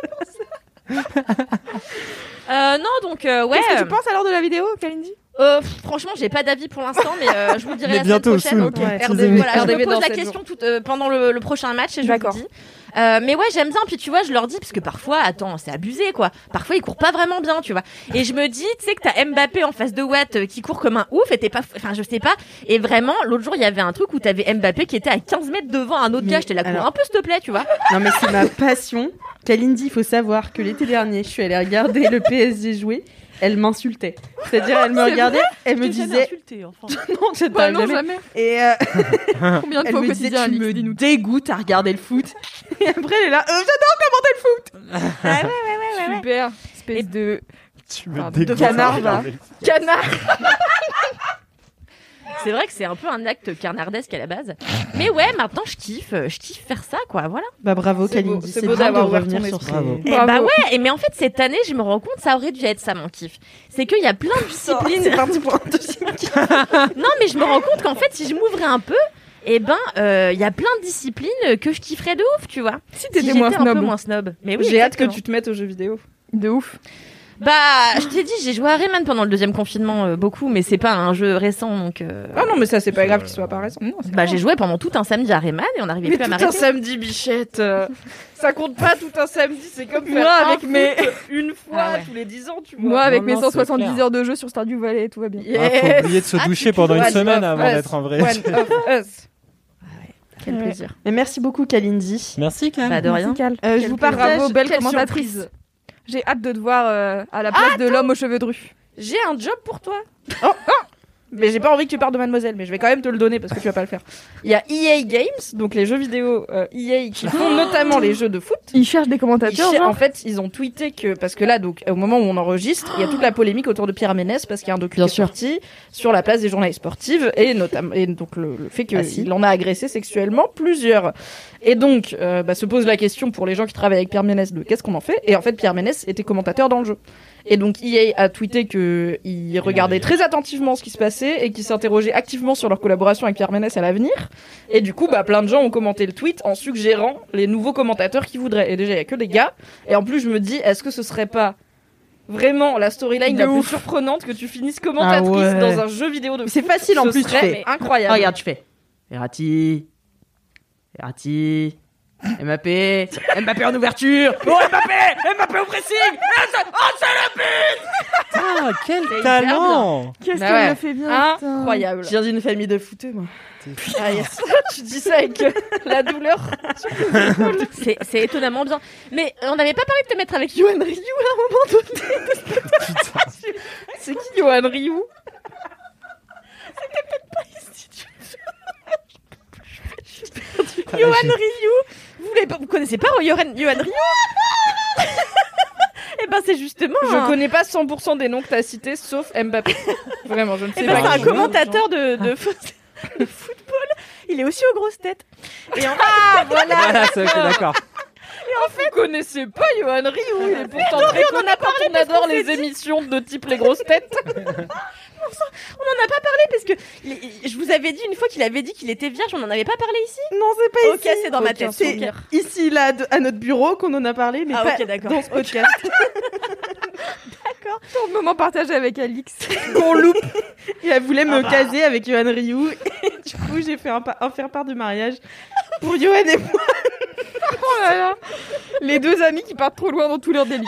Euh, non, donc euh, ouais. Qu'est-ce que tu penses alors de la vidéo, Kalindi? Euh, pff, franchement, j'ai pas d'avis pour l'instant, mais euh, je vous le dirai Mais la bientôt, semaine prochaine. soon. Ok. Ouais, R D V, teasing. voilà, je R D V me pose dans la sept question jours. tout, euh, pendant le, le prochain match et je vous D'accord. le dis. Euh, mais ouais, j'aime bien. Puis tu vois, je leur dis parce que parfois, attends, c'est abusé quoi. Parfois, ils courent pas vraiment bien, tu vois. Et je me dis, tu sais que t'as Mbappé en face de Watt euh, qui court comme un ouf et t'es pas, enfin, je sais pas. Et vraiment, l'autre jour, il y avait un truc où t'avais Mbappé qui était à quinze mètres devant un autre Mais gars. J'étais là, cours alors- un peu, s'il te plaît, tu vois. Non, mais c'est ma passion. Kalindi, il faut savoir que l'été dernier, je suis allée regarder le P S G jouer. Elle m'insultait. C'est-à-dire, elle me C'est regardait, elle me J'ai jamais disait. insulté, enfin. Non, je Bah t'ai non, jamais. jamais. Et euh, Combien de elle fois au me disait, quotidien, tu Alix, me dis-nous. dégoûtes à regarder le foot. Et après, elle est là, euh, j'adore commenter le foot. Ah ouais, ouais, ouais, ouais. Super. Espèce de. Tu me Pardon. dégoûtes. Canard, va. Canard. C'est vrai que c'est un peu un acte carnardesque à la base. Mais ouais, maintenant, je kiffe, euh, je kiffe faire ça, quoi. Voilà. Bah bravo, C'est beau, Kalindi. c'est C'est beau bien de d'avoir ouvert revenir ton sur esprit. Bravo. Et Bravo. bah ouais, et mais en fait cette année je me rends compte ça aurait dû être ça mon kiff. C'est qu'il y a plein de disciplines. C'est parti pour un deuxième kiff. Non mais je me rends compte qu'en fait si je m'ouvrais un peu, et ben euh, il y a plein de disciplines que je kifferais de ouf, tu vois. Si Si t'étais j'étais moins un peu snob. moins snob. Mais oui. J'ai hâte que exactement. tu te mettes aux jeux vidéo. De ouf. Bah je t'ai dit j'ai joué à Rayman pendant le deuxième confinement euh, beaucoup, mais c'est pas un jeu récent donc. euh, Ah non, mais ça, c'est pas grave qu'il soit pas récent. Non, c'est Bah j'ai joué pendant tout un samedi à Rayman et on n'arrivait Mais plus à tout un m'arrêter. samedi, bichette. euh, Ça compte pas tout un samedi, c'est comme faire Moi, un avec foot mes- une fois Ah ouais. tous les dix ans, tu vois. Moi, avec Non, mes non, cent c'est soixante-dix clair. heures de jeu sur Stardew Valley, tout va bien. Ah, faut oublier de se Ah, tu- doucher tu pendant une One semaine of avant us. d'être en vrai. One of us. Quel Ouais. plaisir. Mais merci beaucoup, Kalindi. Merci, Cam. Bah de rien. Musical. Euh, je Quel vous plaisir. partage. Bravo, belle Quelle commentatrice. surprise. J'ai hâte de te voir euh, à la place de l'homme aux cheveux drus. J'ai un job pour toi. Oh, oh. Mais j'ai pas envie que tu parles de Mademoiselle, mais je vais quand même te le donner parce que tu vas pas le faire. Il y a E A Games, donc les jeux vidéo euh, E A qui font notamment les jeux de foot. Ils cherchent des Ils commentateurs, cher- genre. en fait, ils ont tweeté que parce que là, donc au moment où on enregistre, il y a toute la polémique autour de Pierre Ménès parce qu'il y a un document qui est sorti sur la place des journalistes sportives et notamment et donc le, le fait Ah, si. qu'il en a agressé sexuellement plusieurs. Et donc, euh, bah, se pose la question pour les gens qui travaillent avec Pierre Ménès de qu'est-ce qu'on en fait. Et en fait, Pierre Ménès était commentateur dans le jeu. Et donc E A a tweeté que il regardait très attentivement ce qui se passait et qu'il s'interrogeait activement sur leur collaboration avec Pierre Ménès à l'avenir. Et du coup, bah, plein de gens ont commenté le tweet en suggérant les nouveaux commentateurs qu'ils voudraient. Et déjà, il y a que des gars. Et en plus, je me dis, est-ce que ce serait pas vraiment la storyline De la plus ouf. surprenante que tu finisses commentatrice Ah ouais. dans un jeu vidéo de C'est foot? facile en Ce plus, tu serait, fais. mais incroyable. Ah, regarde, tu fais. Verratti. Verratti. Mbappé. Mbappé en ouverture. Oh, Mbappé. Mbappé au pressing. Oh, c'est le but. Ah, quel hyper talent! Qu'est-ce Bah qu'elle ouais. le fait bien, putain. Incroyable. Je viens d'une famille de footeux, moi. Ah, yes. Tu dis ça avec euh, la douleur. C'est c'est étonnamment bien. Mais euh, on n'avait pas parlé de te mettre avec Yohan Ryu à un moment donné. C'est qui Yohan Ryu? Yohan Ryu. Vous, l'avez pas- vous connaissez pas Yohan, Yohan Ryu? Eh ben c'est justement. Je un- connais pas cent pour cent des noms que t'as cités, sauf Mbappé. Vraiment, je ne sais Eh ben, pas. c'est un qui. commentateur de, de, foot- de football. Il est aussi aux grosses têtes. Et en, Ah, voilà. Voilà, c'est ok, d'accord. et en fait, vous connaissez pas Yoann Rioux, il est pourtant très connu quand on adore les émissions de type Les Grosses Têtes. On n'en a pas parlé parce que il- je vous avais dit une fois qu'il avait dit qu'il était vierge, on n'en avait pas parlé ici. Non, c'est pas Ok, ici. c'est dans ma Ok, tête. C'est Ok. ici, là, de- à notre bureau, qu'on en a parlé, mais Ah, pas ok, d'accord. dans ce podcast. D'accord. Ton moment partagé avec Alix. Qu'on loupe. Et elle voulait me Ah bah. caser avec Yoann Rioux. Et du coup, j'ai fait un, pa- un faire-part de mariage pour Yoann et moi. Oh là là. Les deux amis qui partent trop loin dans tous leurs délires.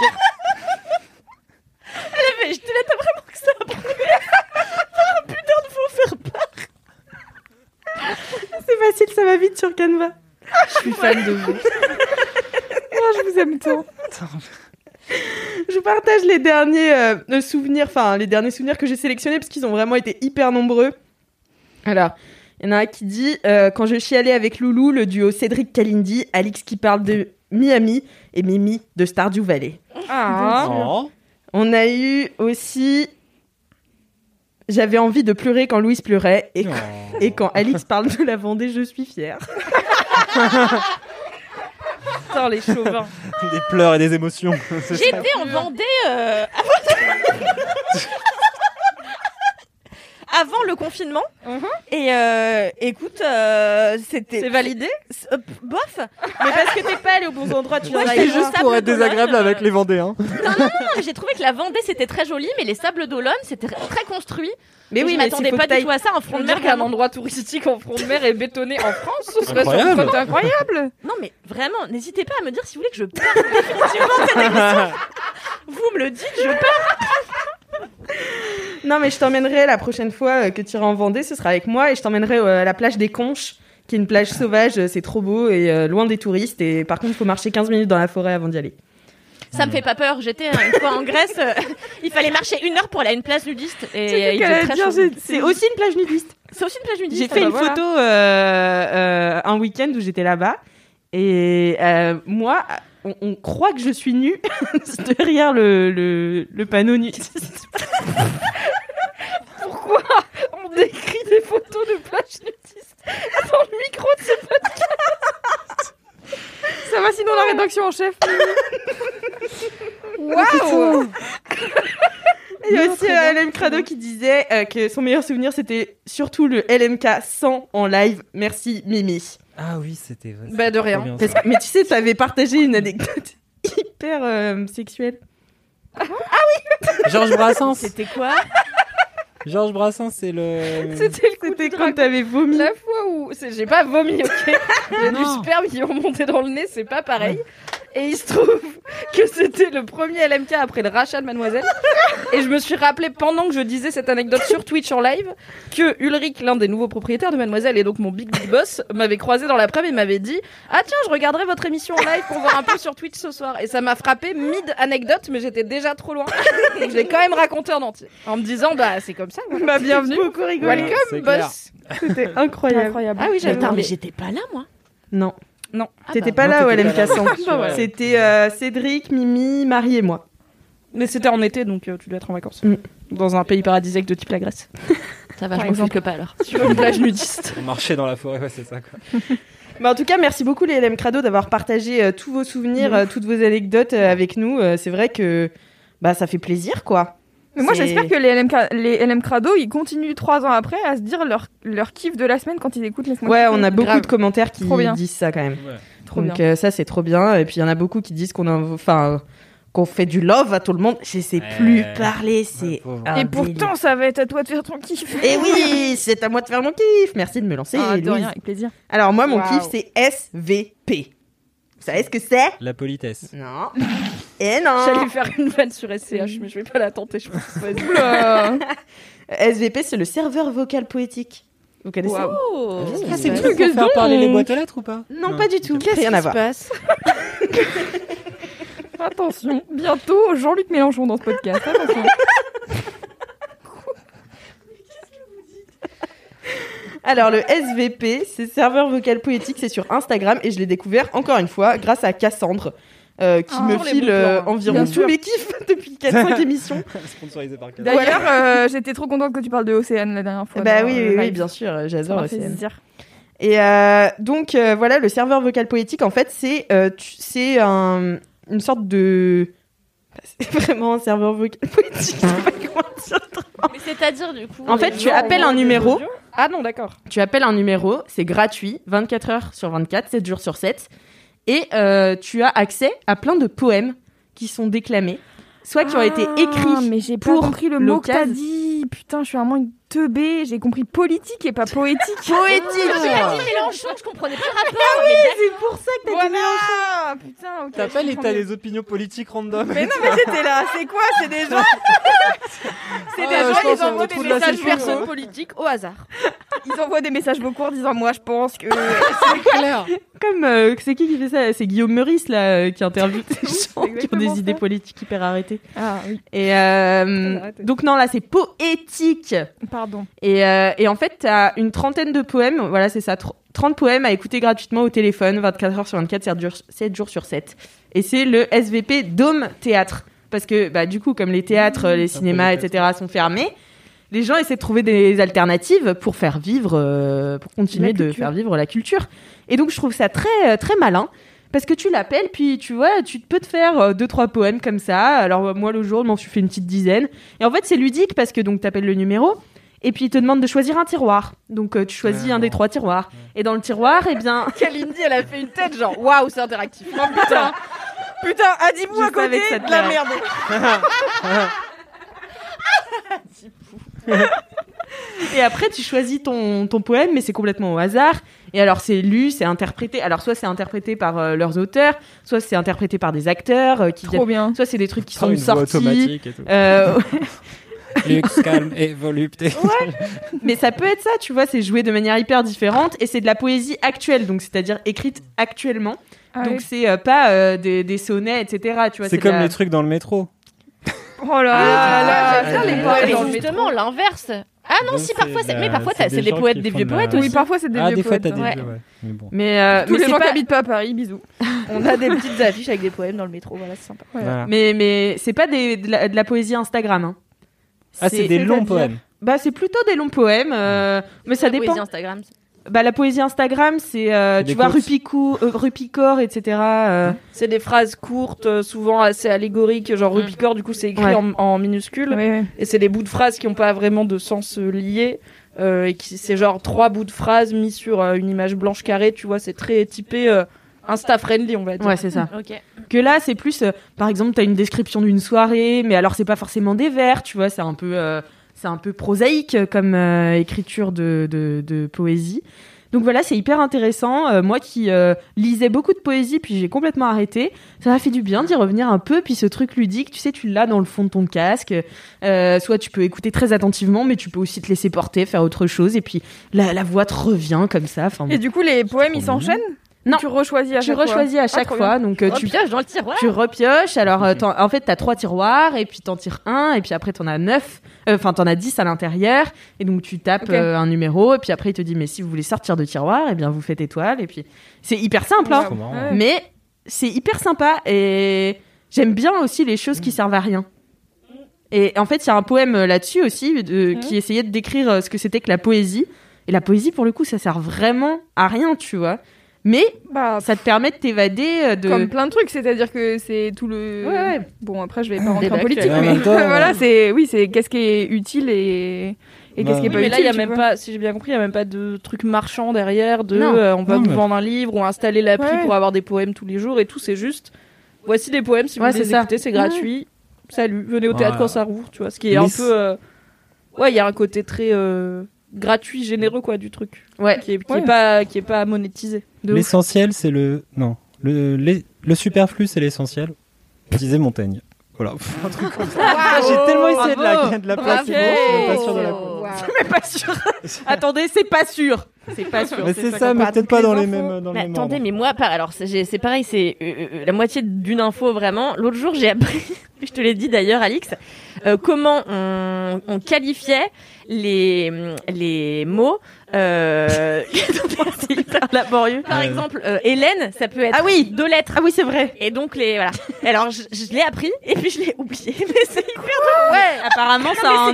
Elle avait, je te l'ai t'as vraiment que ça a pris un putain de faux faire part. C'est facile, ça va vite sur Canva. Je suis fan de vous. Oh, je vous aime tant. Je vous partage les derniers euh, souvenirs, enfin les derniers souvenirs que j'ai sélectionnés parce qu'ils ont vraiment été hyper nombreux. Alors, il y en a un qui dit euh, quand je chialais avec Loulou, le duo Cédric Kalindi, Alix qui parle de Miami et Mimi de Stardew Valley. Ah. Oh. On a eu aussi j'avais envie de pleurer quand Louise pleurait et, Oh. et quand Alix parle de la Vendée, je suis fière. Putain, les chauvins. Des pleurs et des émotions. C'est ça. J'étais en Vendée euh, avant le confinement. Et euh, écoute, euh, c'était. C'est validé Euh, bof. Mais parce que t'es pas allé aux bons endroits, tu Moi, viendras j'étais avec moi. juste Pour être Sable désagréable d'Olonne, avec les Vendéens. Non, non, non, mais j'ai trouvé que la Vendée c'était très joli, mais les sables d'Olonne c'était très construit. Mais Et oui, je mais m'attendais s'il faut pas que du t'ailles- tout à ça. Un Je front veux de dire mer qu'un vraiment. endroit touristique en front de mer est bétonné en France, ce serait Incroyable. sans faute. Incroyable. Non, mais vraiment, n'hésitez pas à me dire si vous voulez que je parte définitivement de cette émission. Vous me le dites, je pars. Non, mais je t'emmènerai la prochaine fois euh, que tu iras en Vendée, ce sera avec moi et je t'emmènerai euh, à la plage des Conches, qui est une plage sauvage, euh, c'est trop beau et euh, loin des touristes. Et par contre, il faut marcher quinze minutes dans la forêt avant d'y aller. Ça me fait pas peur. J'étais hein, une fois en Grèce, euh, il fallait marcher une heure pour aller à une place nudiste. Et C'est il qu'elle faisait a très dit, chaud. j'ai- C'est aussi une plage nudiste. C'est aussi une plage nudiste. J'ai ah fait bah une voilà. photo euh, euh, un week-end où j'étais là-bas et euh, moi, on, on croit que je suis nue derrière le, le, le panneau nudiste. Pourquoi on décrit des photos de plage nudistes dans le micro de ce podcast? Ça va sinon la rédaction en chef. Waouh! Il y a aussi euh, L M Crado qui disait euh, que son meilleur souvenir c'était surtout le L M K cent en live. Merci Mimi. Ah oui, c'était. Bah, de rien. trop bien, Parce ça. que- mais tu sais, tu avais partagé une anecdote hyper euh, sexuelle. Georges Brassens. C'était quoi? Georges Brassens, c'est le. C'était le coup C'était de quand t'avais vomi. La fois où c'est- j'ai pas vomi, ok. J'ai du Non. sperme qui est remonté dans le nez, c'est pas pareil. Et il se trouve que c'était le premier L M K après le rachat de Mademoiselle. Et je me suis rappelé pendant que je disais cette anecdote sur Twitch en live que Ulrich, l'un des nouveaux propriétaires de Mademoiselle et donc mon big big boss, m'avait croisé dans l'après-midi et m'avait dit ah tiens je regarderai votre émission en live pour voir un peu sur Twitch ce soir. Et ça m'a frappé mid anecdote mais j'étais déjà trop loin. Donc je l'ai quand même raconté en entier en me disant bah c'est comme ça. Voilà. Bah bienvenue. Beaucoup rigolé. Welcome C'est clair. boss. C'était incroyable. Incroyable. Ah oui j'avais Attends, mais mais j'étais pas là, moi. Non. non. Ah T'étais bah, pas non, là au t'étais L M pas K là. cent. Bah ouais. C'était euh, Cédric, Mimi, Marie et moi. Mais c'était en été, donc euh, tu dois être en vacances. Mm. Dans un pays paradisiaque de type la Grèce. Ça va, Par je m'en exemple. que pas alors. Sur une plage nudiste. On marchait dans la forêt, ouais, c'est ça quoi. Mais en tout cas, merci beaucoup les L M Crado d'avoir partagé euh, tous vos souvenirs, euh, toutes vos anecdotes euh, avec nous. Euh, c'est vrai que bah ça fait plaisir quoi. Mais moi C'est- j'espère que les L M K, les L M Crado ils continuent trois ans après à se dire leur, leur kiff de la semaine quand ils écoutent les semaines. Ouais, on a beaucoup Grave. de commentaires qui Trop bien. disent ça quand même. Ouais. Trop Donc bien. euh, ça c'est trop bien. Et puis il y en a beaucoup qui disent qu'on a, enfin, euh, qu'on fait du love à tout le monde. Je sais Ouais. plus parler, c'est. Ouais, pauvre. un Et délire. pourtant ça va être à toi de faire ton kiff. Et oui, c'est à moi de faire mon kiff. Merci de me lancer. Ah, de Louise. rien, avec plaisir. Alors moi, mon Waouh. kiff c'est S V P. Vous savez ce que c'est? La politesse. Non. Et non. J'allais faire une vanne sur S C H, mais je vais pas la tenter, je pense. Vas-y. Oula. S V P, c'est le serveur vocal poétique. Vous connaissez? Oh. Ah, c'est ouais. plus que faire parler les boîtes aux lettres ou pas? Non, pas du tout. Rien à voir. passe Attention, bientôt Jean-Luc Mélenchon dans ce podcast. Attention. Alors, le S V P, c'est serveur vocal poétique, c'est sur Instagram et je l'ai découvert encore une fois grâce à Cassandre. euh, qui Ah, me pour les file bons plans, euh, hein. environ Bien tous sûr. mes kiffs depuis quatre cinq émissions. Sponsorisé par Canal. D'ailleurs, euh, j'étais trop contente que tu parles de Océane la dernière fois. Bah dans oui, le oui, oui, live. bien sûr, Ça j'adore m'a fait Océane. plaisir. Et euh, donc euh, voilà, le serveur vocal poétique, en fait, c'est euh, tu- c'est un, une sorte de... C'est vraiment un serveur vocal poétique. Je sais pas comment dire autrement. Mais c'est-à-dire, du coup. En fait, tu appelles un numéro. Ah non, d'accord. Tu appelles un numéro, c'est gratuit, vingt-quatre heures sur vingt-quatre, sept jours sur sept. Et euh, tu as accès à plein de poèmes qui sont déclamés, soit qui ont été écrits mais j'ai pas pour compris le mot que t'as l'occasion. dit. Putain, je suis vraiment une teubée. J'ai compris politique et pas poétique. Poétique. J'ai dit Mélenchon, je comprenais pas le rapport. Ah oui, c'est pour ça que t'as Voilà. dit Mélenchon. Putain, ok. T'appelles je et comprends t'as mieux. les opinions politiques random. Mais non, mais j'étais là. C'est quoi? C'est des gens. C'est des Ah, gens, je pense ils qu'on envoient des retrouve la messages sécu, personnes ouais. politiques au hasard. Ils envoient des messages vocaux en disant moi je pense que. C'est clair. Comme, euh, c'est qui qui fait ça? C'est Guillaume Meurice, là, euh, qui interviewe des gens qui ont exactement des idées ça. politiques hyper arrêtées. Ah oui. Et euh, arrêtées. donc non, là, c'est poétique. Pardon. Et, euh, et en fait, t'as une trentaine de poèmes, voilà, c'est ça, tr- trente poèmes à écouter gratuitement au téléphone, vingt-quatre heures sur vingt-quatre, sept jours, sept jours sur sept. Et c'est le S V P Dôme Théâtre. Parce que, bah, du coup, comme les théâtres, les cinémas, et cetera sont fermés, les gens essaient de trouver des alternatives pour faire vivre, euh, pour continuer La de culture. faire vivre la culture. Et donc, je trouve ça très, très malin. Parce que tu l'appelles, puis tu vois, tu peux te faire euh, deux, trois poèmes comme ça. Alors, euh, moi, le jour, je m'en suis fait une petite dizaine. Et en fait, c'est ludique parce que donc, t'appelles le numéro. Et puis, il te demande de choisir un tiroir. Donc, euh, tu choisis Ouais, un des non. trois tiroirs. Et dans le tiroir, eh bien... Kalindi, elle a fait une tête genre waouh, c'est interactif. Oh, putain. Putain, ah dis-moi Je à côté savais que ça te de la plairait. merde. Et après, tu choisis ton, ton poème, mais c'est complètement au hasard. Et alors, c'est lu, c'est interprété. Alors, soit c'est interprété par euh, leurs auteurs, soit c'est interprété par des acteurs euh, qui Trop bien. Soit c'est des trucs qui Oh, sont une voix sortis. automatique et tout. Euh, Luxe, calme et volupté. mais ça peut être ça, tu vois, c'est joué de manière hyper différente. Et c'est de la poésie actuelle, donc c'est-à-dire écrite actuellement. Ah donc oui. c'est euh, pas euh, des, des sonnets, et cetera. Tu vois, C'est de comme la- les trucs dans le métro. Oh là Ah, là. j'aime bien les euh, poèmes Mais dans le justement, métro. l'inverse. Ah non, Donc, si, c'est parfois, c'est... la- mais parfois, c'est t'as- des c'est des gens poètes, qui des font vieux de la- poètes Oui, aussi. parfois c'est des Ah, vieux des fois, poètes. t'as des ouais. vieux, ouais. Mais bon. Mais, euh, Tous mais les c'est gens pas- qui habitent pas à Paris, bisous. On a des petites affiches avec des poèmes dans le métro, voilà, c'est sympa. Voilà. Mais, mais c'est pas des, de, la, de la poésie Instagram. Hein. Ah, c'est des longs c'est-à-dire- poèmes. Bah, c'est plutôt des longs poèmes, euh, mais ça La dépend. poésie Instagram. Bah, la poésie Instagram, c'est, euh, C'est tu des vois, quotes. Rupicou, euh, Rupicor, et cetera. euh. C'est des phrases courtes, euh, souvent assez allégoriques, genre Rupicor, du coup c'est écrit Ouais. en, en minuscules. Oui, oui. Et c'est des bouts de phrases qui n'ont pas vraiment de sens euh, lié. euh, et qui c'est genre trois bouts de phrases mis sur euh, une image blanche carrée, tu vois, c'est très typé euh, Insta-friendly, on va dire. Ouais, c'est ça. Ok. Que là, c'est plus, euh, par exemple, t'as une description d'une soirée, mais alors c'est pas forcément des vers, tu vois, c'est un peu, euh, c'est un peu prosaïque comme euh, écriture de, de, de poésie. Donc voilà, c'est hyper intéressant. Euh, moi qui euh, lisais beaucoup de poésie, puis j'ai complètement arrêté, ça m'a fait du bien d'y revenir un peu. Puis ce truc ludique, tu sais, tu l'as dans le fond de ton casque. Euh, soit tu peux écouter très attentivement, mais tu peux aussi te laisser porter, faire autre chose, et puis la, la voix te revient comme ça. Enfin, Et du coup, les poèmes ils s'enchaînent? Non. Tu rechoisis à tu chaque fois. rechoisis à Ah, chaque trop fois, bien. donc euh, Oh, tu pioche dans le tiroir. tu repioches, alors euh, t'en- en fait t'as trois tiroirs et puis t'en tires un et puis après t'en as neuf, euh, enfin t'en as dix à l'intérieur et donc tu tapes Ok. euh, un numéro et puis après il te dit mais si vous voulez sortir de tiroir et bien vous faites étoile et puis c'est hyper simple hein, Trop marrant. Ouais. mais c'est hyper sympa et j'aime bien aussi les choses qui servent à rien. Et en fait il y a un poème euh, là-dessus aussi de, qui essayait de décrire euh, ce que c'était que la poésie et la poésie pour le coup ça sert vraiment à rien tu vois. Mais Bah, ça te permet de t'évader euh, de comme plein de trucs, c'est-à-dire que c'est tout le. Ouais, ouais. Bon, après, je vais pas rentrer Débat en politique, actuel. mais En même temps, voilà, euh, c'est oui, c'est qu'est-ce qui est utile et et qu'est-ce qui est Bah, pas Oui, mais utile. là, il y a tu même vois. pas, si j'ai bien compris, il y a même pas de truc marchand derrière, de Non. euh, on va Non, nous mais- vendre un livre ou installer l'appli Ouais. pour avoir des poèmes tous les jours et tout. C'est juste, voici des poèmes, si vous Ouais, voulez c'est les ça. écouter, c'est gratuit. Salut, venez au théâtre Ouais. quand ça rouvre, tu vois. Ce qui est Mais un c'est- peu, euh, ouais, il y a un côté très euh, gratuit, généreux quoi du truc, ouais qui est, qui Ouais. est pas, qui est pas monétisé. de ouf. L'essentiel, c'est le. Non. Le, les- le superflu, c'est l'essentiel. Disait Montaigne. Voilà. Un truc comme ça. Ah, j'ai tellement essayé de la, de la placer. Bravo. Je suis pas sûr de la Wow. C'est même pas sûr. Attendez, c'est pas sûr. C'est pas sûr. Mais c'est ça, mais peut-être pas dans les mêmes. Dans Mais les mêmes attendez, ordres. mais moi, par- alors c'est j'ai- c'est pareil, c'est euh, euh, la moitié d'une info vraiment. L'autre jour, j'ai appris, je te l'ai dit d'ailleurs, Alix, euh, comment on, on qualifiait les les mots. Euh... c'est hyper laborieux. Par Ouais. exemple, euh, Hélène, ça peut être Ah oui. deux lettres. Ah oui, c'est vrai. Et donc les voilà. Alors je, je l'ai appris et puis je l'ai oublié. Mais c'est hyper drôle. Ouais, apparemment ça a un nom.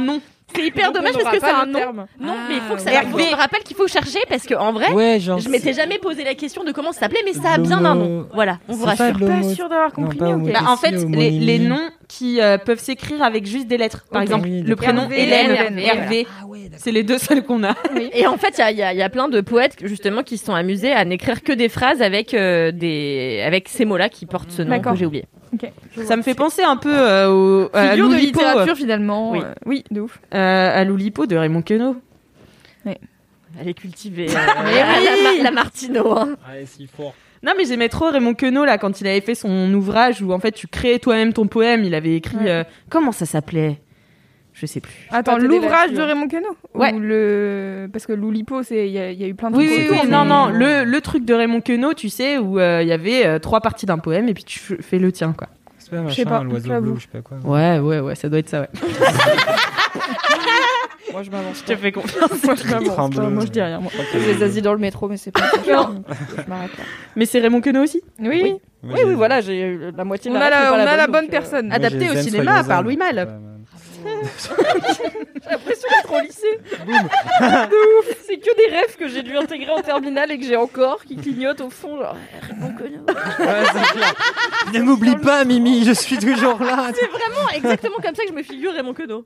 C'est hyper Donc, dommage on parce que n'aura c'est pas un le nom. terme. Non, mais il faut que ça ouais. Hervé. Je me rappelle qu'il faut chercher parce que en vrai, Ouais, genre. je m'étais jamais posé la question de comment ça s'appelait, mais ça a bien un nom. Voilà, on vous C'est pas rassure. de Pas l'homo- sûr d'avoir Non, compris. pas mais homo- ok. Bah, en fait, Si, les, homonymie. les noms qui euh, peuvent s'écrire avec juste des lettres. Par Ok. exemple, Oui, le d'accord. prénom Hervé, Hélène, Hervé, Hervé. Ah ouais, d'accord. C'est les deux seuls qu'on a. Et en fait, il y a, il y a- il y a plein de poètes justement qui se sont amusés à n'écrire que des phrases avec euh, des avec ces mots-là qui portent ce nom D'accord. que j'ai oublié. Ok. Ça me fait penser un peu euh, au, à Figure de Loulipo, littérature finalement. Oui. euh, Oui, de ouf. euh, à Loulipo de Raymond Queneau. Elle est cultivée. euh, la, la, la Martino. Hein. Ah, et si fort. Non, mais j'aimais trop Raymond Queneau là quand il avait fait son ouvrage où en fait tu créais toi-même ton poème. Il avait écrit Ouais. euh, comment ça s'appelait? Je sais plus. Attends, Pas t'aider l'ouvrage là-dessus, de hein. Raymond Queneau Ouais. Ou le... Parce que Loulipo, c'est- il y, a- il y a eu plein de Oui, trucs oui, autour, oui, mais- non, non, le, le truc de Raymond Queneau, tu sais, où euh, il y avait euh, trois parties d'un poème et puis tu f- fais le tien, quoi. C'est pas Je sais machin, pas, l'oiseau j'avoue. bleu, je sais pas quoi. Ouais, ouais, ouais, ça doit être ça, ouais. Moi, je m'avance. Je te fais confiance. Moi, je m'avance. Train bleu, Moi, je dis ouais. rien. Moi. Ok. Je les assis dans le métro, mais c'est pas sûr. Je m'arrête là. Mais c'est Raymond Queneau aussi? Oui, Oui. oui. Moi, Oui, j'ai- oui, voilà, j'ai eu la moitié de On la a ref, la, mais on pas a la bonne, bonne donc, euh, personne. Moi, Adapté j'ai au Zen cinéma Soyons par Zen. Louis Malle. Ouais, ouais. J'ai l'impression d'être au lycée. De ouf. C'est que des rêves que j'ai dû intégrer en terminale et que j'ai encore qui clignotent au fond. Genre, Raymond Queneau. Ouais, c'est clair. Ne m'oublie pas, Mimi, je suis toujours là. C'est vraiment exactement comme ça que je me figure Raymond Queneau.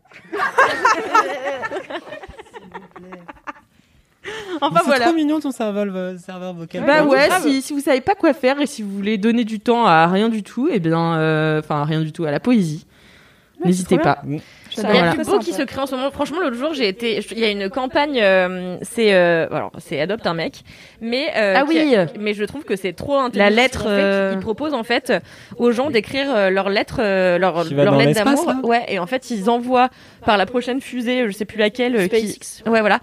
Enfin C'est voilà. trop mignon ton serveur, vo- serveur vocal. Bah Ouais, ouais, grave. si, si vous savez pas quoi faire et si vous voulez donner du temps à rien du tout, et bien, euh, enfin rien du tout, à la poésie, Ouais, n'hésitez c'est trop pas. Il y a Voilà. du beau qui se crée en ce moment. Franchement, l'autre jour, j'ai été. Il y a une campagne. euh, c'est euh, alors, c'est adopte un mec, mais euh, Ah qui- oui. mais je trouve que c'est trop intelligent. La lettre, ce qu'ils ont fait, euh, Ils proposent en fait aux gens d'écrire euh, leurs lettres, euh, leur Qui va leur dans lettre l'espace, d'amour. là Ouais, et en fait, ils envoient par la prochaine fusée, je sais plus laquelle, euh, qui- SpaceX. ouais, voilà,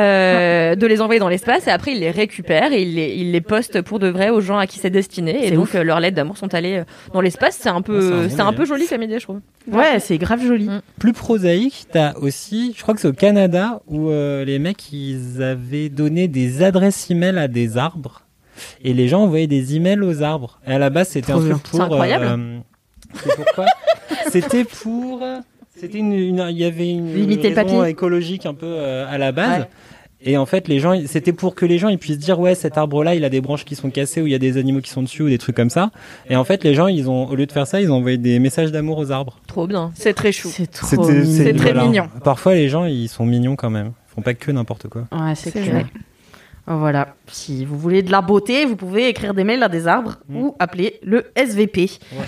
euh, de les envoyer dans l'espace et après ils les récupèrent et ils les ils les postent pour de vrai aux gens à qui c'est destiné. Et C'est donc euh, leurs lettres d'amour sont allées euh, dans l'espace. C'est un peu, Ouais, c'est un bon c'est un peu délire. joli comme idée, je trouve. Ouais, c'est grave joli. Mm. Plus prosaïque, t'as aussi, je crois que c'est au Canada, où euh, les mecs, ils avaient donné des adresses email à des arbres. Et les gens envoyaient des emails aux arbres. Et à la base, c'était un Trop truc bien. pour... C'est incroyable. euh, c'est pourquoi C'était pour... C'était une, une- il y avait une Limiter le raison papier. écologique un peu euh, à la base. Ouais. Et en fait, les gens, c'était pour que les gens ils puissent dire ouais, cet arbre-là, il a des branches qui sont cassées ou il y a des animaux qui sont dessus ou des trucs comme ça. Et en fait, les gens, ils ont, au lieu de faire ça, ils ont envoyé des messages d'amour aux arbres. Trop bien. C'est très chou. C'est trop C'était- mignon. C'est très voilà. mignon. Parfois, les gens, ils sont mignons quand même. Ils font pas que n'importe quoi. Ouais, c'est C'est clair. vrai. Oh, voilà. Si vous voulez de la beauté, vous pouvez écrire des mails à des arbres Mm. ou appeler le S V P. Ouais.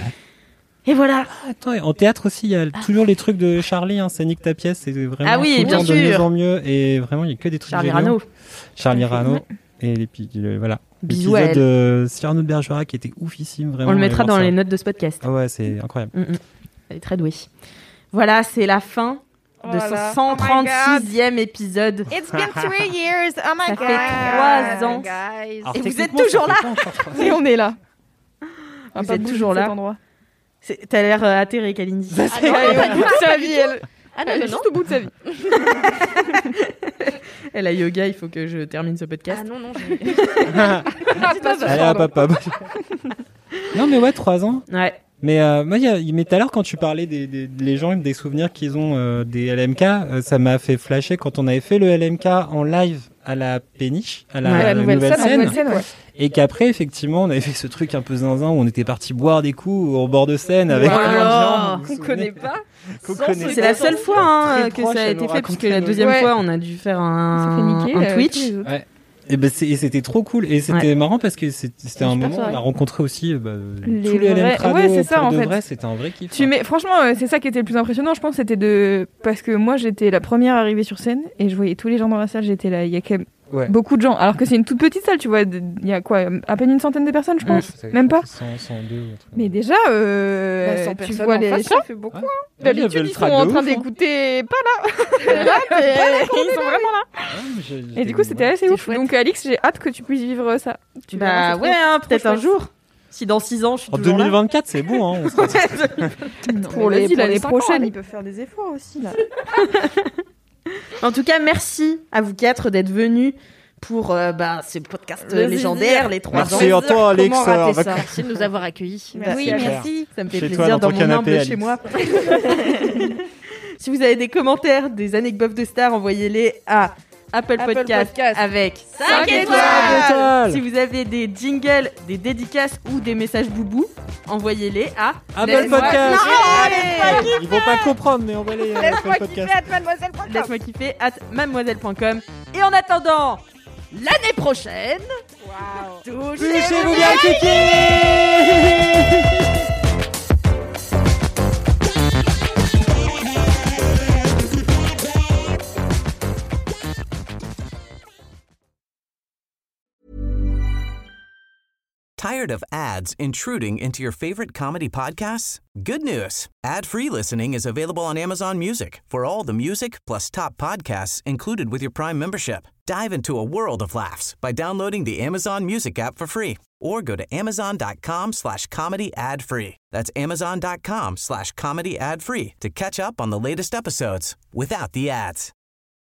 Et voilà. Attends, et en théâtre aussi, il y a toujours les trucs de Charlie, hein, c'est nique ta pièce, c'est vraiment Ah oui, tout le bien temps de mieux sûr. en mieux, et vraiment, il y a que des trucs Charlie géniaux. Rano. Charlie Rano, et les, pi- le- voilà. Bisous à L'épisode elle. de Cyrano de Bergerac qui était oufissime, vraiment. On le allez mettra voir dans ça. les notes de ce podcast. Ah ouais, c'est incroyable. Mm, mm. Elle est très douée. Voilà, c'est la fin de Voilà. ce cent trente-sixième épisode. It's been three years. Oh my Ça god. fait trois ans. Guys. Alors, Et vous êtes techniquement, toujours ça là fait pas encore trois ans. Et on est là. On va Vous pas êtes bouger toujours de cet là. endroit. C'est- T'as l'air euh, atterré, Kalindi. Ah non, Elle est pas au du bout de tout, sa pas vie, du elle. Ah Elle non, est non, juste non. au bout de sa vie. Elle a yoga, il faut que je termine ce podcast. Ah non, non, j'ai- Allez, hop, hop, hop. Non, mais ouais, trois ans. Ouais. Mais, euh, moi, il y a- mais tout à l'heure, quand tu parlais des, des les gens, des souvenirs qu'ils ont euh, des L M K, euh, ça m'a fait flasher quand on avait fait le L M K en live à la péniche, à la, Ouais, la nouvelle scène, la scène. nouvelle scène, ouais. Et qu'après, effectivement, on avait fait ce truc un peu zinzin où on était parti boire des coups au bord de scène avec Voilà. plein de gens. Vous vous Qu'on souvenez connaît pas. Qu'on Sans connaît ce- C'est la seule fois hein, Très que proche ça a à été nous fait, parce que raconter la nos- deuxième Ouais. fois, on a dû faire Ça un, fait niquer. un euh, Twitch. tous les autres. Et, ben c'est- et c'était trop cool. Et c'était Ouais. marrant parce que c'est- c'était un super moment où on soirée. a rencontré aussi euh, bah, Les tous les L M vrais- Crado ouais, c'est ça, pour en de fait. vrai. C'était un vrai kiff. Tu hein. mets, franchement, euh, c'est ça qui était le plus impressionnant, je pense, c'était de. Parce que moi, j'étais la première arrivée sur scène et je voyais tous les gens dans la salle, j'étais là. Il y a quand même Ouais. beaucoup de gens, alors que c'est une toute petite salle, tu vois. de- Il y a quoi, à peine une centaine de personnes, je pense. C'est- Même pas. cent, cent deux, ou un truc. Mais déjà, euh, Bah, cent tu personnes vois en les face, gens. ça fait beaucoup. Ouais. hein. D'habitude, Il y avait le ils sont track de en ouf, train hein. d'écouter. Pas là. Là, t'es- Ils sont vraiment là. Ah, mais j'ai- j'étais- Et du coup, c'était assez C'était ouf. chouette. Donc, Alix, j'ai hâte que tu puisses vivre ça. Tu verras, Bah c'est trop- ouais, hein, trop peut-être un chouette. jour. Si dans six ans, je suis En toujours deux mille vingt-quatre, c'est bon. Hein, on sera- Non, Pour mais les- vas-y, pour l'année les cinq ans, prochaine, allez. ils peuvent faire des efforts aussi, là. En tout cas, merci à vous quatre d'être venus pour euh, bah, ce podcast Le légendaire, les trois Merci ans. à toi, Alex. Comment rater On va- ça Merci de nous avoir accueillis. Bah, Oui, c'est merci. Ça me fait Chez toi, plaisir dans dans, ton mon canapé, humble chez Alix. moi. Si vous avez des commentaires, des anecdotes de stars, envoyez-les à Apple, Apple Podcast, Podcast. avec cinq étoiles. Si vous avez des jingles, des dédicaces ou des messages boubou, envoyez-les à Apple Laisse-moi- Podcast. Non, Ils vont pas comprendre, mais on va les Laisse-moi Apple kiffer Podcast. at mademoiselle point com. Laisse-moi kiffer at mademoiselle point com. Et en attendant, l'année prochaine, Touchez-vous bien, Kiki. Tired of ads intruding into your favorite comedy podcasts? Good news. Ad-free listening is available on Amazon Music for all the music plus top podcasts included with your Prime membership. Dive into a world of laughs by downloading the Amazon Music app for free or go to amazon.com slash comedy ad free. That's amazon.com slash comedy ad free to catch up on the latest episodes without the ads.